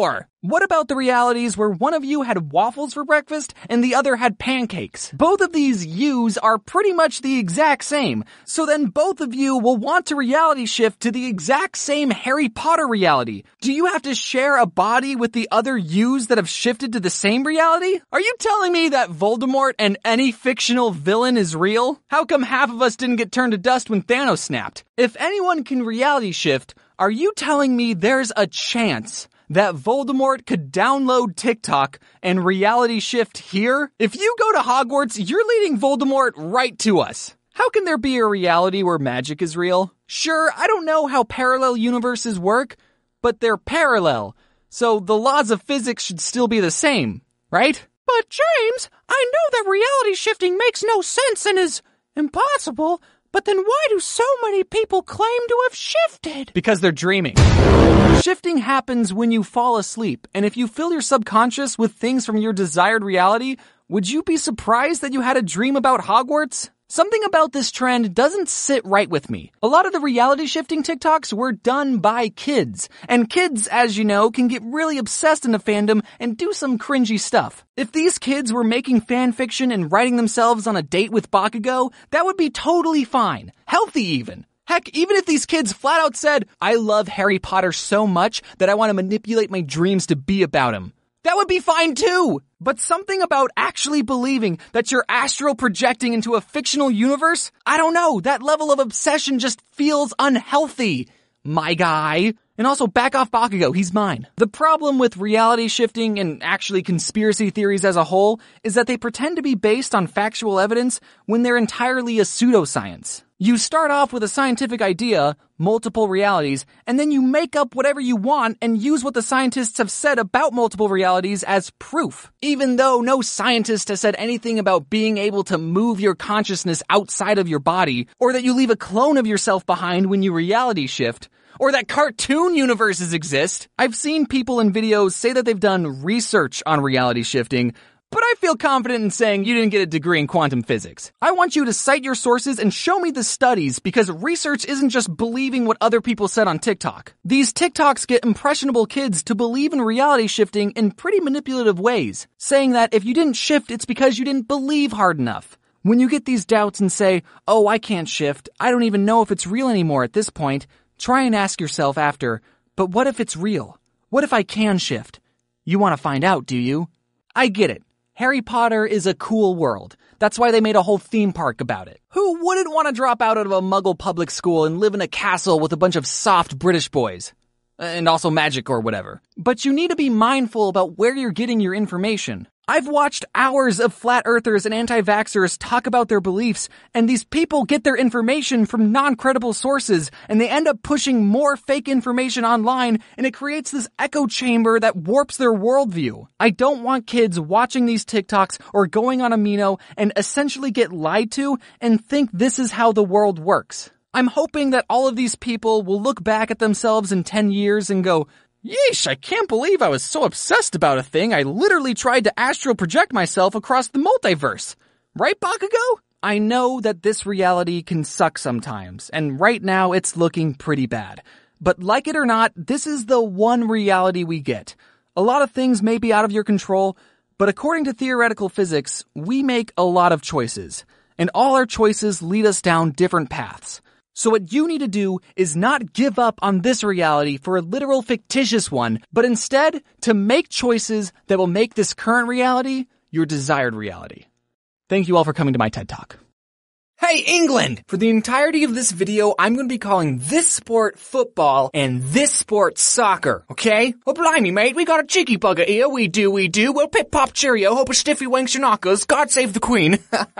What about the realities where one of you had waffles for breakfast and the other had pancakes? Both of these yous are pretty much the exact same, so then both of you will want to reality shift to the exact same Harry Potter reality. Do you have to share a body with the other yous that have shifted to the same reality? Are you telling me that Voldemort and any fictional villain is real? How come half of us didn't get turned to dust when Thanos snapped? If anyone can reality shift, are you telling me there's a chance that Voldemort could download TikTok and reality shift here? If you go to Hogwarts, you're leading Voldemort right to us. How can there be a reality where magic is real? Sure, I don't know how parallel universes work, but they're parallel, so the laws of physics should still be the same, right? But James, I know that reality shifting makes no sense and is impossible, but then why do so many people claim to have shifted? Because they're dreaming. Shifting happens when you fall asleep, and if you fill your subconscious with things from your desired reality, would you be surprised that you had a dream about Hogwarts? Something about this trend doesn't sit right with me. A lot of the reality shifting TikToks were done by kids, and kids, as you know, can get really obsessed in the fandom and do some cringy stuff. If these kids were making fan fiction and writing themselves on a date with Bakugo, that would be totally fine. Healthy even. Heck, even if these kids flat out said, I love Harry Potter so much that I want to manipulate my dreams to be about him, that would be fine too! But something about actually believing that you're astral projecting into a fictional universe? I don't know, that level of obsession just feels unhealthy, my guy. And also, back off Bakugo, he's mine. The problem with reality shifting and actually conspiracy theories as a whole is that they pretend to be based on factual evidence when they're entirely a pseudoscience. You start off with a scientific idea, multiple realities, and then you make up whatever you want and use what the scientists have said about multiple realities as proof. Even though no scientist has said anything about being able to move your consciousness outside of your body, or that you leave a clone of yourself behind when you reality shift, or that cartoon universes exist. I've seen people in videos say that they've done research on reality shifting, but I feel confident in saying you didn't get a degree in quantum physics. I want you to cite your sources and show me the studies, because research isn't just believing what other people said on TikTok. These TikToks get impressionable kids to believe in reality shifting in pretty manipulative ways, saying that if you didn't shift, it's because you didn't believe hard enough. When you get these doubts and say, oh, I can't shift, I don't even know if it's real anymore at this point, try and ask yourself after, but what if it's real? What if I can shift? You want to find out, do you? I get it. Harry Potter is a cool world. That's why they made a whole theme park about it. Who wouldn't want to drop out of a Muggle public school and live in a castle with a bunch of soft British boys? And also magic or whatever. But you need to be mindful about where you're getting your information. I've watched hours of flat earthers and anti-vaxxers talk about their beliefs, and these people get their information from non-credible sources, and they end up pushing more fake information online, and it creates this echo chamber that warps their worldview. I don't want kids watching these TikToks or going on Amino and essentially get lied to and think this is how the world works. I'm hoping that all of these people will look back at themselves in ten years and go, yeesh, I can't believe I was so obsessed about a thing I literally tried to astral project myself across the multiverse. Right, Bakugo? I know that this reality can suck sometimes, and right now it's looking pretty bad. But like it or not, this is the one reality we get. A lot of things may be out of your control, but according to theoretical physics, we make a lot of choices. And all our choices lead us down different paths. So what you need to do is not give up on this reality for a literal fictitious one, but instead to make choices that will make this current reality your desired reality. Thank you all for coming to my TED Talk. Hey, England! For the entirety of this video, I'm going to be calling this sport football and this sport soccer, okay? Well, blimey, mate, we got a cheeky bugger here, we do, we do. Well, pip pop cheerio, hope a stiffy wanks your knockers, God save the queen.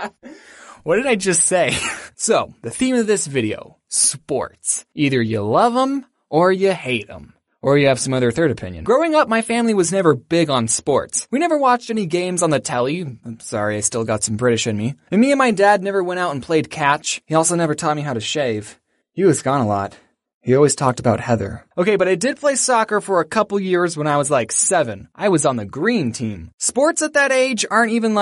What did I just say? So, the theme of this video, sports. Either you love them or you hate them. Or you have some other third opinion. Growing up, my family was never big on sports. We never watched any games on the telly. I'm sorry, I still got some British in me. And me and my dad never went out and played catch. He also never taught me how to shave. He was gone a lot. He always talked about Heather. Okay, but I did play soccer for a couple years when I was like seven. I was on the green team. Sports at that age aren't even like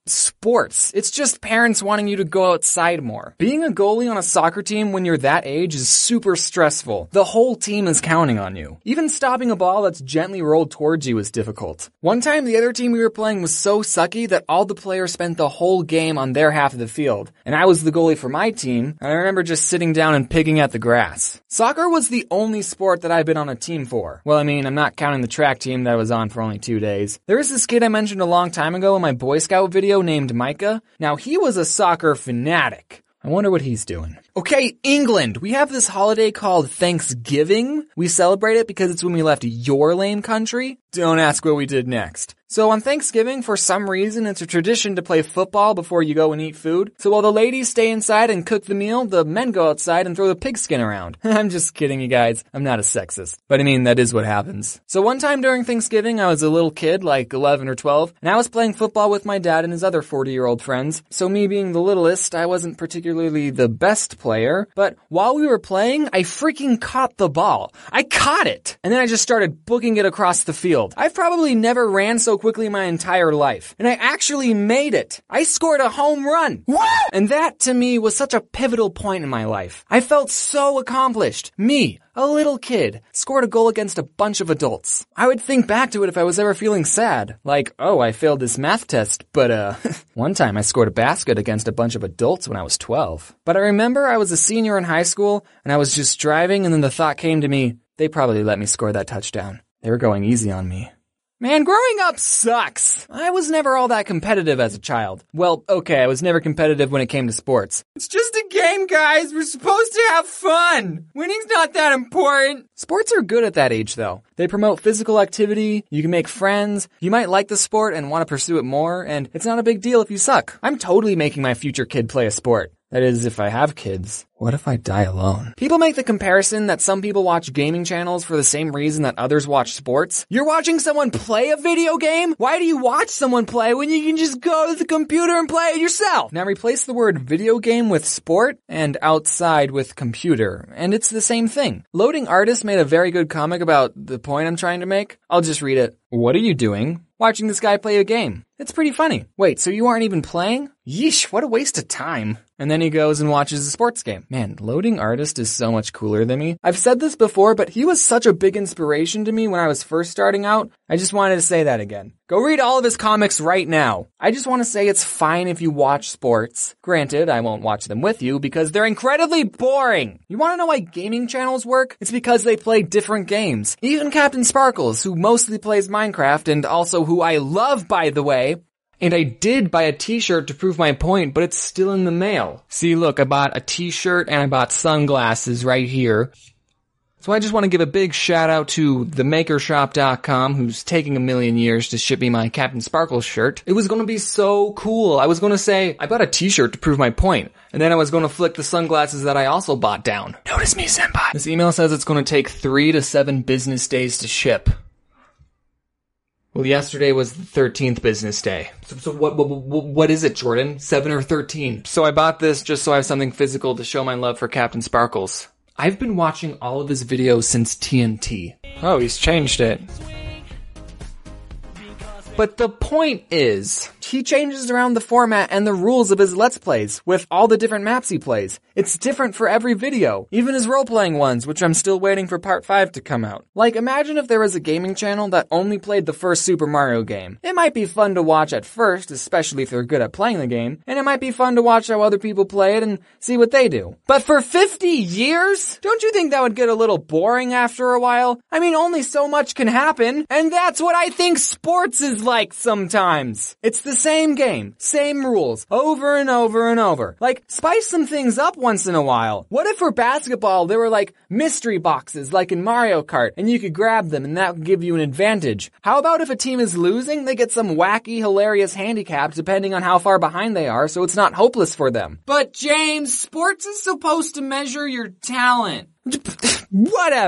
sports. It's just parents wanting you to go outside more. Being a goalie on a soccer team when you're that age is super stressful. The whole team is counting on you. Even stopping a ball that's gently rolled towards you is difficult. One time, the other team we were playing was so sucky that all the players spent the whole game on their half of the field. And I was the goalie for my team, and I remember just sitting down and picking at the grass. Soccer was the only sport that I've been on a team for. Well, I mean, I'm not counting the track team that I was on for only two days. There was this kid I mentioned a long time ago in my Boy Scout video named Micah. Now, he was a soccer fanatic. I wonder what he's doing. Okay, England. We have this holiday called Thanksgiving. We celebrate it because it's when we left your lame country. Don't ask what we did next. So on Thanksgiving, for some reason, it's a tradition to play football before you go and eat food. So while the ladies stay inside and cook the meal, the men go outside and throw the pigskin around. I'm just kidding, you guys. I'm not a sexist. But I mean, that is what happens. So one time during Thanksgiving, I was a little kid, like eleven or twelve, and I was playing football with my dad and his other forty-year-old friends. So me being the littlest, I wasn't particularly the best player. But while we were playing, I freaking caught the ball. I caught it! And then I just started booking it across the field. I've probably never ran so quickly my entire life. And I actually made it. I scored a home run. Woo! And that, to me, was such a pivotal point in my life. I felt so accomplished. Me, a little kid, scored a goal against a bunch of adults. I would think back to it if I was ever feeling sad. Like, oh, I failed this math test, but uh, one time I scored a basket against a bunch of adults when I was twelve. But I remember I was a senior in high school, and I was just driving, and then the thought came to me, they probably let me score that touchdown. They were going easy on me. Man, growing up sucks. I was never all that competitive as a child. Well, okay, I was never competitive when it came to sports. It's just a game, guys. We're supposed to have fun. Winning's not that important. Sports are good at that age, though. They promote physical activity, you can make friends, you might like the sport and want to pursue it more, and it's not a big deal if you suck. I'm totally making my future kid play a sport. That is, if I have kids. What if I die alone? People make the comparison that some people watch gaming channels for the same reason that others watch sports. You're watching someone play a video game? Why do you watch someone play when you can just go to the computer and play it yourself? Now replace the word video game with sport and outside with computer, and it's the same thing. Loading Artist made a very good comic about the point I'm trying to make. I'll just read it. What are you doing? Watching this guy play a game. It's pretty funny. Wait, so you aren't even playing? Yeesh, what a waste of time. And then he goes and watches a sports game. Man, Loading Artist is so much cooler than me. I've said this before, but he was such a big inspiration to me when I was first starting out. I just wanted to say that again. Go read all of his comics right now. I just want to say it's fine if you watch sports. Granted, I won't watch them with you because they're incredibly boring. You want to know why gaming channels work? It's because they play different games. Even Captain Sparkles, who mostly plays Minecraft and also who I love, by the way. And I did buy a t-shirt to prove my point, but it's still in the mail. See, look, I bought a t-shirt and I bought sunglasses right here. So I just want to give a big shout out to the maker shop dot com, who's taking a million years to ship me my Captain Sparkles shirt. It was going to be so cool. I was going to say, I bought a t-shirt to prove my point. And then I was going to flick the sunglasses that I also bought down. Notice me, senpai. This email says it's going to take three to seven business days to ship. Well, yesterday was the thirteenth business day. So, so what, what what is it, Jordan? seven or thirteen? So I bought this just so I have something physical to show my love for Captain Sparkles. I've been watching all of his videos since T N T. Oh, he's changed it. But the point is, he changes around the format and the rules of his Let's Plays with all the different maps he plays. It's different for every video, even his role-playing ones, which I'm still waiting for part five to come out. Like, imagine if there was a gaming channel that only played the first Super Mario game. It might be fun to watch at first, especially if they're good at playing the game, and it might be fun to watch how other people play it and see what they do. But for fifty years? Don't you think that would get a little boring after a while? I mean, only so much can happen, and that's what I think sports is like sometimes. It's the same game, same rules, over and over and over. Like, spice some things up once in a while. What if for basketball there were like mystery boxes like in Mario Kart and you could grab them and that would give you an advantage? How about if a team is losing, they get some wacky, hilarious handicap depending on how far behind they are so it's not hopeless for them? But James, sports is supposed to measure your talent. Whatever.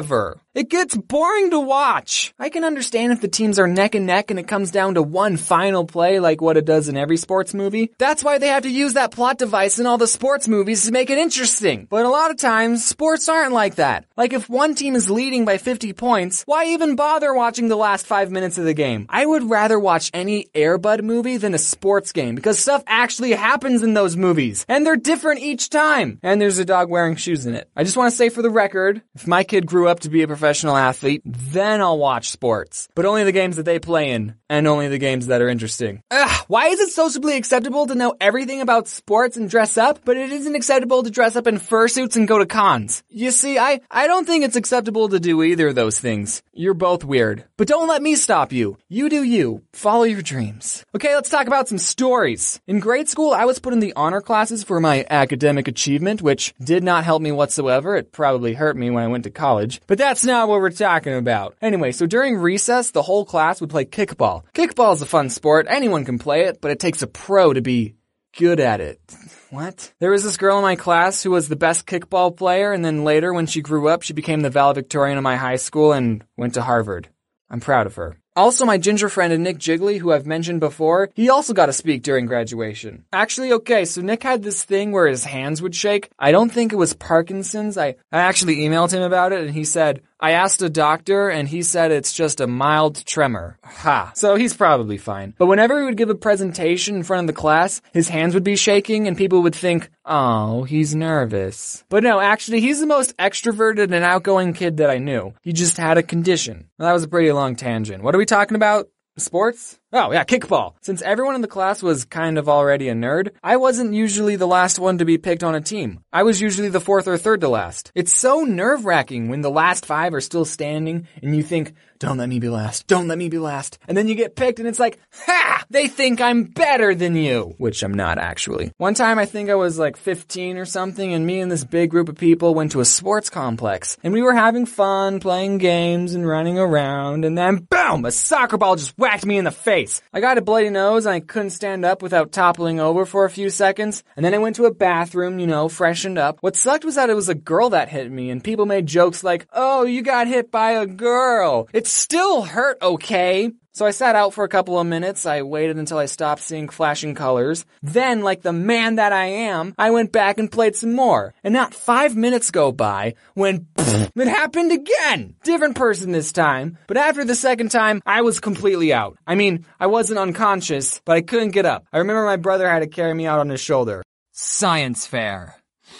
It gets boring to watch. I can understand if the teams are neck and neck and it comes down to one final play like what it does in every sports movie. That's why they have to use that plot device in all the sports movies to make it interesting. But a lot of times, sports aren't like that. Like if one team is leading by fifty points, why even bother watching the last five minutes of the game? I would rather watch any Air Bud movie than a sports game because stuff actually happens in those movies. And they're different each time. And there's a dog wearing shoes in it. I just want to say for the record, if my kid grew up to be a professional athlete, then I'll watch sports. But only the games that they play in, and only the games that are interesting. Ugh, why is it sociably acceptable to know everything about sports and dress up, but it isn't acceptable to dress up in fursuits and go to cons? You see, I, I don't think it's acceptable to do either of those things. You're both weird. But don't let me stop you. You do you. Follow your dreams. Okay, let's talk about some stories. In grade school, I was put in the honor classes for my academic achievement, which did not help me whatsoever. It probably hurt me when I went to college. But that's not what we're talking about. Anyway, so during recess, the whole class would play kickball. Kickball is a fun sport. Anyone can play it, but it takes a pro to be good at it. What? There was this girl in my class who was the best kickball player, and then later, when she grew up, she became the valedictorian of my high school and went to Harvard. I'm proud of her. Also, my ginger friend Nick Jiggly, who I've mentioned before, he also got to speak during graduation. Actually, okay, so Nick had this thing where his hands would shake. I don't think it was Parkinson's. I, I actually emailed him about it, and he said, I asked a doctor, and he said it's just a mild tremor. Ha. So he's probably fine. But whenever he would give a presentation in front of the class, his hands would be shaking, and people would think, oh, he's nervous. But no, actually, he's the most extroverted and outgoing kid that I knew. He just had a condition. Well, that was a pretty long tangent. What are we talking about? Sports? Oh, yeah, kickball. Since everyone in the class was kind of already a nerd, I wasn't usually the last one to be picked on a team. I was usually the fourth or third to last. It's so nerve-wracking when the last five are still standing and you think, don't let me be last, don't let me be last. And then you get picked and it's like, ha! They think I'm better than you. Which I'm not, actually. One time I think I was like fifteen or something, and me and this big group of people went to a sports complex. And we were having fun, playing games and running around, and then boom! A soccer ball just whacked me in the face. I got a bloody nose and I couldn't stand up without toppling over for a few seconds. And then I went to a bathroom, you know, freshened up. What sucked was that it was a girl that hit me, and people made jokes like, oh, you got hit by a girl. It still hurt, okay? So I sat out for a couple of minutes. I waited until I stopped seeing flashing colors. Then, like the man that I am, I went back and played some more. And not five minutes go by when pfft, it happened again. Different person this time. But after the second time, I was completely out. I mean, I wasn't unconscious, but I couldn't get up. I remember my brother had to carry me out on his shoulder. Science fair.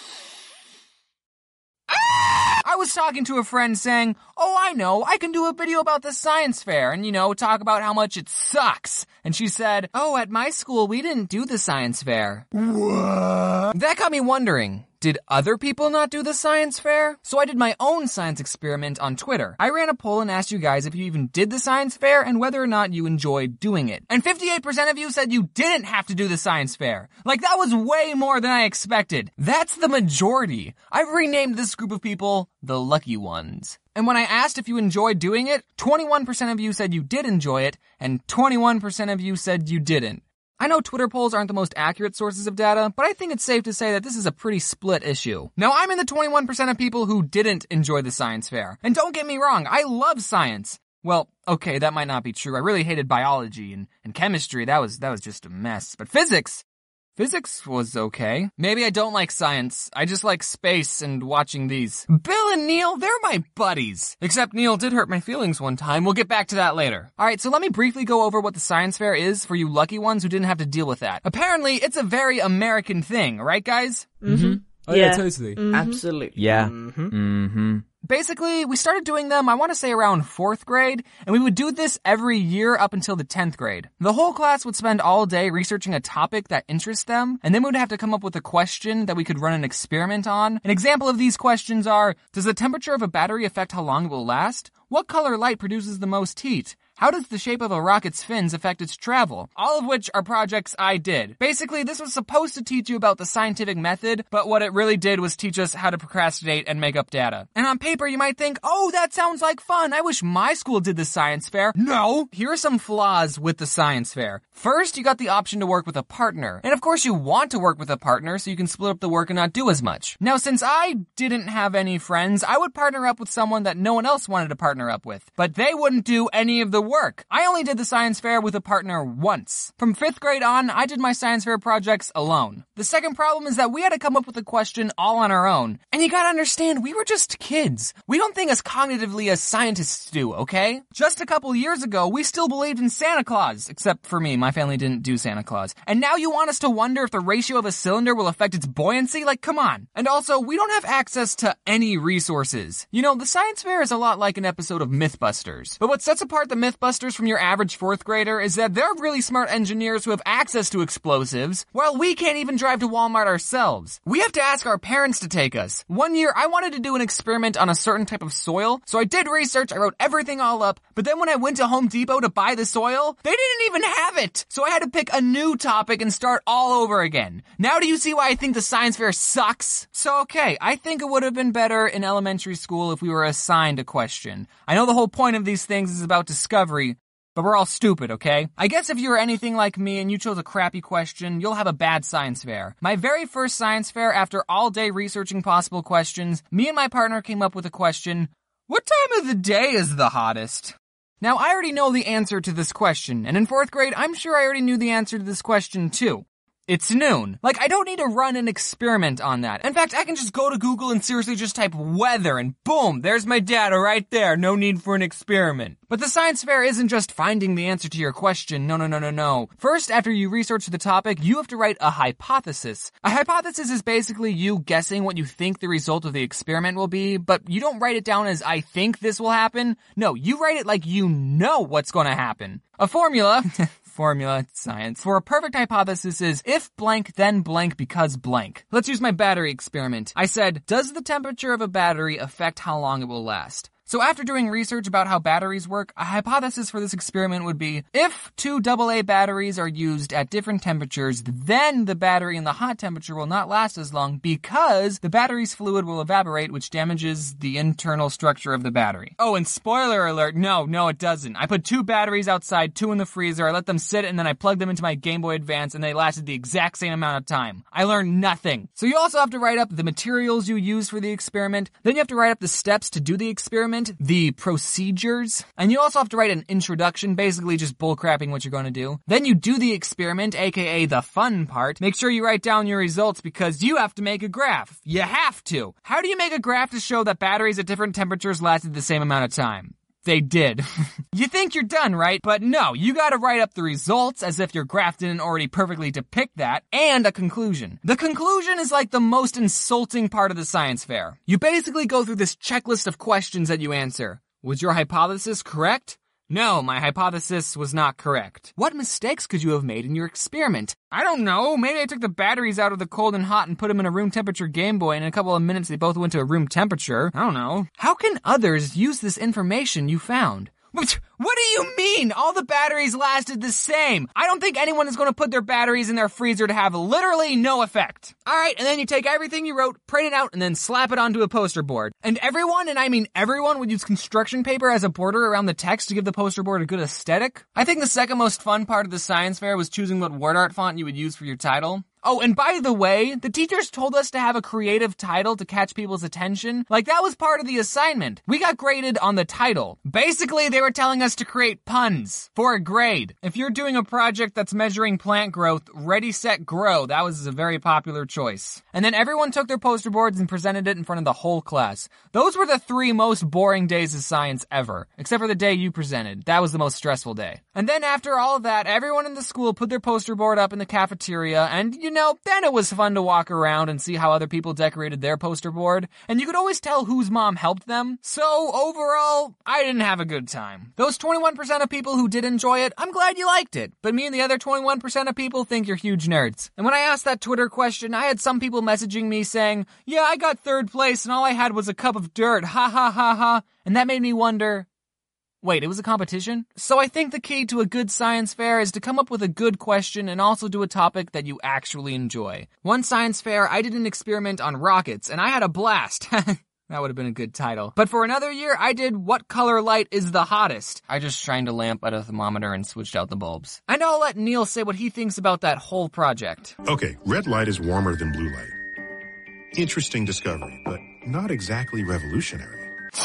I was talking to a friend saying, oh, I know, I can do a video about the science fair and, you know, talk about how much it sucks. And she said, oh, at my school, we didn't do the science fair. What? That got me wondering. Did other people not do the science fair? So I did my own science experiment on Twitter. I ran a poll and asked you guys if you even did the science fair and whether or not you enjoyed doing it. And fifty-eight percent of you said you didn't have to do the science fair. Like, that was way more than I expected. That's the majority. I've renamed this group of people the lucky ones. And when I asked if you enjoyed doing it, twenty-one percent of you said you did enjoy it, and twenty-one percent of you said you didn't. I know Twitter polls aren't the most accurate sources of data, but I think it's safe to say that this is a pretty split issue. Now, I'm in the twenty-one percent of people who didn't enjoy the science fair. And don't get me wrong, I love science. Well, okay, that might not be true. I really hated biology and, and chemistry. That was, that was just a mess. But physics... Physics was okay. Maybe I don't like science. I just like space and watching these. Bill and Neil, they're my buddies. Except Neil did hurt my feelings one time. We'll get back to that later. Alright, so let me briefly go over what the science fair is for you lucky ones who didn't have to deal with that. Apparently, it's a very American thing, right guys? Mm-hmm. Oh yeah, yeah totally. Mm-hmm. Absolutely. Yeah. Mm-hmm. Mm-hmm. Basically, we started doing them, I want to say around fourth grade, and we would do this every year up until the tenth grade. The whole class would spend all day researching a topic that interests them, and then we would have to come up with a question that we could run an experiment on. An example of these questions are, does the temperature of a battery affect how long it will last? What color light produces the most heat? How does the shape of a rocket's fins affect its travel? All of which are projects I did. Basically, this was supposed to teach you about the scientific method, but what it really did was teach us how to procrastinate and make up data. And on paper, you might think, oh, that sounds like fun. I wish my school did the science fair. No! Here are some flaws with the science fair. First, you got the option to work with a partner. And of course, you want to work with a partner so you can split up the work and not do as much. Now, since I didn't have any friends, I would partner up with someone that no one else wanted to partner up with. But they wouldn't do any of the work. I only did the science fair with a partner once. From fifth grade on, I did my science fair projects alone. The second problem is that we had to come up with a question all on our own. And you gotta understand, we were just kids. We don't think as cognitively as scientists do, okay? Just a couple years ago, we still believed in Santa Claus. Except for me, my family didn't do Santa Claus. And now you want us to wonder if the ratio of a cylinder will affect its buoyancy? Like, come on. And also, we don't have access to any resources. You know, the science fair is a lot like an episode of Mythbusters. But what sets apart the Mythbusters from your average fourth grader is that they're really smart engineers who have access to explosives, while we can't even drive to Walmart ourselves. We have to ask our parents to take us. One year, I wanted to do an experiment on a certain type of soil, so I did research, I wrote everything all up, but then when I went to Home Depot to buy the soil, they didn't even have it! So I had to pick a new topic and start all over again. Now do you see why I think the science fair sucks? So okay, I think it would have been better in elementary school if we were assigned a question. I know the whole point of these things is about discovery, but we're all stupid, okay? I guess if you're anything like me and you chose a crappy question, you'll have a bad science fair. My very first science fair, after all day researching possible questions, me and my partner came up with a question: what time of the day is the hottest? Now, I already know the answer to this question, and in fourth grade, I'm sure I already knew the answer to this question too. It's noon. Like, I don't need to run an experiment on that. In fact, I can just go to Google and seriously just type weather and boom, there's my data right there. No need for an experiment. But the science fair isn't just finding the answer to your question. No, no, no, no, no. First, after you research the topic, you have to write a hypothesis. A hypothesis is basically you guessing what you think the result of the experiment will be, but you don't write it down as I think this will happen. No, you write it like you know what's going to happen. A formula... Formula, science, for a perfect hypothesis is if blank, then blank because blank. Let's use my battery experiment. I said, does the temperature of a battery affect how long it will last? So after doing research about how batteries work, a hypothesis for this experiment would be, if two double A batteries are used at different temperatures, then the battery in the hot temperature will not last as long because the battery's fluid will evaporate, which damages the internal structure of the battery. Oh, and spoiler alert, no, no it doesn't. I put two batteries outside, two in the freezer, I let them sit, and then I plugged them into my Game Boy Advance, and they lasted the exact same amount of time. I learned nothing. So you also have to write up the materials you use for the experiment, then you have to write up the steps to do the experiment, the procedures, and you also have to write an introduction, basically just bullcrapping what you're going to do. Then you do the experiment, aka the fun part. Make sure you write down your results because you have to make a graph. You have to. How do you make a graph to show that batteries at different temperatures lasted the same amount of time? They did. You think you're done, right? But no, you gotta write up the results as if your graph didn't already perfectly depict that, and a conclusion. The conclusion is like the most insulting part of the science fair. You basically go through this checklist of questions that you answer. Was your hypothesis correct? No, my hypothesis was not correct. What mistakes could you have made in your experiment? I don't know. Maybe I took the batteries out of the cold and hot and put them in a room temperature Game Boy, and in a couple of minutes they both went to a room temperature. I don't know. How can others use this information you found? What do you mean? All the batteries lasted the same. I don't think anyone is going to put their batteries in their freezer to have literally no effect. Alright, and then you take everything you wrote, print it out, and then slap it onto a poster board. And everyone, and I mean everyone, would use construction paper as a border around the text to give the poster board a good aesthetic. I think the second most fun part of the science fair was choosing what word art font you would use for your title. Oh, and by the way, the teachers told us to have a creative title to catch people's attention. Like, that was part of the assignment. We got graded on the title. Basically, they were telling us to create puns for a grade. If you're doing a project that's measuring plant growth, Ready, Set, Grow, that was a very popular choice. And then everyone took their poster boards and presented it in front of the whole class. Those were the three most boring days of science ever, except for the day you presented. That was the most stressful day. And then after all of that, everyone in the school put their poster board up in the cafeteria, and you know, then it was fun to walk around and see how other people decorated their poster board, and you could always tell whose mom helped them. So overall, I didn't have a good time. Those twenty-one percent of people who did enjoy it, I'm glad you liked it, but me and the other twenty-one percent of people think you're huge nerds. And when I asked that Twitter question, I had some people messaging me saying, yeah, I got third place and all I had was a cup of dirt, ha ha ha ha, and that made me wonder, Wait, it was a competition? So I think the key to a good science fair is to come up with a good question and also do a topic that you actually enjoy. One science fair, I did an experiment on rockets, and I had a blast. That would have been a good title. But for another year, I did What Color Light is the Hottest? I just shined a lamp at a thermometer and switched out the bulbs. And I'll let Neil say what he thinks about that whole project. Okay, red light is warmer than blue light. Interesting discovery, but not exactly revolutionary.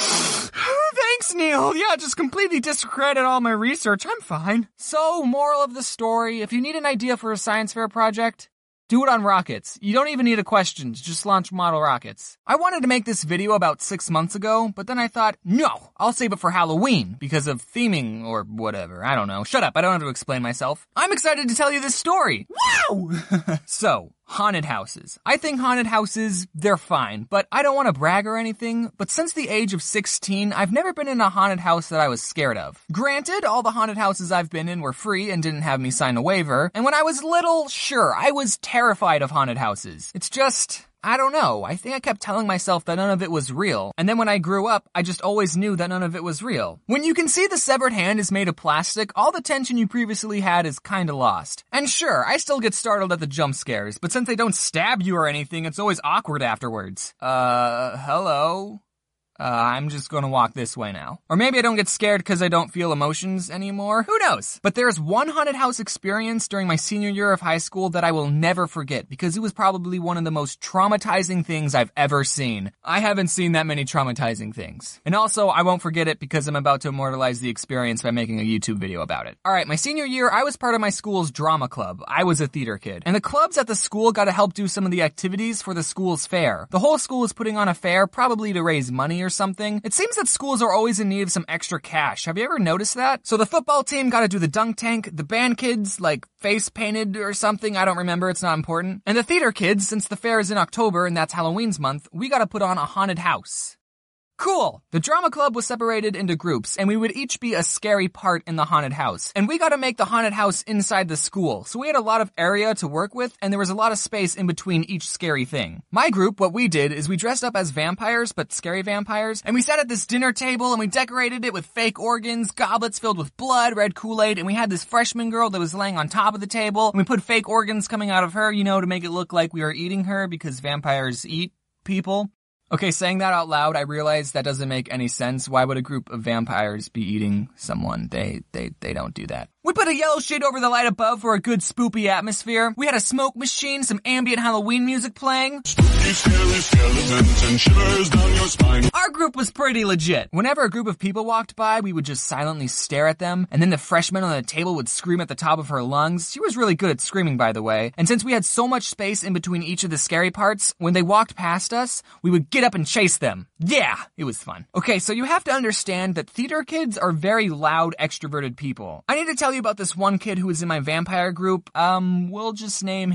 Thanks, Neil. Yeah, just completely discredit all my research. I'm fine. So, moral of the story, if you need an idea for a science fair project, do it on rockets. You don't even need a question, just launch model rockets. I wanted to make this video about six months ago, but then I thought, no, I'll save it for Halloween because of theming or whatever. I don't know. Shut up, I don't have to explain myself. I'm excited to tell you this story. Wow! So, haunted houses. I think haunted houses, they're fine, but I don't want to brag or anything, but since the age of sixteen, I've never been in a haunted house that I was scared of. Granted, all the haunted houses I've been in were free and didn't have me sign a waiver, and when I was little, sure, I was terrified of haunted houses. It's just, I don't know, I think I kept telling myself that none of it was real, and then when I grew up, I just always knew that none of it was real. When you can see the severed hand is made of plastic, all the tension you previously had is kinda lost. And sure, I still get startled at the jump scares, but since they don't stab you or anything, it's always awkward afterwards. Uh, hello? Uh, I'm just gonna walk this way now. Or maybe I don't get scared because I don't feel emotions anymore. Who knows? But there's one haunted house experience during my senior year of high school that I will never forget because it was probably one of the most traumatizing things I've ever seen. I haven't seen that many traumatizing things. And also, I won't forget it because I'm about to immortalize the experience by making a YouTube video about it. Alright, my senior year, I was part of my school's drama club. I was a theater kid. And the clubs at the school got to help do some of the activities for the school's fair. The whole school is putting on a fair, probably to raise money or something. It seems that schools are always in need of some extra cash. Have you ever noticed that? So the football team got to do the dunk tank, the band kids, like, face painted or something, I don't remember, it's not important. And the theater kids, since the fair is in October and that's Halloween's month, we got to put on a haunted house. Cool! The drama club was separated into groups, and we would each be a scary part in the haunted house. And we got to make the haunted house inside the school, so we had a lot of area to work with, and there was a lot of space in between each scary thing. My group, what we did is we dressed up as vampires, but scary vampires, and we sat at this dinner table, and we decorated it with fake organs, goblets filled with blood, red Kool-Aid, and we had this freshman girl that was laying on top of the table, and we put fake organs coming out of her, you know, to make it look like we were eating her, because vampires eat people. Okay, saying that out loud, I realize that doesn't make any sense. Why would a group of vampires be eating someone? They, they, they don't do that. We put a yellow shade over the light above for a good spoopy atmosphere. We had a smoke machine, some ambient Halloween music playing. Spooky, scary skeletons and shivers down your spine. Our group was pretty legit. Whenever a group of people walked by, we would just silently stare at them, and then the freshman on the table would scream at the top of her lungs. She was really good at screaming, by the way. And since we had so much space in between each of the scary parts, when they walked past us, we would get up and chase them. Yeah, it was fun. Okay, so you have to understand that theater kids are very loud, extroverted people. I need to tell you about this one kid who was in my vampire group. Um, we'll just name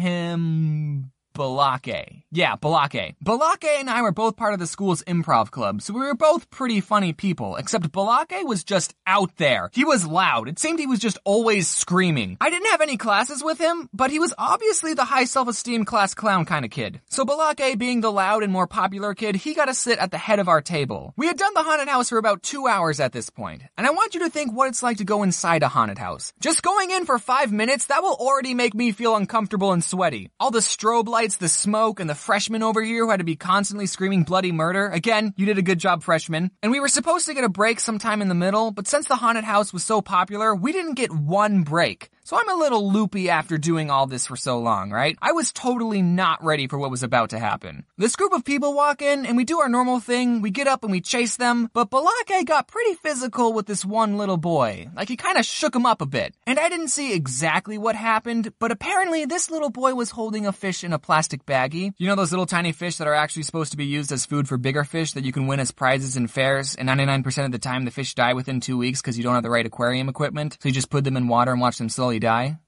him Balake. Yeah, Balake. Balake and I were both part of the school's improv club, so we were both pretty funny people, except Balake was just out there. He was loud. It seemed he was just always screaming. I didn't have any classes with him, but he was obviously the high self-esteem class clown kind of kid. So Balake, being the loud and more popular kid, he got to sit at the head of our table. We had done the haunted house for about two hours at this point, and I want you to think what it's like to go inside a haunted house. Just going in for five minutes, that will already make me feel uncomfortable and sweaty. All the strobe lights, the smoke, and the freshman over here who had to be constantly screaming bloody murder. Again, you did a good job, freshman. And we were supposed to get a break sometime in the middle, but since the haunted house was so popular, we didn't get one break. So I'm a little loopy after doing all this for so long, right? I was totally not ready for what was about to happen. This group of people walk in, and we do our normal thing. We get up and we chase them, but Balake got pretty physical with this one little boy. Like, he kind of shook him up a bit. And I didn't see exactly what happened, but apparently this little boy was holding a fish in a plastic baggie. You know those little tiny fish that are actually supposed to be used as food for bigger fish that you can win as prizes in fairs, and ninety-nine percent of the time the fish die within two weeks because you don't have the right aquarium equipment, so you just put them in water and watch them slowly die?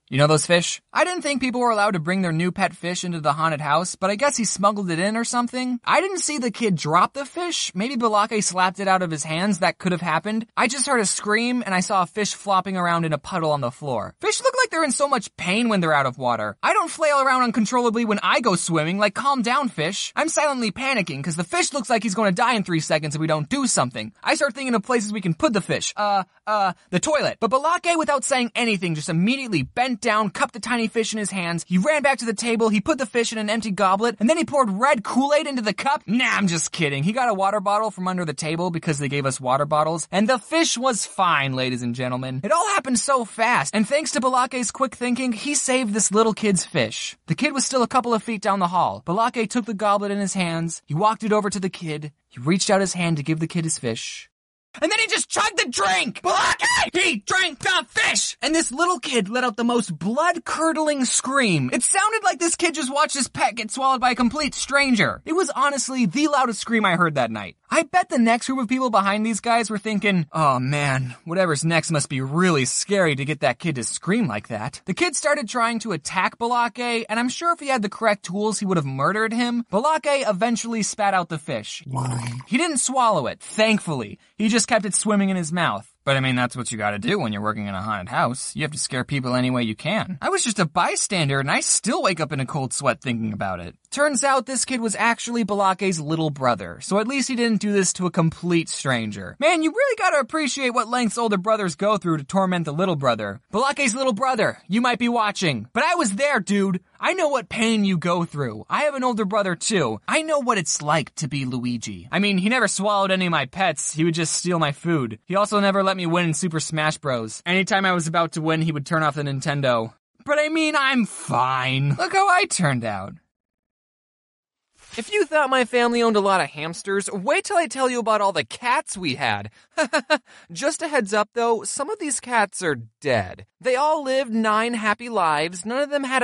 You know those fish? I didn't think people were allowed to bring their new pet fish into the haunted house, but I guess he smuggled it in or something. I didn't see the kid drop the fish. Maybe Balake slapped it out of his hands. That could have happened. I just heard a scream and I saw a fish flopping around in a puddle on the floor. Fish look like they're in so much pain when they're out of water. I don't flail around uncontrollably when I go swimming. Like, calm down, fish. I'm silently panicking because the fish looks like he's going to die in three seconds if we don't do something. I start thinking of places we can put the fish. Uh, uh, the toilet. But Balake, without saying anything, just immediately bent down, cupped the tiny fish in his hands. He ran back to the table, he put the fish in an empty goblet, and then he poured red Kool-Aid into the cup. Nah, I'm just kidding. He got a water bottle from under the table because they gave us water bottles, and the fish was fine, ladies and gentlemen. It all happened so fast, and thanks to Balake's quick thinking, he saved this little kid's fish. The kid was still a couple of feet down the hall. Balake took the goblet in his hands, he walked it over to the kid, he reached out his hand to give the kid his fish. And then he just chugged the drink! Balake! He drank the fish! And this little kid let out the most blood-curdling scream. It sounded like this kid just watched his pet get swallowed by a complete stranger. It was honestly the loudest scream I heard that night. I bet the next group of people behind these guys were thinking, oh man, whatever's next must be really scary to get that kid to scream like that. The kid started trying to attack Balake, and I'm sure if he had the correct tools, he would have murdered him. Balake eventually spat out the fish. He didn't swallow it, thankfully. He just kept it swimming in his mouth. But I mean, that's what you gotta do when you're working in a haunted house. You have to scare people any way you can. I was just a bystander and I still wake up in a cold sweat thinking about it. Turns out this kid was actually Balake's little brother, so at least he didn't do this to a complete stranger. Man, you really gotta appreciate what lengths older brothers go through to torment the little brother. Balake's little brother, you might be watching, but I was there, dude. I know what pain you go through. I have an older brother too. I know what it's like to be Luigi. I mean, he never swallowed any of my pets. He would just steal my food. He also never let me win in Super Smash Bros. Anytime I was about to win, he would turn off the Nintendo. But I mean, I'm fine. Look how I turned out. If you thought my family owned a lot of hamsters, wait till I tell you about all the cats we had. Just a heads up though, some of these cats are dead. They all lived nine happy lives, none of them had